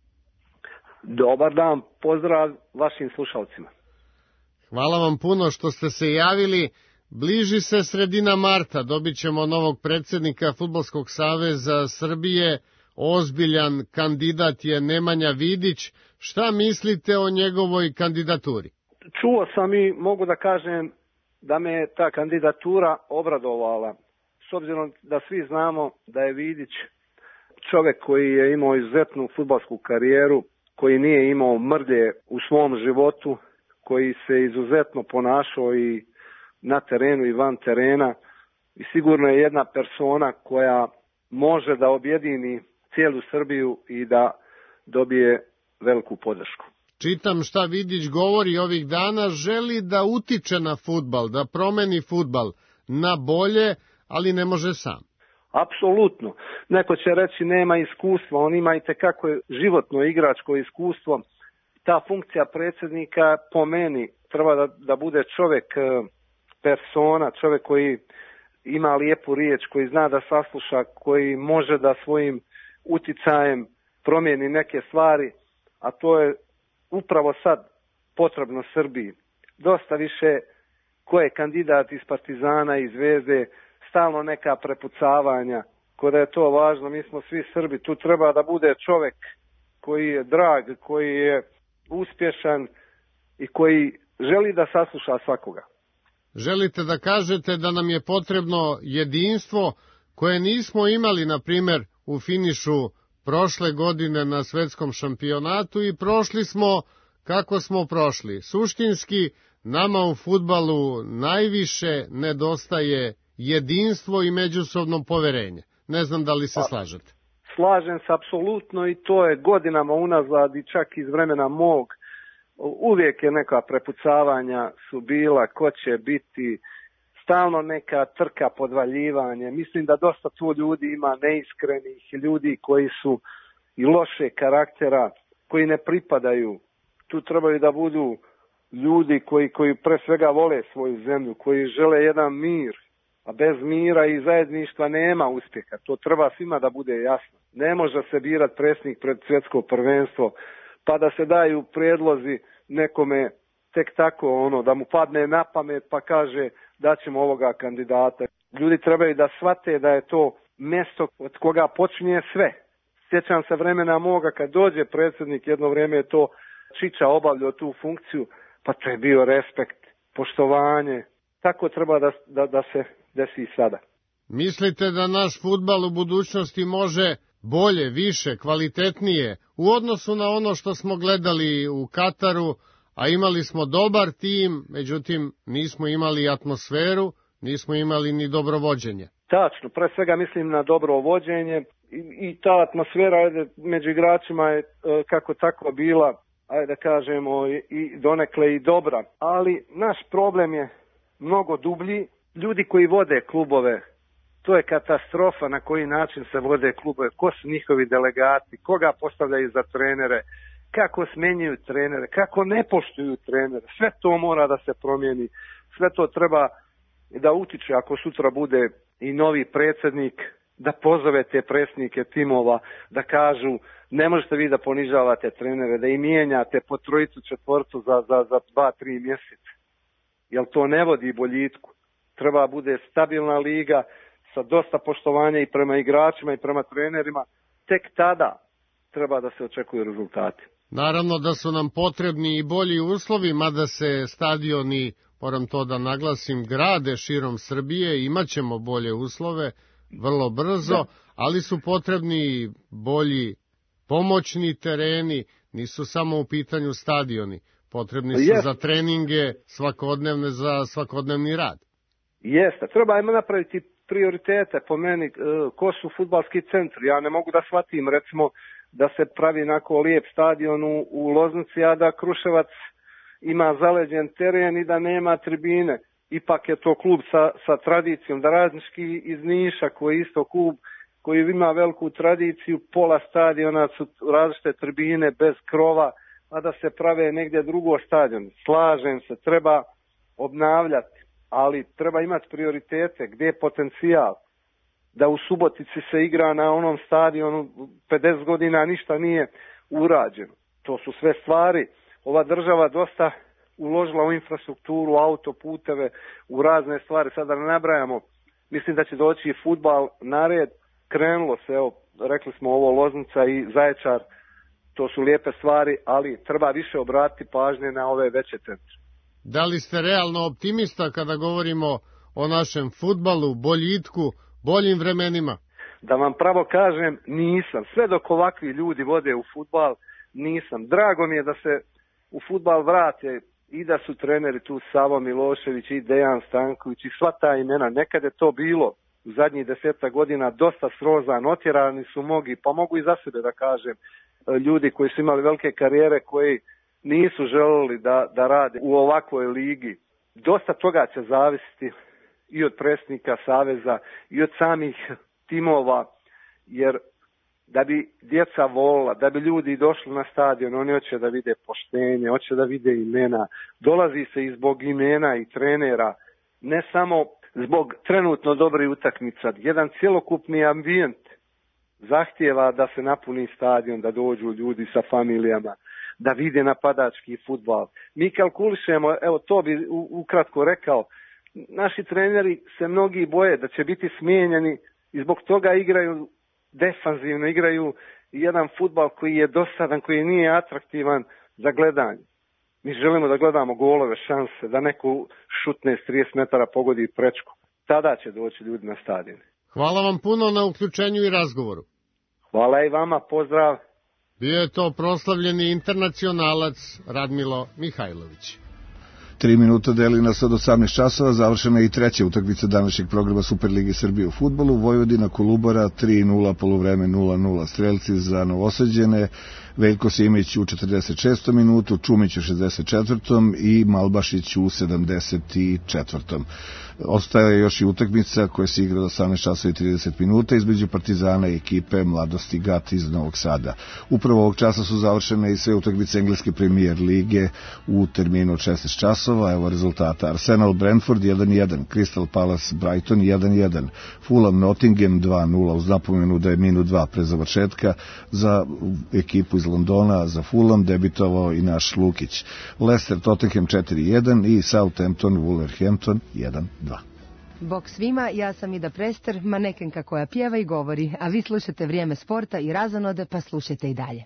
Dobar dan, pozdrav vašim slušalcima. Hvala vam puno što ste se javili. Bliži se sredina marta, dobit ćemo novog predsjednika Fudbalskog saveza Srbije, ozbiljan kandidat je Nemanja Vidić. Šta mislite o njegovoj kandidaturi? Čuo sam i mogu da kažem da me ta kandidatura obradovala. S obzirom da svi znamo da je Vidić čovjek koji je imao izuzetnu fudbalsku karijeru, koji nije imao mrlje u svom životu, koji se izuzetno ponašao i na terenu i van terena, i sigurno je jedna persona koja može da objedini cijelu Srbiju i da dobije veliku podršku. Čitam šta Vidić govori ovih dana, želi da utiče na fudbal, da promeni fudbal na bolje, ali ne može sam. Apsolutno. Neko će reći nema iskustva, on ima i tekako životno igračko iskustvo. Ta funkcija predsjednika po meni treba da, da bude čovjek persona, čovjek koji ima lijepu riječ, koji zna da sasluša, koji može da svojim uticajem promijeni neke stvari, a to je upravo sad potrebno Srbiji. Dosta više ko je kandidat iz Partizana i Zvezde, stalno neka prepucavanja, ko da je to važno, mi smo svi Srbi, tu treba da bude čovjek koji je drag, koji je uspješan i koji želi da sasluša svakoga. Želite da kažete da nam je potrebno jedinstvo koje nismo imali, na primjer, u finišu prošle godine na svetskom šampionatu, i prošli smo kako smo prošli. Suštinski, nama u fudbalu najviše nedostaje jedinstvo i međusobno poverenje. Ne znam da li se slažete. Slažem se apsolutno, i to je godinama unazad i čak iz vremena mog. Uvijek je neka prepucavanja su bila, ko će biti, stalno neka trka, podvaljivanje. Mislim da dosta tu ljudi ima neiskrenih, ljudi koji su i loše karaktera, koji ne pripadaju. Tu trebaju da budu ljudi koji, koji pre svega vole svoju zemlju, koji žele jedan mir, a bez mira i zajedništva nema uspjeha. To treba svima da bude jasno. Ne može se birati predsjednik pred svjetsko prvenstvo, pa da se daju prijedlozi nekome tek tako, ono, da mu padne na pamet pa kaže da ćemo ovoga kandidata. Ljudi trebaju da shvate da je to mjesto od koga počinje sve. Sjećam se vremena moga kad dođe predsjednik, jedno vrijeme je to Čiča obavljao tu funkciju, pa to je bio respekt, poštovanje. Tako treba da, da, da se desi i sada. Mislite da naš fudbal u budućnosti može bolje, više, kvalitetnije u odnosu na ono što smo gledali u Kataru, a imali smo dobar tim, međutim nismo imali atmosferu, nismo imali ni dobro vođenje? Tačno, pre svega mislim na dobro vođenje i, i ta atmosfera ajde, među igračima je kako tako bila, ajde da kažemo, i donekle i dobra, ali naš problem je mnogo dublji. Ljudi koji vode klubove, to je katastrofa na koji način se vode klubove, ko su njihovi delegati, koga postavljaju za trenere, kako smenjuju trenere, kako ne poštuju trenere. Sve to mora da se promijeni, sve to treba da utiče ako sutra bude i novi predsjednik, da pozove te predsjednike timova, da kažu ne možete vi da ponižavate trenere, da im mijenjate po trojicu, četvorcu za, za, za dva, tri mjeseca. Jer to ne vodi boljitku. Treba bude stabilna liga sa dosta poštovanja i prema igračima i prema trenerima, tek tada treba da se očekuju rezultati. Naravno da su nam potrebni i bolji uslovi, mada se stadioni, moram to da naglasim, grade širom Srbije, imaćemo bolje uslove vrlo brzo, da. Ali su potrebni bolji pomoćni tereni, nisu samo u pitanju stadioni, potrebni su Jeste. za treninge svakodnevne, za svakodnevni rad. Jeste, treba ima napraviti prioritete po meni, ko su fudbalski centri, ja ne mogu da shvatim recimo da se pravi onako lijep stadion u, u Loznici, a da Kruševac ima zaleđen teren i da nema tribine. Ipak je to klub sa, sa tradicijom, da Radnički iz Niša koji je isto klub koji ima veliku tradiciju, pola stadiona su različite tribine bez krova, a da se prave negdje drugo stadion. Slažem se, treba obnavljati, ali treba imati prioritete, gdje je potencijal. Da u Subotici se igra na onom stadionu pedeset godina ništa nije urađeno. To su sve stvari. Ova država dosta uložila u infrastrukturu, autoputeve, u razne stvari. Sada ne nabrajamo. Mislim da će doći i fudbal na red. Krenulo se, evo, rekli smo ovo Loznica i Zaječar. To su lijepe stvari, ali treba više obratiti pažnje na ove veće centre. Da li ste realno optimista kada govorimo o našem fudbalu, boljitku, boljim vremenima? Da vam pravo kažem, nisam. Sve dok ovakvi ljudi vode u fudbal, nisam. Drago mi je da se u fudbal vrate i da su treneri tu Savo Milošević i Dejan Stanković i sva ta imena. Nekad je to bilo u zadnjih deseta godina dosta srozan, otjerani su mnogi, pa mogu i za sebe da kažem, ljudi koji su imali velike karijere koji nisu želeli da, da rade u ovakvoj ligi. Dosta toga će zavisiti i od predsjednika Saveza i od samih timova, jer da bi djeca volila, da bi ljudi došli na stadion, oni hoće da vide poštenje, hoće da vide imena. Dolazi se i zbog imena i trenera, ne samo zbog trenutno dobrih utakmica. Jedan cjelokupni ambijent zahtijeva da se napuni stadion, da dođu ljudi sa familijama, da vide napadački fudbal. Mi kalkulišemo, evo to bi ukratko rekao, naši treneri se mnogi boje da će biti smijenjeni i zbog toga igraju defanzivno, igraju jedan fudbal koji je dosadan, koji nije atraktivan za gledanje. Mi želimo da gledamo golove, šanse, da neko šutne s trideset metara pogodi prečku. Tada će doći ljudi na stadione. Hvala vam puno na uključenju i razgovoru. Hvala i vama, pozdrav. Bio je to proslavljeni internacionalac Radmilo Mihajlović. Tri minuta deli nas od osamnaest časova, završena je i treća utakmica današnjeg programa Superlige Srbije u fudbalu. Vojvodina Kolubara tri nula, poluvreme nula nula. Strelci za Novosađene, Veljko Simić u četrdeset šestom minutu, Čumić u šezdeset četvrtom i Malbašić u sedamdeset četvrtom Ostaje još i utakmica koja se igra do osamnaest časova i trideset minuta između Partizana i ekipe Mladosti Gat iz Novog Sada. Upravo ovog časa su završene i sve utakmice Engleske premijer lige u terminu od šesnaest časova. Evo rezultata: Arsenal Brentford jedan jedan, Crystal Palace Brighton jedan jedan, Fulham Nottingham dva nula, uz napomenu da je minut dva pre završetka. Za ekipu iz Londona, za Fulham, debitovao i naš Lukić. Leicester Tottenham četiri jedan i Southampton Wolverhampton jedan dva. Bog svima, ja sam Ida Prester, manekenka koja pjeva i govori, a vi slušate Vrijeme sporta i razonode, pa slušajte i dalje.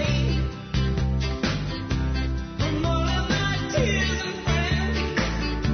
Tears and friends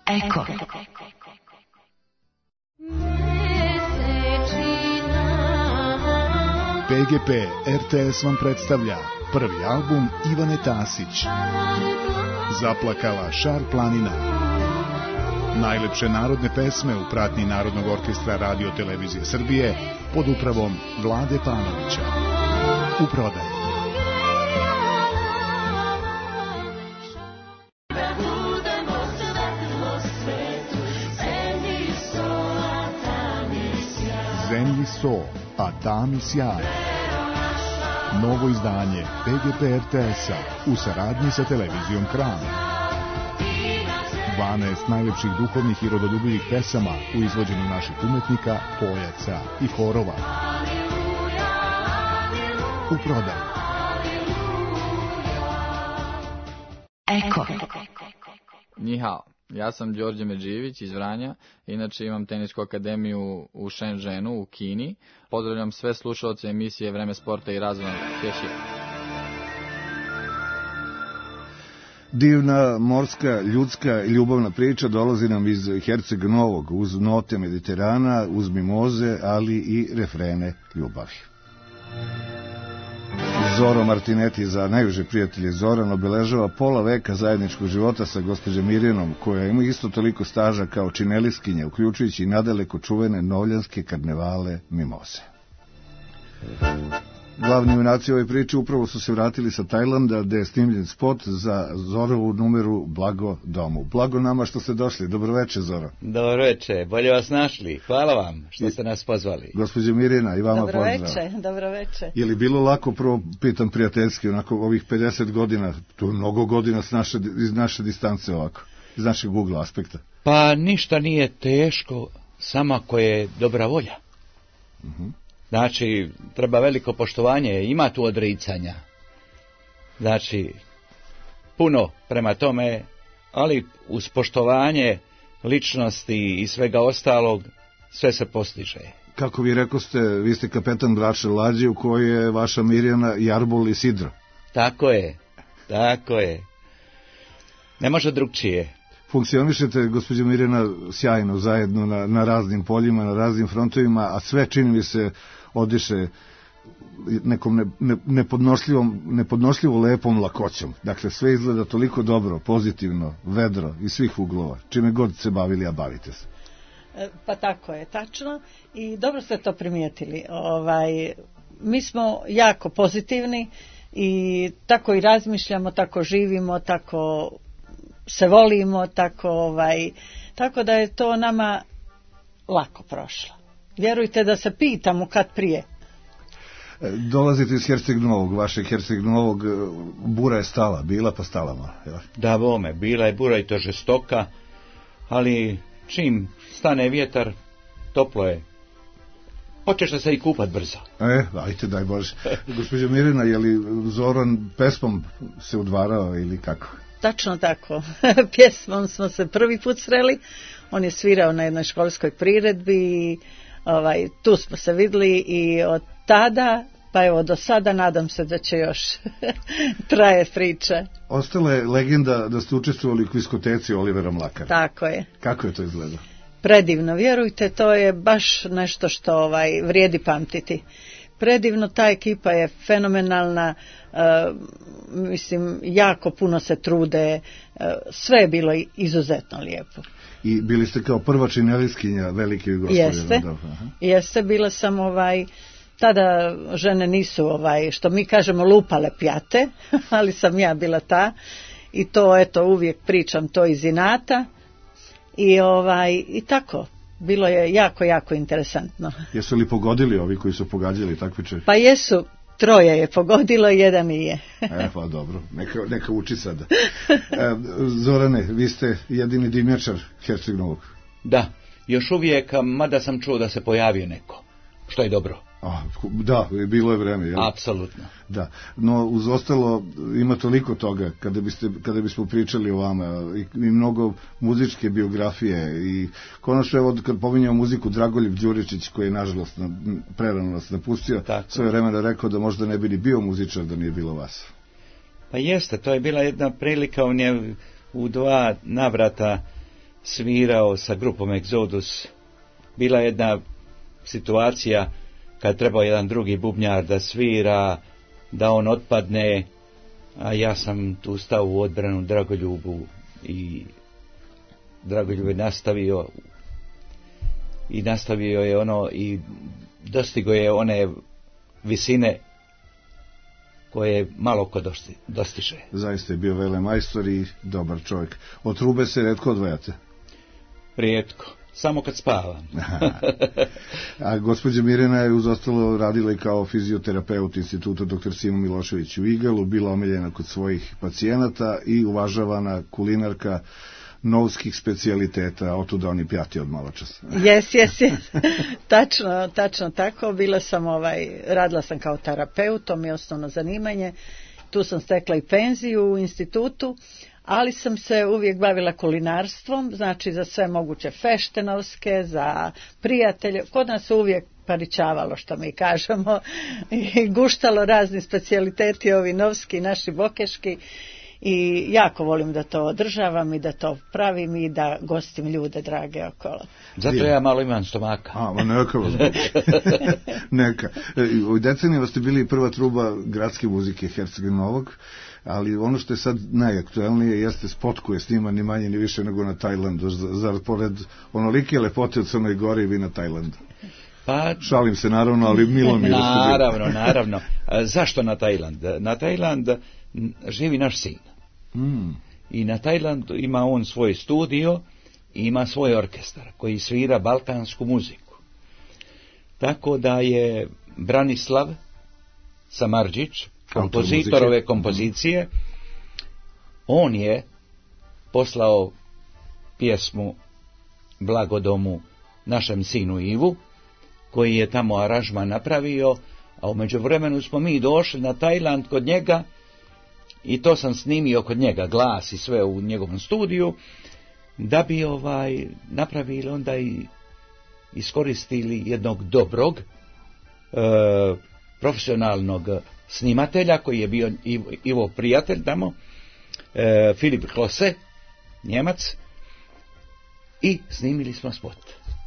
Eko. P G P R T S vam predstavlja prvi album Ivane Tasić. Zaplakala Šar planina. Najlepše narodne pesme u pratnji Narodnog orkestra Radio Televizije Srbije pod upravom Vlade Panovića. U prodaju. Zemlji so, a tami sjaj. Novo izdanje P G P R T S-a u saradnji sa televizijom Kran. dvanaest najlepših duhovnih i rodoljubivih pesama u izvođenju naših umetnika, pojaca i horova. U prodaju. Eko. Ni hao. Ja sam Đorđe Medživić iz Vranja, inače imam tenisku akademiju u Shenzhenu u Kini. Pozdravljam sve slušalce emisije Vreme sporta i razvoja. Heši. Divna, morska, ljudska i ljubavna priča dolazi nam iz Herceg Novog, uz note Mediterana, uz mimoze, ali i refrene ljubavi. Zoro Martinetti, za najviše prijatelje Zoran, obeležava pola veka zajedničkog života sa gospođom Mirjanom, koja ima isto toliko staža kao čineliskinja, uključujući i nadaleko čuvene novljanske karnevale mimoze. Glavni junaci ove priče upravo su se vratili sa Tajlanda, gde je snimljen spot za Zorovu numeru Blago domu. Blago nama što ste došli. Dobroveče, Zoro. Dobroveče, bolje vas našli. Hvala vam što ste nas pozvali. Gospođa Mirjana, i vama pozdrav. Dobroveče, dobroveče. Je li bilo lako, prvo pitam prijateljski, onako ovih pedeset godina, to je mnogo godina s naše, iz naše distance ovako, iz našeg ugla aspekta? Pa ništa nije teško, samo ako je dobra volja. Uh-huh. Znači, treba veliko poštovanje, ima tu odricanja. Znači, puno prema tome, ali uz poštovanje ličnosti i svega ostalog, sve se postiže. Kako vi rekoste, vi ste kapetan braće Lađe, u kojoj je vaša Mirjana Jarbol i Sidro. Tako je, tako je. Ne može drugčije. Funkcionišete, gospođo Mirjana, sjajno zajedno na, na raznim poljima, na raznim frontovima, a sve, čini mi se, odiše nekom ne, ne, nepodnošljivom, nepodnošljivo lepom lakoćom. Dakle, sve izgleda toliko dobro, pozitivno, vedro, iz svih uglova. Čime god se bavili, a bavite se. Pa tako je, tačno. I dobro ste to primijetili. Ovaj, mi smo jako pozitivni i tako i razmišljamo, tako živimo, tako se volimo, tako, ovaj, tako da je to nama lako prošlo. Vjerujte da se pitamo kad prije. Dolazite iz Herceg Novog, vašeg Herceg Novog, bura je stala, bila pa stala malo. Ja? Da, bome, bila je bura i to žestoka, ali čim stane vjetar, toplo je. Počeš se i kupat brzo. E, ajte, daj Bože. Gospođo Mirjana, je li Zoran pesmom se udvarao ili kako? Tačno tako. Pjesmom smo se prvi put sreli. On je svirao na jednoj školskoj priredbi i ovaj, tu smo se vidjeli i od tada, pa evo do sada, nadam se da će još traje priča. Ostala je legenda da ste učestvovali u kviskoteci Olivera Mlakara. Tako je. Kako je to izgledalo? Predivno, vjerujte, to je baš nešto što ovaj, vrijedi pamtiti. Predivno, ta ekipa je fenomenalna, uh, mislim, jako puno se trude, uh, sve je bilo izuzetno lijepo. I bili ste kao prva čineliskinja velike Jugoslavije? Jeste, jeste, bila sam ovaj, tada žene nisu, ovaj, što mi kažemo, lupale pjate, ali sam ja bila ta i to, eto, uvijek pričam to iz inata i, ovaj, i tako. Bilo je jako, jako interesantno. Jesu li pogodili ovi koji su pogađali takmiče? Pa jesu, troje je pogodilo, jedan nije. E, pa dobro, neka, neka uči sada. E, Zorane, vi ste jedini dimnjačar Herceg Novog. Da, još uvijek, mada sam čuo da se pojavio neko, što je dobro. A, da, bilo je vreme. Jel? Apsolutno. Da, no uz ostalo ima toliko toga kada, biste, kada bismo pričali o vama i, i mnogo muzičke biografije i konačno evo kad pominjamo muziku Dragoljub Đuričić koji je nažalost na, prerano nas napustio, svoje vremena rekao da možda ne bi ni bio muzičar da nije bilo vas. Pa jeste, to je bila jedna prilika, on je u dva navrata svirao sa grupom Exodus. Bila jedna situacija kad trebao jedan drugi bubnjar da svira, da on otpadne, a ja sam tu stao u odbranu Dragoljubu i Dragoljub je nastavio i nastavio je ono i dostigo je one visine koje malo ko dosti, dostiže. Zaista je bio velemajstor i dobar čovjek. Od trube se retko odvajate? Rijetko, samo kad spavam. A gospođa Mirjana je uz ostalo radila i kao fizioterapeut instituta doktor Simo Milošević u Igalu, bila omiljena kod svojih pacijenata i uvažavana kulinarka novskih specijaliteta, otuda oni pjati od malo časa. Jes, jes, jes. Tačno, tačno tako. Bila sam, ovaj, radila sam kao terapeut, to mi je osnovno zanimanje. Tu sam stekla i penziju u institutu, ali sam se uvijek bavila kulinarstvom, znači za sve moguće feštenovske, za prijatelje. Kod nas se uvijek paričavalo, što mi kažemo, i guštalo razni specijaliteti, ovi novski, naši bokeški. I jako volim da to održavam i da to pravim i da gostim ljude drage okolo. Zato ja malo imam stomaka. A, ma neka vas neka. U decenijama ste bili prva truba gradske muzike Hercega Novog, ali ono što je sad najaktuelnije jeste spot koji je sniman ni manje ni više nego na Tajlandu. Zar pored onolike lepote u Crnoj Gori vi na Tajlandu? Pa, šalim se naravno, ali milo mi je. Naravno, naravno. A, zašto na Tajland? Na Tajland živi naš sin. Mm. I na Tajlandu ima on svoj studio i ima svoj orkestar koji svira balkansku muziku. Tako da je Branislav Samardžić, kompozitor ove kompozicije, on je poslao pjesmu Blagodomu našem sinu Ivu, koji je tamo aranžman napravio, a u međuvremenu smo mi došli na Tajland kod njega i to sam snimio kod njega, glas i sve u njegovom studiju, da bi ovaj napravili onda i iskoristili jednog dobrog e, profesionalnog snimatelja koji je bio Ivo, Ivo prijatelj tamo, e, Filip Klose, Njemac, i snimili smo spot.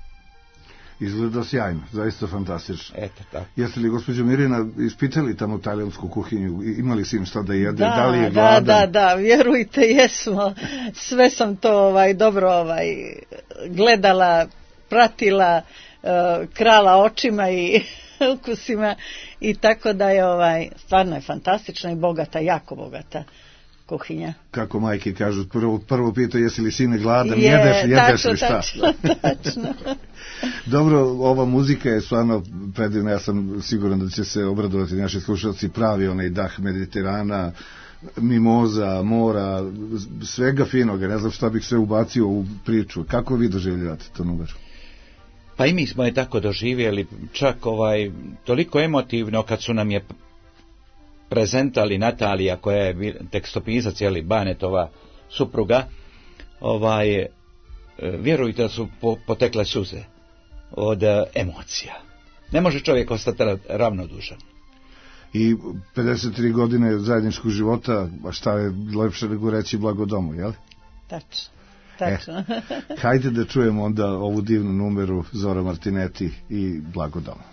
Izgleda sjajno, zaista fantastično. Eto, tako. Jeste li, gospođo Mirjana, ispitali tamo tajlandsku kuhinju? Imali si im šta da jede? Da, da li je da, gladan? da, da, vjerujte, jesmo. Sve sam to ovaj, dobro ovaj, gledala, pratila, uh, krala očima i ukusima i tako da je ovaj, stvarno je fantastična i bogata, jako bogata kuhinja. Kako majke kažu, prvo, prvo pita jesi li sine gladan, je, jedeš, jedeš tačno, li šta? Tačno, tačno. Dobro, ova muzika je stvarno predivna, ja sam siguran da će se obradovati naši slušalci, pravi onaj dah Mediterana, mimoza, mora, svega finoga, ne znam šta bih sve ubacio u priču. Kako vi doživljavate to numer? Pa i mi smo je tako doživjeli, čak ovaj, toliko emotivno kad su nam je prezentali Natalija, koja je tekstopisac, jeli, Banetova supruga, ovaj, vjerujte da su po, potekle suze od emocija. Ne može čovjek ostati ravnodušan. I pedeset tri godine zajedničkog života, a šta je lepše nego reći Blagodomu, jel? Tačno, tačno. E, hajde da čujemo onda ovu divnu numeru Zora Martinetti i Blagodomu.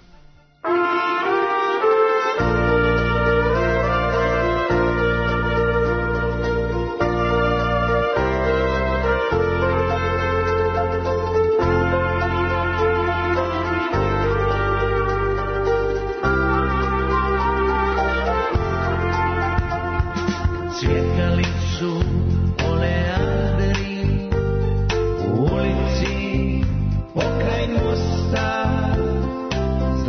Ulici pokraj mosta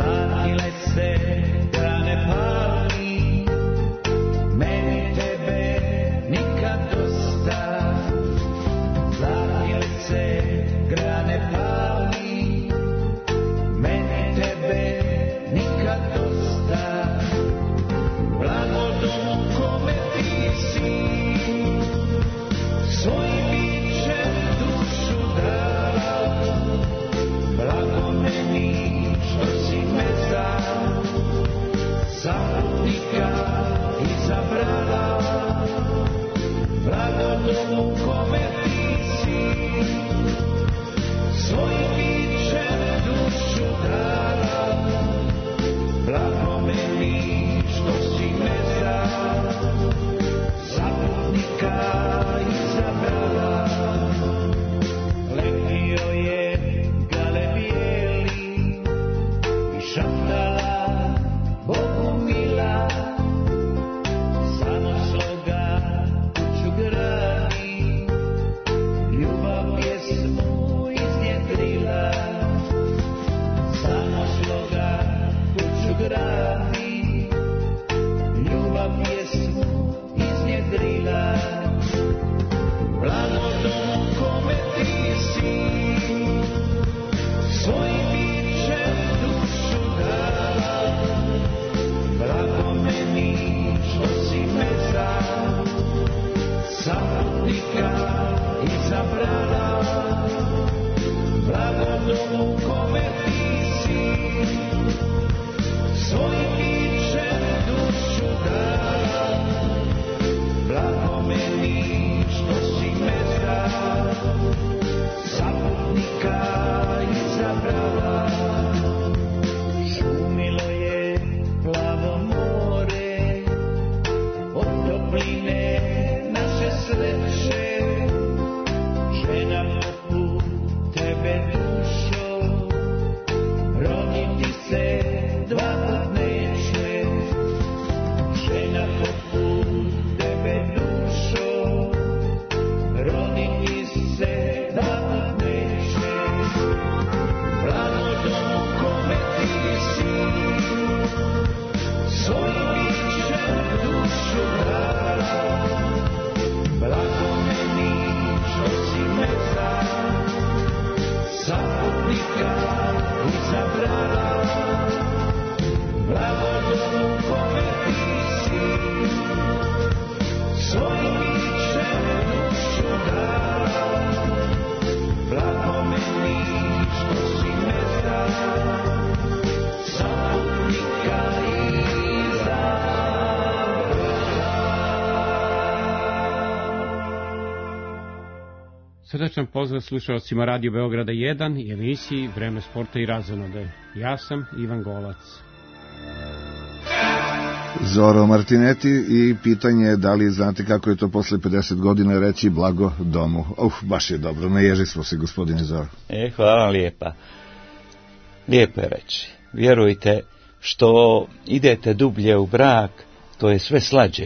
Srdačan pozdrav slušalcima Radio Beograda jedan i emisiji Vreme sporta i razonode. Ja sam Ivan Golac. Zoro Martineti i pitanje je da li znate kako je to posle pedeset godina reći blago domu. Uf, baš je dobro, naježi smo se, gospodine Zoro. E, hvala lijepa. Lijepo je reći. Vjerujte, što idete dublje u brak, to je sve slađe.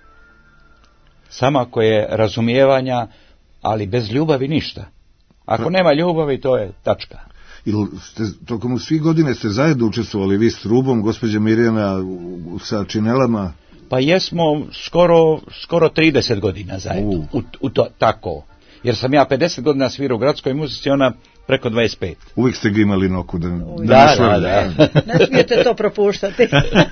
Samo ako je razumijevanja, ali bez ljubavi ništa. Ako nema ljubavi, to je tačka. Ili ste, tokom svih godine ste zajedno učestvovali, vi s Trubom, gospođa Mirjana sa činelama? Pa jesmo skoro, skoro trideset godina zajedno, u, u to, tako. Jer sam ja pedeset godina svirao u gradskoj muzici, ona preko dvadeset pet. Uvijek ste ga imali noku da, da, da, da, da. Ne smijete to propuštati.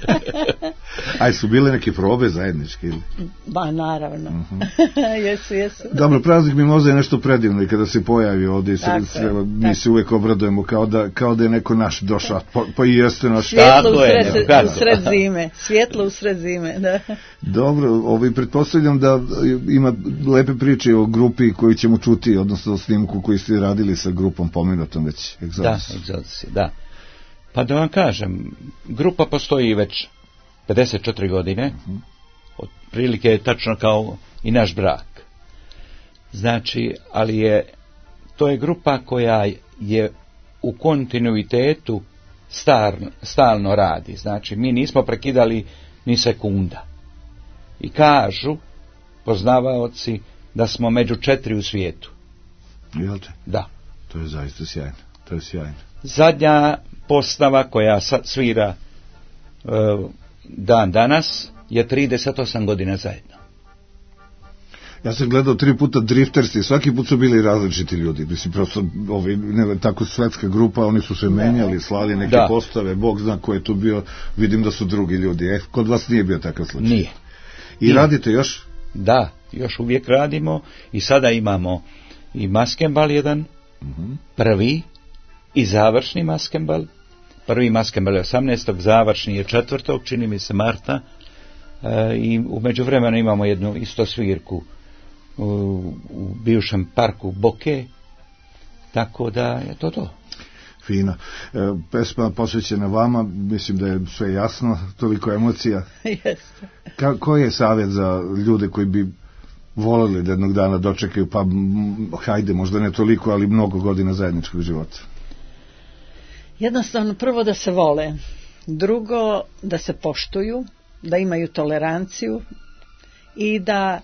Aj, su bile neke probe zajedničke ili? Ba, naravno. Uh-huh. jesu, jesu. Dobro, praznik Mimoza je nešto predivno i kada se pojavi ovdje i se, se, mi tako. se uvijek obradujemo kao da, kao da je neko naš došao, pa, pa i jeste naš. Svjetlo u sred, u sred zime, svjetlo u sred zime, da. Dobro, ovaj, pretpostavljam da ima lepe priče o grupi koju ćemo čuti, odnosno o snimku koji ste radili sa grupom pomenutom već, Egzodus. Da, Egzodus, da. Pa da vam kažem, grupa postoji već pedeset četiri godine, uh-huh. otprilike je tačno kao i naš brak. Znači, ali je, to je grupa koja je u kontinuitetu star, stalno radi. Znači, mi nismo prekidali ni sekunda. I kažu poznavaoci da smo među četiri u svijetu. Jel te? Da. To je zaista sjajno. To je sjajno. Zadnja postava koja svira uh, dan danas je trideset osam godina zajedno. Ja sam gledao tri puta Drifters i svaki put su bili različiti ljudi. Mislim, prosto, ovi, ne, tako svetska grupa, oni su se menjali, slali neke da. postave, Bog zna ko je tu bio, vidim da su drugi ljudi. E, kod vas nije bio takav slučaj. Nije. I nije. Radite još? Da, još uvijek radimo i sada imamo i maskembal jedan, uh-huh. prvi i završni maskembal. Prvi maskembal je osamnaestog, završni je četvrtog, čini mi se marta. E, I u međuvremenu imamo jednu isto svirku u, u bivšem parku Boke, tako da je to to. Fino. E, pesma posvećena vama, mislim da je sve jasno, toliko emocija. Jeste. Ka, koji je savjet za ljude koji bi voleli da jednog dana dočekaju, pa hajde, možda ne toliko, ali mnogo godina zajedničkog života? Jednostavno, prvo da se vole, drugo da se poštuju, da imaju toleranciju i da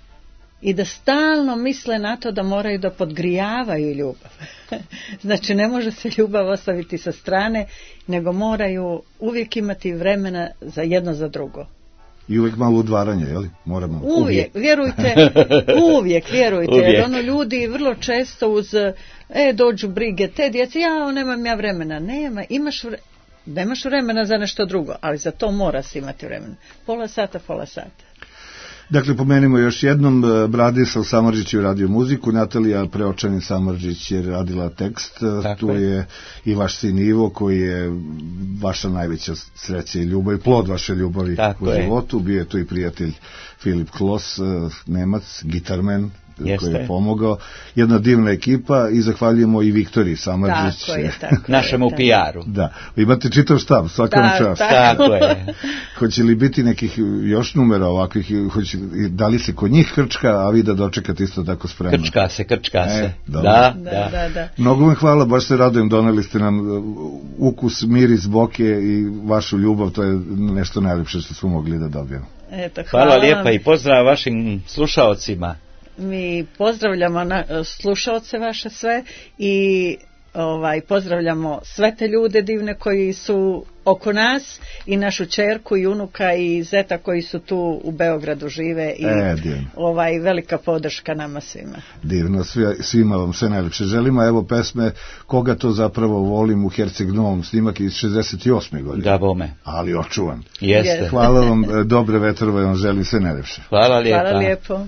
i da stalno misle na to da moraju da podgrijavaju ljubav. Znači, ne može se ljubav ostaviti sa strane, nego moraju uvijek imati vremena za jedno za drugo. I uvijek malo udvaranje, je li? Moramo. Uvijek, uvijek. vjerujte, uvijek, vjerujte, uvijek. Jer ono ljudi vrlo često uz, e, dođu brige, te djece, ja nemam ja vremena. Nema, imaš vremena. Nemaš vremena za nešto drugo, ali za to moraš imati vremena. Pola sata, pola sata. Dakle, pomenimo još jednom, Bradislav Samardžić je radio muziku, Natalija Preočanin Samardžić je radila tekst, tako tu je i vaš sin Ivo, koji je vaša najveća sreća i ljubav, i plod vaše ljubavi tako u životu, je. Bio je tu i prijatelj Filip Klos, Nemac, gitarmen, Jeste. koji je pomogao. Jedna divna ekipa i zahvaljujemo i Viktoriji Samardžić. Tako je, tako našemu P R-u. Da, imate čitav štab, svaka vam čast. Tako je. Hoće li biti nekih još numera ovakvih, hoće, da li se kod njih krčka, a vi da dočekate isto tako spremno? Krčka se, krčka e, se. Da, da, da, da, da. Mnogo vam hvala, baš se radujem, doneli ste nam ukus, miris Boke i vašu ljubav, to je nešto najljepše što smo mogli da dobijemo. Eto, hvala, hvala lijepa i pozdrav vašim slušaocima. Mi pozdravljamo na, slušaoce vaše sve i ovaj, pozdravljamo sve te ljude divne koji su oko nas i našu ćerku i unuka i zeta koji su tu u Beogradu žive i e, ovaj, velika podrška nama svima. Divno, svi, svima vam sve najljepše želimo. Evo pesme Koga to zapravo volim u Herceg Novom, snimak iz šezdeset osme godine. Da, bome. Ali očuvan. Jeste. Hvala vam, dobre vetrove vam želim, sve najljepše. Hvala lijepa. Hvala lijepo.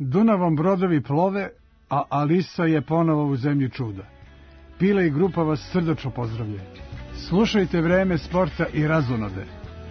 Dunavom brodovi plove, a Alisa je ponovo u zemlji čuda. Pile i grupa vas srdačno pozdravljaju. Slušajte Vreme sporta i razonode.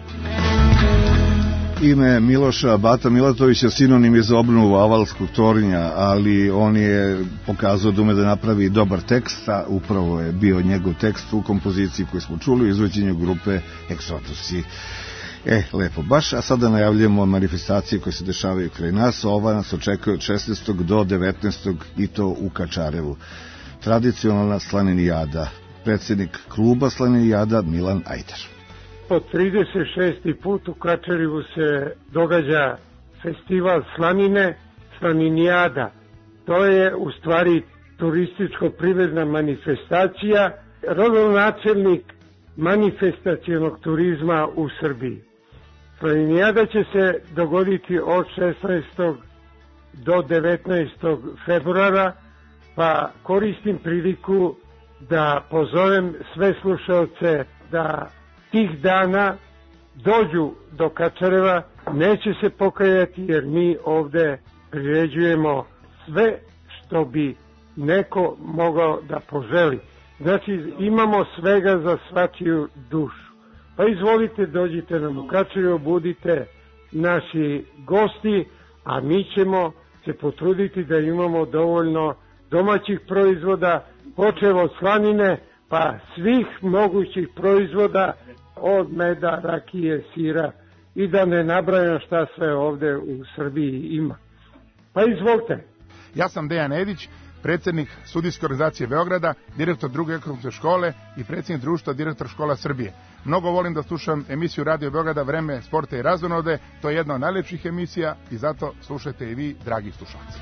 Ime Miloša Bata Milatovića sinonim je za obnovu avalskog tornja, ali on je pokazao da ume da napravi dobar tekst, a upravo je bio njegov tekst u kompoziciji koju smo čuli u izvođenju grupe Exotusi. E, lepo baš, a sada najavljamo manifestacije koje se dešavaju kraj nas. Ova nas očekuje od šesnaestog do devetnaestog i to u Kačarevu. Tradicionalna slaninijada. Predsjednik kluba slaninijada Milan Ajder. Po trideset šesti put u Kačarevu se događa festival slanine, slaninijada. To je u stvari turističko-privredna manifestacija, rodonačelnik manifestacionog turizma u Srbiji. Slaninijada će se dogoditi od šesnaestog do devetnaestog februara, pa koristim priliku da pozovem sve slušaoce da tih dana dođu do Kačareva, neće se pokajati jer mi ovde priređujemo sve što bi neko mogao da poželi. Znači imamo svega za svačiju dušu. Pa izvolite, dođite nam u Kačarevo, budite naši gosti, a mi ćemo se potruditi da imamo dovoljno domaćih proizvoda, počev od slanine, pa svih mogućih proizvoda, od meda, rakije, sira i da ne nabrajam šta sve ovde u Srbiji ima. Pa izvolite. Ja sam Dejan Edić, predsjednik Sudijske organizacije Beograda, direktor druge ekonomske škole i predsjednik društva direktor škola Srbije. Mnogo volim da slušam emisiju Radio Beograda Vreme sporta i razonode, to je jedna od najlepših emisija i zato slušajte i vi, dragi slušalci.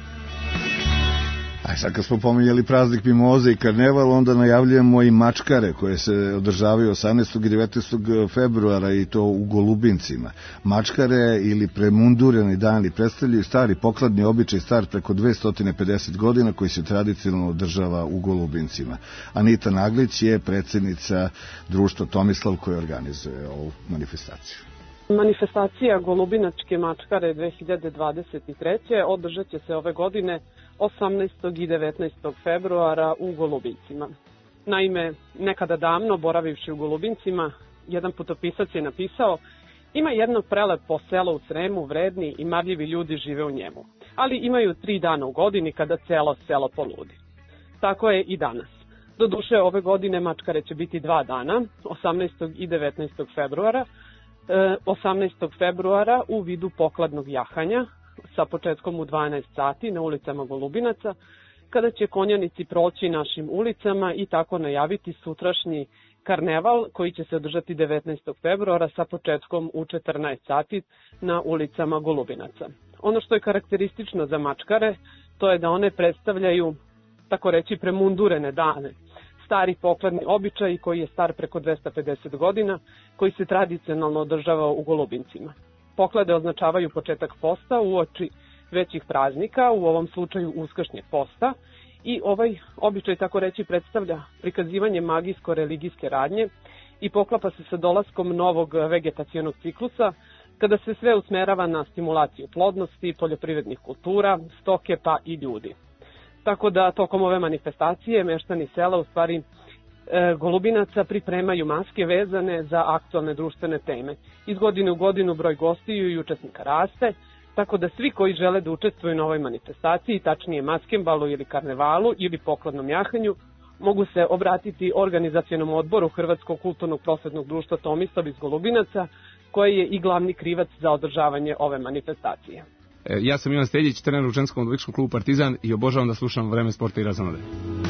A sad kad smo pominjali praznik mimoze i karneval, onda najavljujemo i mačkare koje se održavaju osamnaestog i devetnaestog februara i to u Golubincima. Mačkare ili premundureni dani predstavljaju stari pokladni običaj star preko dvesta pedeset godina koji se tradicionalno održava u Golubincima. Anita Naglić je predsjednica društva Tomislav koja organizuje ovu manifestaciju. Manifestacija Golubinačke mačkare dve hiljade dvadeset treće održat će se ove godine osamnaestog i devetnaestog februara u Golubincima. Naime, nekada davno, boravivši u Golubincima, jedan putopisac je napisao: ima jedno prelepo selo u Sremu, vredni i marljivi ljudi žive u njemu, ali imaju tri dana u godini kada celo selo poludi. Tako je i danas. Doduše, ove godine mačkare će biti dva dana, osamnaestog i devetnaestog februara, osamnaestog februara u vidu pokladnog jahanja sa početkom u dvanaest sati na ulicama Golubinaca, kada će konjanici proći našim ulicama i tako najaviti sutrašnji karneval koji će se održati devetnaestog februara sa početkom u četrnaest sati na ulicama Golubinaca. Ono što je karakteristično za mačkare, to je da one predstavljaju, tako reći, premundurene dane. Stari pokladni običaj koji je star preko dvesta pedeset godina, koji se tradicionalno održava u Golubincima. Poklade označavaju početak posta uoči većih praznika, u ovom slučaju uskršnjeg posta, i ovaj običaj, tako reći, predstavlja prikazivanje magijsko-religijske radnje i poklapa se sa dolaskom novog vegetacionog ciklusa, kada se sve usmerava na stimulaciju plodnosti, poljoprivrednih kultura, stoke pa i ljudi. Tako da tokom ove manifestacije meštani sela, u stvari e, Golubinaca, pripremaju maske vezane za aktualne društvene teme. Iz godine u godinu broj gostiju i učesnika raste, tako da svi koji žele da učestvuju na ovoj manifestaciji, tačnije maskembalu ili karnevalu ili pokladnom jahanju, mogu se obratiti organizacionom odboru Hrvatskog kulturnog prosvetnog društva Tomislav iz Golubinaca, koji je i glavni krivac za održavanje ove manifestacije. Ja sam Ivan Steljić, trener u ženskom odbojkaškom klubu Partizan i obožavam da slušam Vreme sporta i razonode.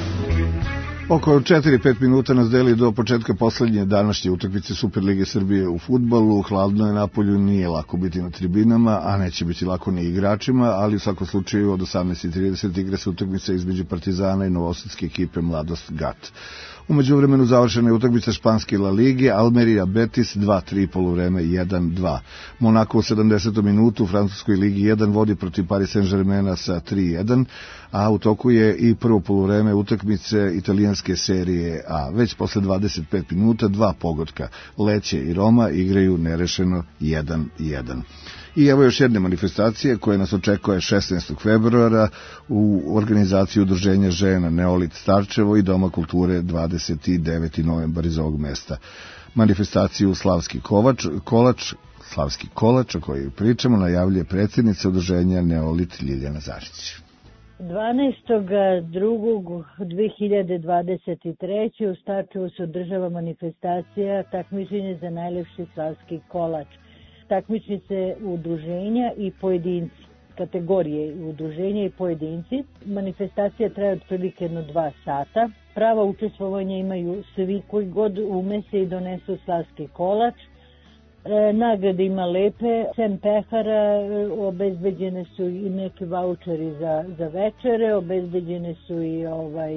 Oko četiri do pet minuta nas deli do početka poslednje današnje utakmice Superlige Srbije u fudbalu. Hladno je napolju, nije lako biti na tribinama, a neće biti lako ni igračima, ali u svakom slučaju od osamnaest i trideset igra se utakmica između Partizana i novosadske ekipe Mladost Gat. U međuvremenu završena je utakmica španske La Lige, Almeria Betis dva tri, poluvreme jedan dva. Monako u sedamdesetom minutu u francuskoj ligi jedan vodi protiv Paris Saint-Germaina sa tri jedan, a u toku je i prvo poluvreme utakmice italijanske ženske serije A. Već posle dvadeset pet minuta dva pogotka. Leće i Roma igraju nerešeno jedan jedan. I evo još jedne manifestacije koje nas očekuje šesnaestog februara u organizaciji Udruženja žena Neolit Starčevo i Doma kulture dvadeset deveti novembar iz ovog mesta. Manifestaciju Slavski Kovač, Kolač, Slavski Kolač, o kojoj pričamo, najavljuje predsjednica Udruženja Neolit Ljiljana Zarić. dvanaestog drugog dve hiljade dvadeset treće. u Starčevu se održava manifestacija takmičenje za najlepši slavski kolač. Takmičnice udruženja i pojedinci, kategorije udruženja i pojedinci. Manifestacija traje otprilike jedno dva sata. Prava učestvovanja imaju svi koji god ume se i donesu slavski kolač. E, nagrade ima lepe, sem pehara, obezbeđene su i neki vaučeri za, za večere, obezbeđene su i ovaj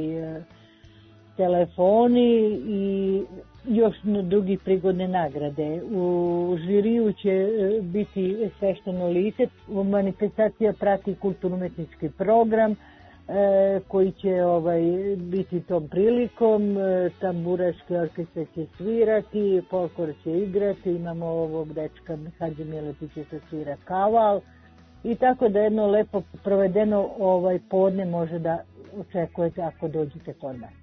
telefoni i još drugi prigodne nagrade. U žiriju će biti svešteno lice. Manifestacija prati kulturno-umetnički program e, koji će ovaj, biti tom prilikom. E, tamburaški orkestar će svirati, folklor će igrati, imamo ovog dečka Hadži Miletića što svira kaval i tako da jedno lepo provedeno ovaj podne može da očekujete ako dođete kod nas.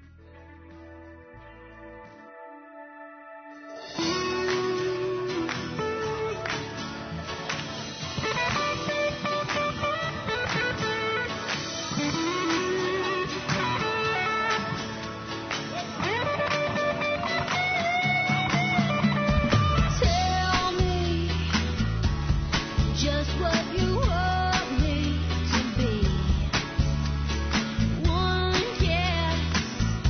One, yeah.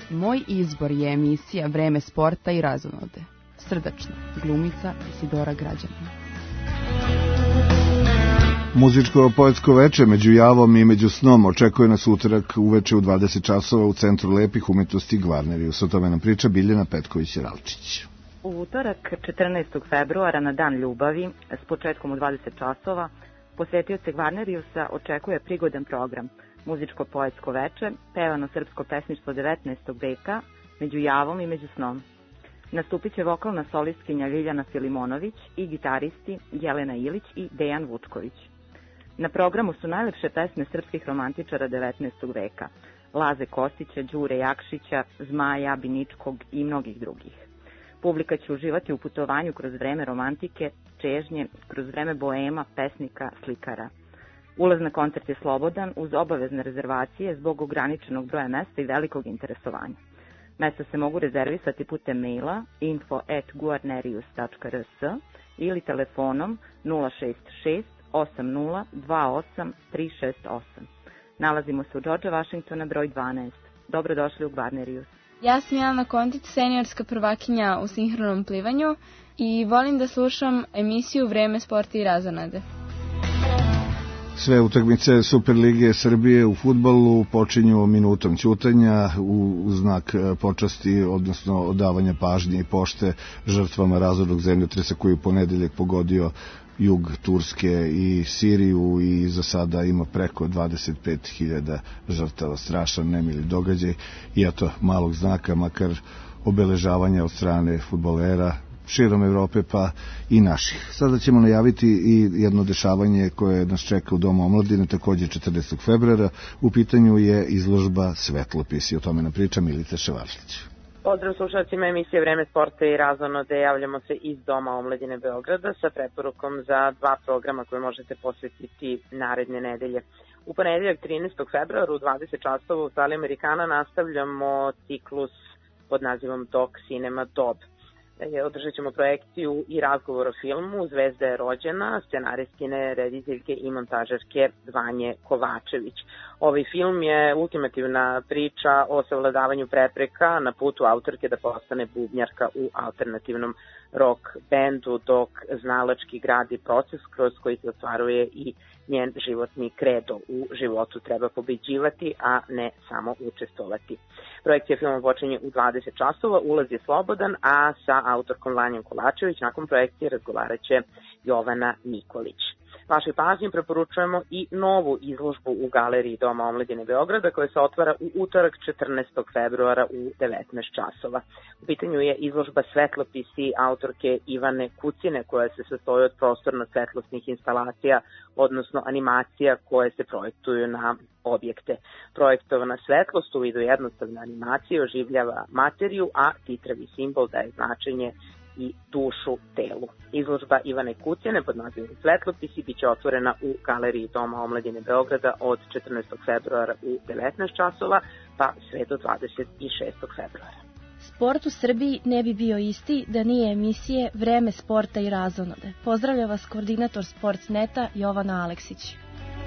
Moj izbor je emisija Vreme sporta i razonode. Srdačno, glumica Isidora Građanina. Muzičko-poetsko veče među javom i među snom očekuje nas utorak uveče u dvadeset časova u Centru lepih umetnosti Gvarnerius. O tome nam priča Biljana Petković-Ralčić. U utorak četrnaestog februara na Dan ljubavi s početkom u dvadeset časova posvetioce Gvarneriusa očekuje prigodan program muzičko-poetsko veče, pevano srpsko pesništvo devetnaestog veka među javom i među snom. Nastupit će vokalna solistkinja Ljiljana Filimonović i gitaristi Jelena Ilić i Dejan Vučković. Na programu su najlepše pesme srpskih romantičara devetnaestog veka, Laze Kostića, Đure Jakšića, Zmaja Biničkog i mnogih drugih. Publika će uživati u putovanju kroz vreme romantike, čežnje, kroz vreme boema, pesnika, slikara. Ulaz na koncert je slobodan uz obavezne rezervacije zbog ograničenog broja mesta i velikog interesovanja. Mesta se mogu rezervisati putem maila info at guarnerius tačka r s ili telefonom nula šest šest osam nula dva osam tri šest osam. Nalazimo se u Georgea Washingtona broj dvanaest. Dobrodošli u Gvarnerius. Ja sam Jelena Kontić, seniorska prvakinja u sinhronom plivanju i volim da slušam emisiju Vreme sporta i razonode. Sve utakmice Superlige Srbije u fudbalu počinju minutom ćutanja u znak počasti, odnosno odavanja pažnje i pošte žrtvama razornog zemljotresa koji u ponedeljak pogodio jug Turske i Siriju i za sada ima preko dvadeset pet hiljada žrtava. Strašan nemili događaj i eto malog znaka, makar obeležavanja od strane fudbalera širom Evrope pa i naših. Sada ćemo najaviti i jedno dešavanje koje nas čeka u Domu omladine, također četrnaestog februara. U pitanju je izložba Svetlopisi. O tome nam priča Milica Ševaršlić. Pozdrav slušalcima emisije Vreme sporta i razonode. Javljamo se iz Doma omladine Beograda sa preporukom za dva programa koje možete posvetiti naredne nedelje. U ponedeljak trinaestog februara u dvadeset časova u sali Amerikana nastavljamo ciklus pod nazivom Doc Cinema Dob. Održat ćemo projekciju i razgovor o filmu Zvezda je rođena, scenaristkinje, rediteljke i montažerke Vanje Kovačević. Ovaj film je ultimativna priča o savladavanju prepreka na putu autorke da postane bubnjarka u alternativnom rock bendu, dok znalački gradi proces kroz koji se ostvaruje i njen životni kredo. U životu treba pobeđivati, a ne samo učestvovati. Projekcija filma počinje u dvadeset časova, ulaz je slobodan, a sa autorkom Vanjom Kovačević nakon projekcije razgovarat će Jovana Nikolić. Vašoj pažnji preporučujemo i novu izložbu u Galeriji Doma omladine Beograda koja se otvara u utorak četrnaestog februara u devetnaest časova. U pitanju je izložba Svetlopisi autorke Ivane Kucine koja se sastoji od prostorno-svetlosnih instalacija, odnosno animacija koje se projektuju na objekte. Projektovana svetlost u vidu jednostavne animacije oživljava materiju, a titravi simbol daje značenje i dušu telu. Izložba Ivane Kucine pod nazivom Svetlopisi biće otvorena u Galeriji Doma omladine Beograda od četrnaestog februara u devetnaest časova pa sve do dvadeset šestog februara. Sport u Srbiji ne bi bio isti da nije emisije Vreme sporta i razonode. Pozdravlja vas koordinator Sportsneta Jovana Aleksić.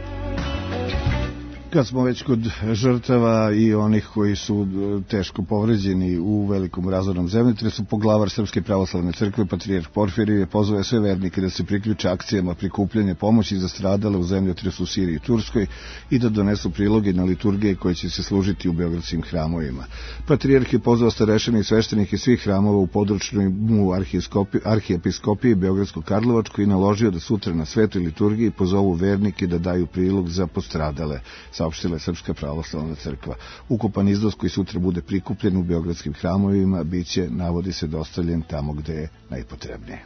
Kad smo već kod žrtava i onih koji su teško povređeni u velikom razornom zemljotresu, poglavar Srpske pravoslavne crkve patrijarh Porfirije pozvao sve vernike da se priključe akcijama prikupljanja pomoći za stradale u zemljotresu u Siriji i Turskoj i da donesu priloge na liturgije koje će se služiti u beogradskim hramovima. Patrijarh je pozvao starešine i sveštenike svih hramova u područnoj mu arhijepiskopiji Beogradsko-Karlovačkoj i naložio da sutra na svetoj liturgiji pozovu vernike da daju prilog za postradale, saopštila je Srpska pravoslavna crkva. Ukupan iznos koji sutra bude prikupljen u beogradskim hramovima biće, navodi se, dostavljen tamo gde je najpotrebnije.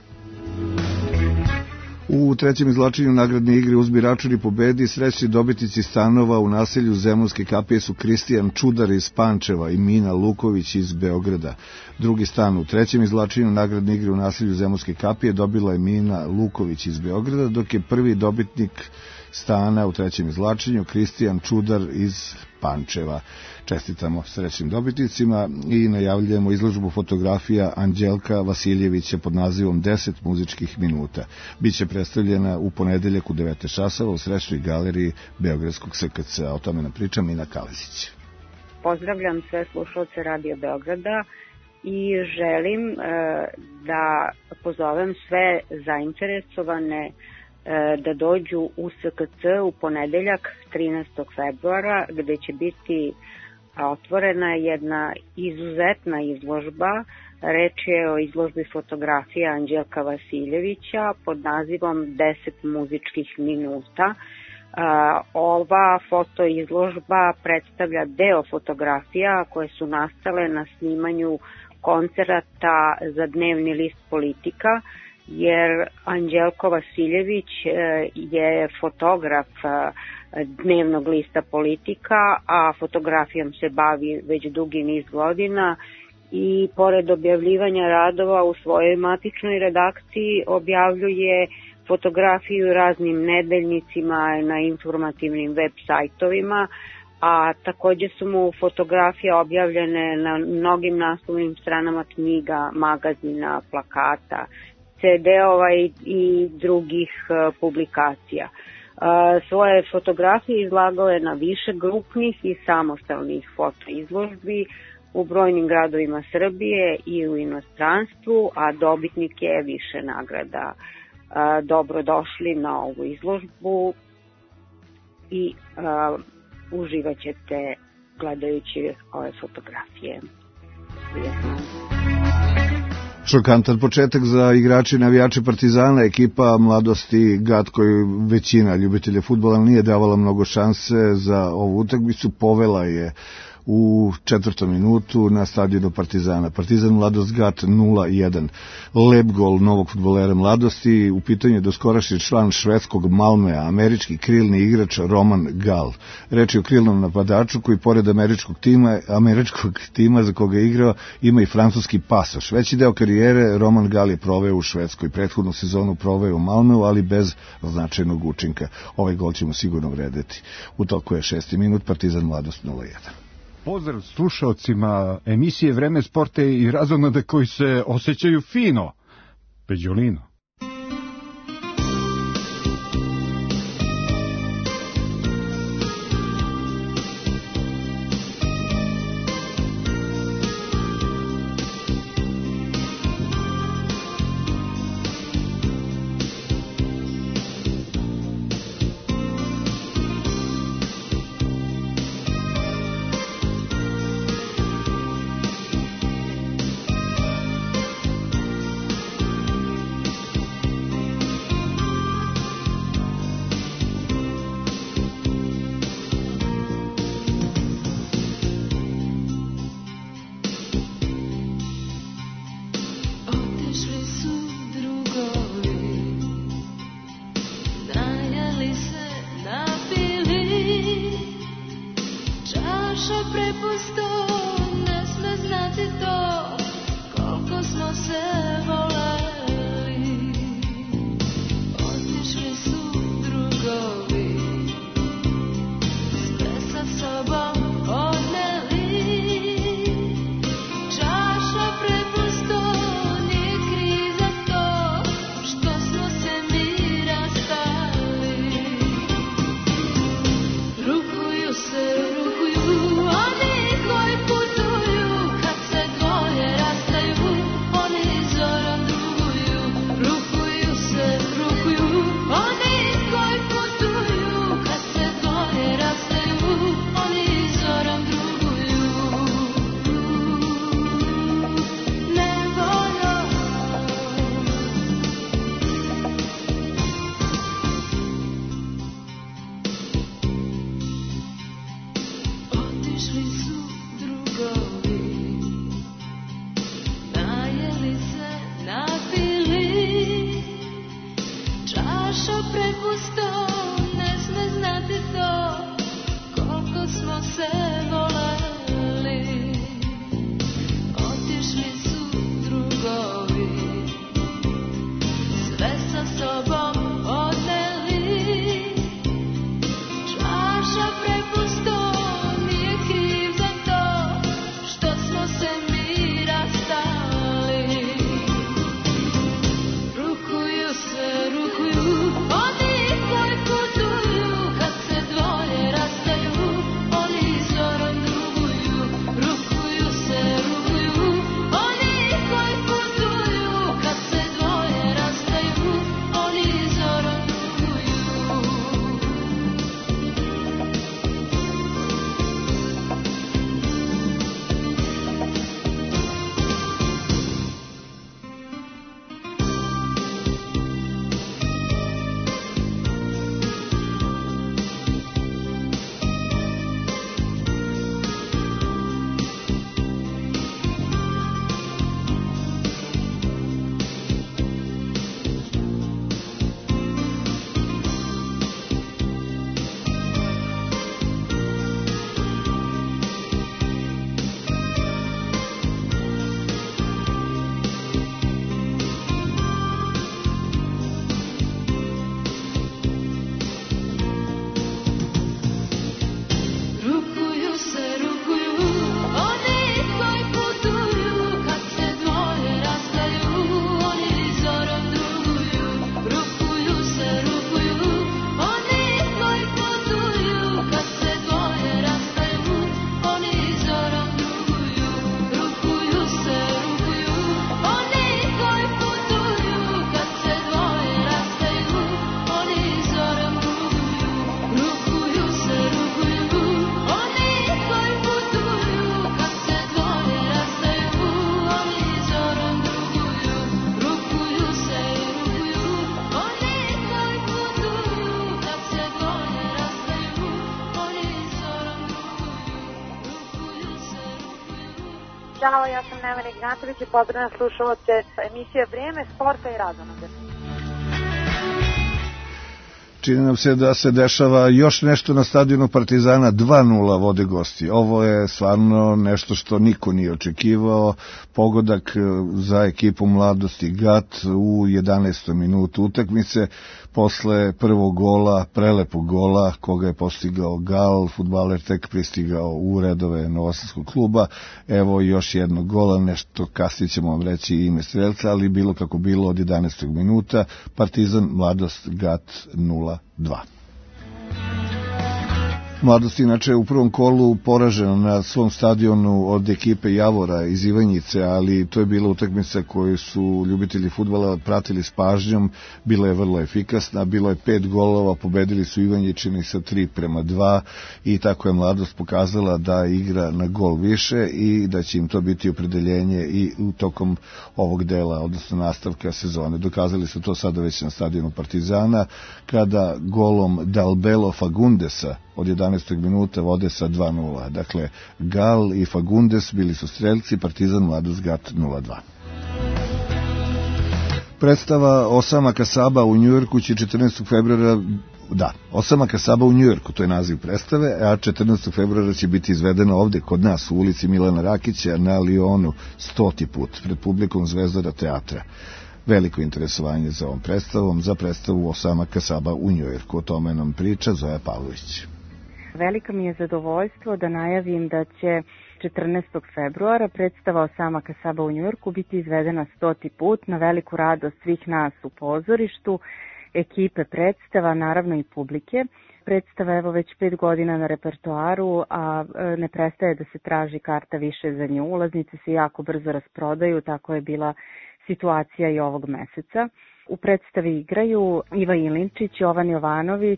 U trećem izvlačenju nagradne igre Uzmi račun i pobedi srećni dobitnici stanova u naselju Zemunske kapije su Kristijan Čudar iz Pančeva i Mina Luković iz Beograda. Drugi stan u trećem izvlačenju nagradne igre u naselju Zemunske kapije dobila je Mina Luković iz Beograda, dok je prvi dobitnik stana u trećem izvlačenju Kristijan Čudar iz Pančeva. Čestitamo srećnim dobitnicima i najavljujemo izložbu fotografija Anđelka Vasiljevića pod nazivom deset muzičkih minuta. Biće predstavljena u ponedeljak u devetnaest časova u Srećnoj galeriji Beogradskog S K C. O tome nam priča Mina Kalezić. pozdravljam sve slušalce Radio Beograda i želim e, da pozovem sve zainteresovane e, da dođu u S K C u ponedeljak trinaestog februara, gde će biti otvorena jedna izuzetna izložba. Reč je o izložbi fotografija Anđelka Vasiljevića pod nazivom deset muzičkih minuta. Ova fotoizložba predstavlja deo fotografija koje su nastale na snimanju koncerata za dnevni list Politika, jer Anđelko Vasiljević je fotograf dnevnog lista Politika, a fotografijom se bavi već dugi niz godina i pored objavljivanja radova u svojoj matičnoj redakciji objavljuje fotografiju raznim nedeljnicima na informativnim web sajtovima, a takođe su mu fotografije objavljene na mnogim naslovnim stranama knjiga, magazina, plakata, ce de-ova i, i drugih uh, publikacija. Uh, svoje fotografije izlagao je na više grupnih i samostalnih fotoizložbi u brojnim gradovima Srbije i u inostranstvu, a dobitnik je više nagrada. Uh, dobrodošli na ovu izložbu i uh, uživat ćete gledajući ove fotografije. Prijetno. Šokantan početak za igrače i navijače Partizana. Ekipa mladosti Gat, koju većina ljubitelja fudbala nije davala mnogo šanse za ovu utakmicu, povela je u četvrtom minutu na stadionu Partizana. Partizan Mladost Gat nula jedan. Lep gol novog fudbalera Mladosti, u pitanju je doskorašnji član švedskog Malmea, američki krilni igrač Roman Gal. Reč je o krilnom napadaču koji pored američkog tima, američkog tima za koga je igrao ima i francuski pasoš. Veći deo karijere Roman Gal je proveo u Švedskoj, prethodnu sezonu proveo u Malmeu, ali bez značajnog učinka. Ovaj gol će mu sigurno vredeti. U toku je šesti minut, Partizan Mladost nula jedan. Pozdrav slušalcima emisije Vreme sporta i razonode koji se osjećaju fino. Peđolino. Ćao, ja sam Nevena Ignatović i pozdravljam slušalce emisije Vrijeme, sporta i razonode. Čini nam se da se dešava još nešto na stadionu Partizana, dva nula vode gosti. Ovo je stvarno nešto što niko nije očekivao. Pogodak za ekipu Mladosti Gat u jedanaestom minutu utakmice. Posle prvog gola, prelepog gola, koga je postigao Gal, fudbaler tek pristigao u redove Novosadskog kluba. Evo još jednog gola, nešto kasnije ćemo vam reći ime strelca, ali bilo kako bilo od jedanaestog minuta, Partizan Mladost Gat nula dva. Mladost inače u prvom kolu poražena na svom stadionu od ekipe Javora iz Ivanjice, ali to je bila utakmica koju su ljubitelji fudbala pratili s pažnjom, bila je vrlo efikasna, bilo je pet golova, pobedili su Ivanjičani sa tri prema dva i tako je Mladost pokazala da igra na gol više i da će im to biti opredeljenje i u tokom ovog dela, odnosno nastavka sezone. Dokazali su to sada već na stadionu Partizana, kada golom Dalbelo Fagundesa od jedanaestog minuta vode sa dva nula. Dakle, Gal i Fagundes bili su strelci, Partizan Mladost Gat nula dva. Predstava Osama Kasaba u Njujorku će četrnaestog februara, da, Osama Kasaba u Njujorku, to je naziv predstave, a četrnaestog februara će biti izvedena ovde kod nas u ulici Milana Rakića na Lionu stoti put pred publikom Zvezdara teatra. Veliko interesovanje za ovom predstavom, za predstavu Osama Kasaba u Njujorku. O tome nam priča Zoja Pavlović. Velika mi je zadovoljstvo da najavim da će četrnaestog februara predstava Osama Kasaba u Njujorku biti izvedena stoti put na veliku radost svih nas u pozorištu, ekipe predstava, naravno i publike. Predstava evo već pet godina na repertoaru, a ne prestaje da se traži karta više za nju. Ulaznice se jako brzo rasprodaju, tako je bila situacija i ovog meseca. U predstavi igraju Iva Ilinčić, Jovan Jovanović,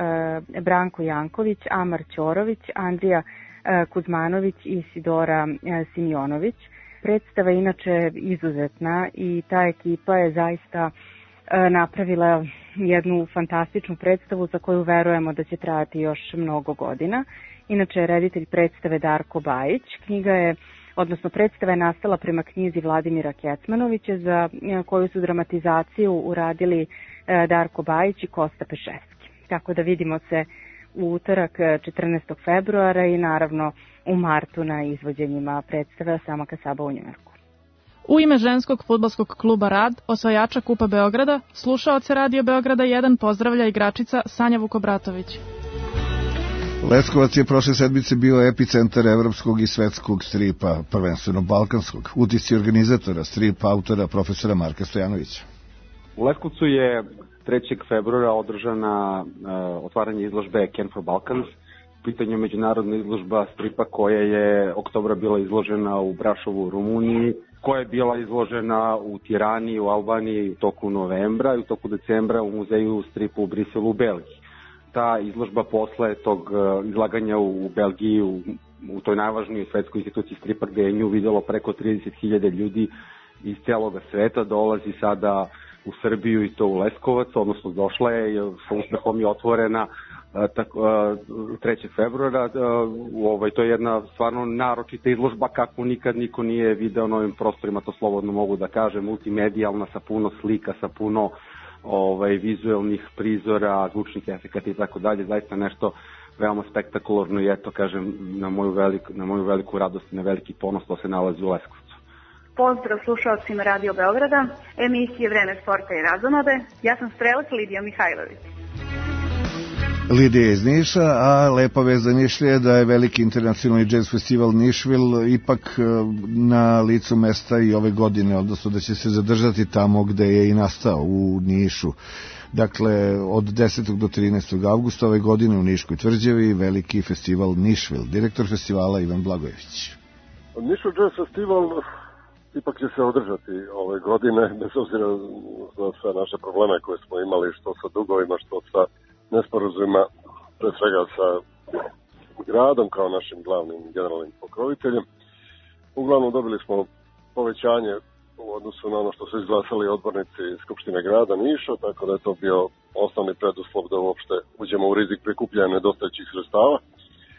Branko Janković, Amar Ćorović, Andrija Kuzmanović i Sidora Simjonović. Predstava je inače izuzetna i ta ekipa je zaista napravila jednu fantastičnu predstavu za koju verujemo da će trajati još mnogo godina. Inače je reditelj predstave Darko Bajić. Knjiga je odnosno predstava je nastala prema knjizi Vladimira Kecmanovića, za koju su dramatizaciju uradili Darko Bajić i Kosta Peševski. Tako da vidimo se u utorak četrnaestog februara i naravno u martu na izvođenjima predstave Osama Kasaba u Njujorku. U ime ženskog fudbalskog kluba Rad, osvajača Kupa Beograda, slušaoce Radio Beograda jedan pozdravlja igračica Sanja Vukobratović. Leskovac je prošle sedmice bio epicentar evropskog i svetskog stripa, prvenstveno balkanskog. Utisci organizatora, strip autora profesora Marka Stojanovića. U Leskovcu je trećeg februara održana uh, otvaranje izložbe Can for Balkans. U pitanju međunarodna izložba stripa koja je oktobra bila izložena u Brašovu u Rumuniji, koja je bila izložena u Tirani, u Albaniji u toku novembra i u toku decembra u muzeju stripa u Briselu u Belgiji. Ta izložba posle tog izlaganja u Belgiji, u, u toj najvažnijoj svetskoj instituciji stripa, gde je nju videlo preko trideset hiljada ljudi iz celoga sveta, dolazi sada u Srbiju i to u Leskovac, odnosno došla je, sa uspehom je otvorena trećeg februara. Ovaj, to je jedna stvarno naročita izložba kakvu nikad niko nije video na ovim prostorima, to slobodno mogu da kažem, multimedijalna, sa puno slika, sa puno ovaj, vizuelnih prizora, zvučnih efekata i tako dalje, zaista nešto veoma spektakularno i eto, kažem, na moju veliku, na moju veliku radost i na veliki ponos to se nalazi u Leskovcu. Pozdrav slušalcima Radio Beograda, emisije Vreme sporta i razonode. Ja sam strelac Lidija Mihajlović. Lidija iz Niša, a lepa vez za Nišlje je da je veliki internacionalni jazz festival Nišvil ipak na licu mesta i ove godine, odnosno da će se zadržati tamo gde je i nastao, u Nišu. Dakle, od desetog do trinaestog avgusta ove godine u Niškoj tvrđavi veliki festival Nišvil. Direktor festivala Ivan Blagojević. Nišvil jazz festival ipak će se održati ove godine, bez obzira na sve naše probleme koje smo imali, što sa dugovima, što sa nesporazumima, pre svega sa gradom kao našim glavnim generalnim pokroviteljem. Uglavnom dobili smo povećanje u odnosu na ono što su izglasali odbornici Skupštine grada Niša, tako da je to bio osnovni preduslov da uopšte uđemo u rizik prikupljanja nedostajućih sredstava.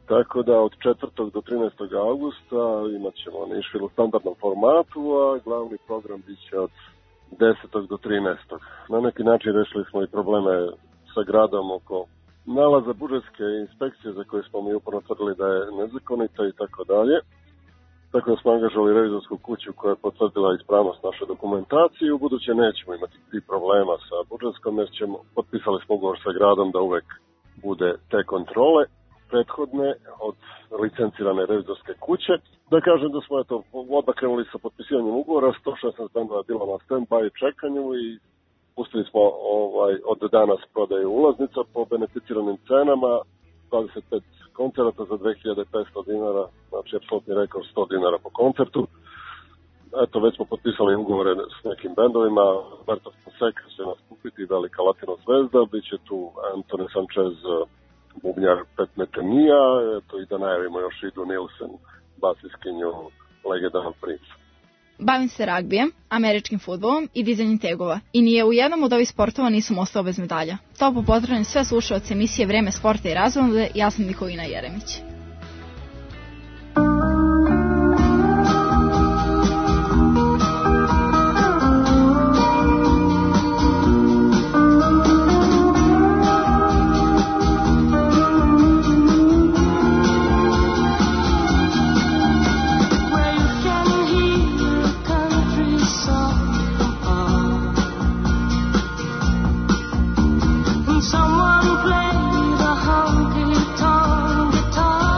Tako da od četvrtog do trinaestog augusta imat ćemo Nišvil u standardnom formatu, a glavni program bit će od desetog do trinaestog. Na neki način rešili smo i probleme sa gradom oko nalaza budžetske inspekcije za koje smo mi uporno tvrdili da je nezakonita i tako dalje. Tako da smo angažovali revizorsku kuću koja je potvrdila ispravnost naše dokumentacije i u buduće nećemo imati ti problema sa budžetskom jer ćemo, potpisali smo ugovor sa gradom da uvek bude te kontrole prethodne od licencirane revizorske kuće. Da kažem da smo eto, odmah krenuli sa potpisivanjem ugovora, sto šesnaest bendova je bilo na stand-by čekanju i pustili smo ovaj, od danas prodaju ulaznica po beneficiranim cenama, dvadeset pet koncerata za dve hiljade petsto dinara, znači apsolutni rekord sto dinara po koncertu. Eto, već smo potpisali ugovore s nekim bendovima, Berta Fonseca će nas kupiti, velika latino zvezda, bit će tu Anthony Sanchez, bubnjar Pet Metanija, eto i da najavimo još Idu Nilsen, basiskinju legendarnog Princa. Bavim se ragbijem, američkim fudbalom i dizanjem tegova i nije u jednom od ovih sportova nisam ostao bez medalja. Toplo pozdravljam sve slušaoce emisije Vreme sporta i razonode, ja sam Nikolina Jeremić. Someone played a honky tonk guitar.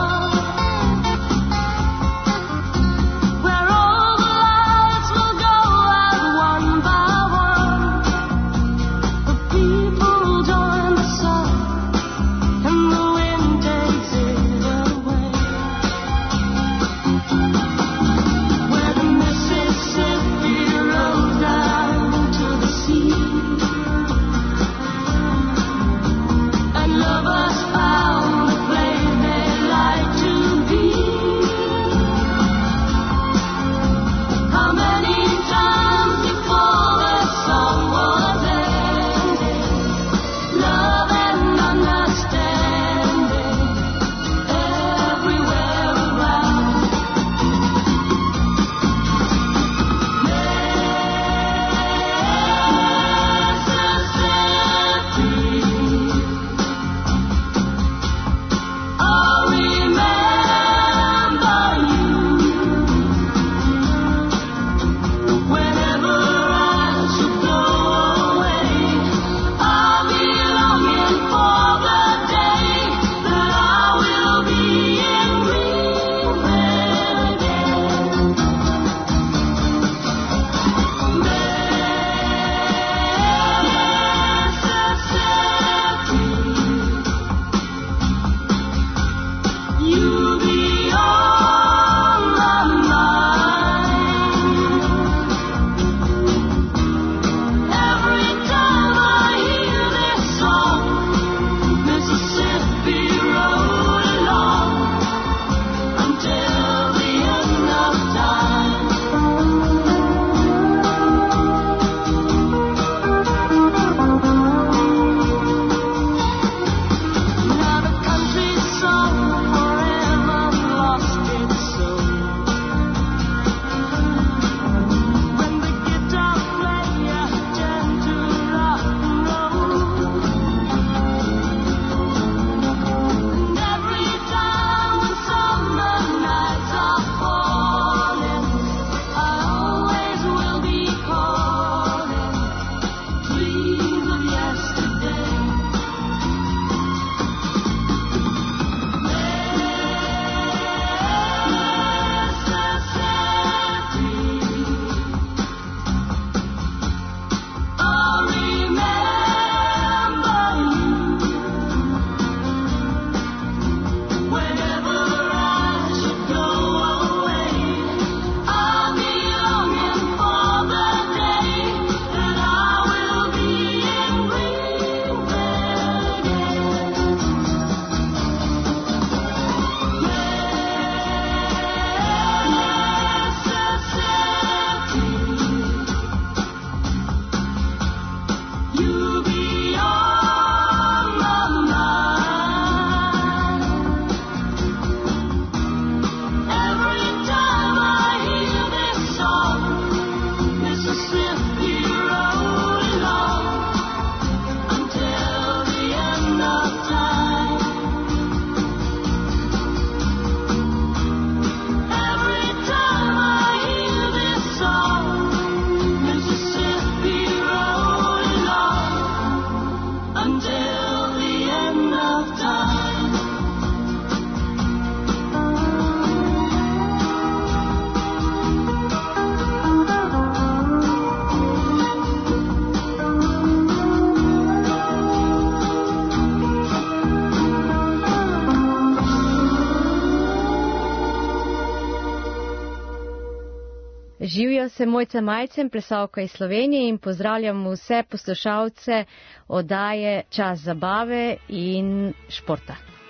Živijo se Mojca Majcen, plesalka iz Slovenije, in pozdravljam vse poslušalce oddaje Čas zabave in športa.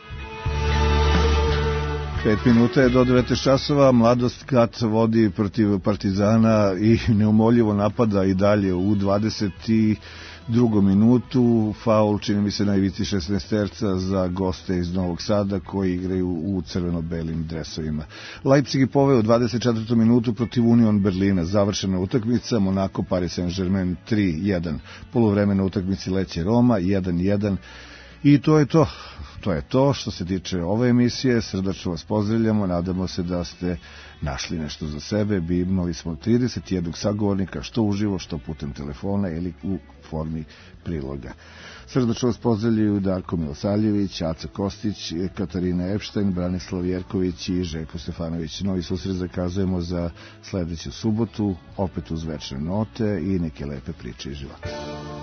Pet minuta je do devetnaest časova, Mladost Kat vodi protiv Partizana i neumoljivo napada i dalje u dvadeset drugom minutu, faul čini mi se na ivici šesnaesterca za goste iz Novog Sada koji igraju u crveno-belim dresovima. Leipzig je poveo u dvadeset četvrtom minutu protiv Union Berlina, završena utakmica, Monaco Paris Saint-Germain tri jedan, poluvreme na utakmici Lecce Roma jedan jedan. I to je to, to je to što se tiče ove emisije. Srdačno vas pozdravljamo, nadamo se da ste našli nešto za sebe. Bi imali smo trideset jednog sagovornika, što uživo, što putem telefona ili u formi priloga. Srdačno vas pozdravljaju Darko Milosavljević, Aca Kostić, Katarina Epštajn, Branislav Jerković i Željko Stefanović. Novi susret zakazujemo za sledeću subotu, opet uz večne note i neke lepe priče iz života.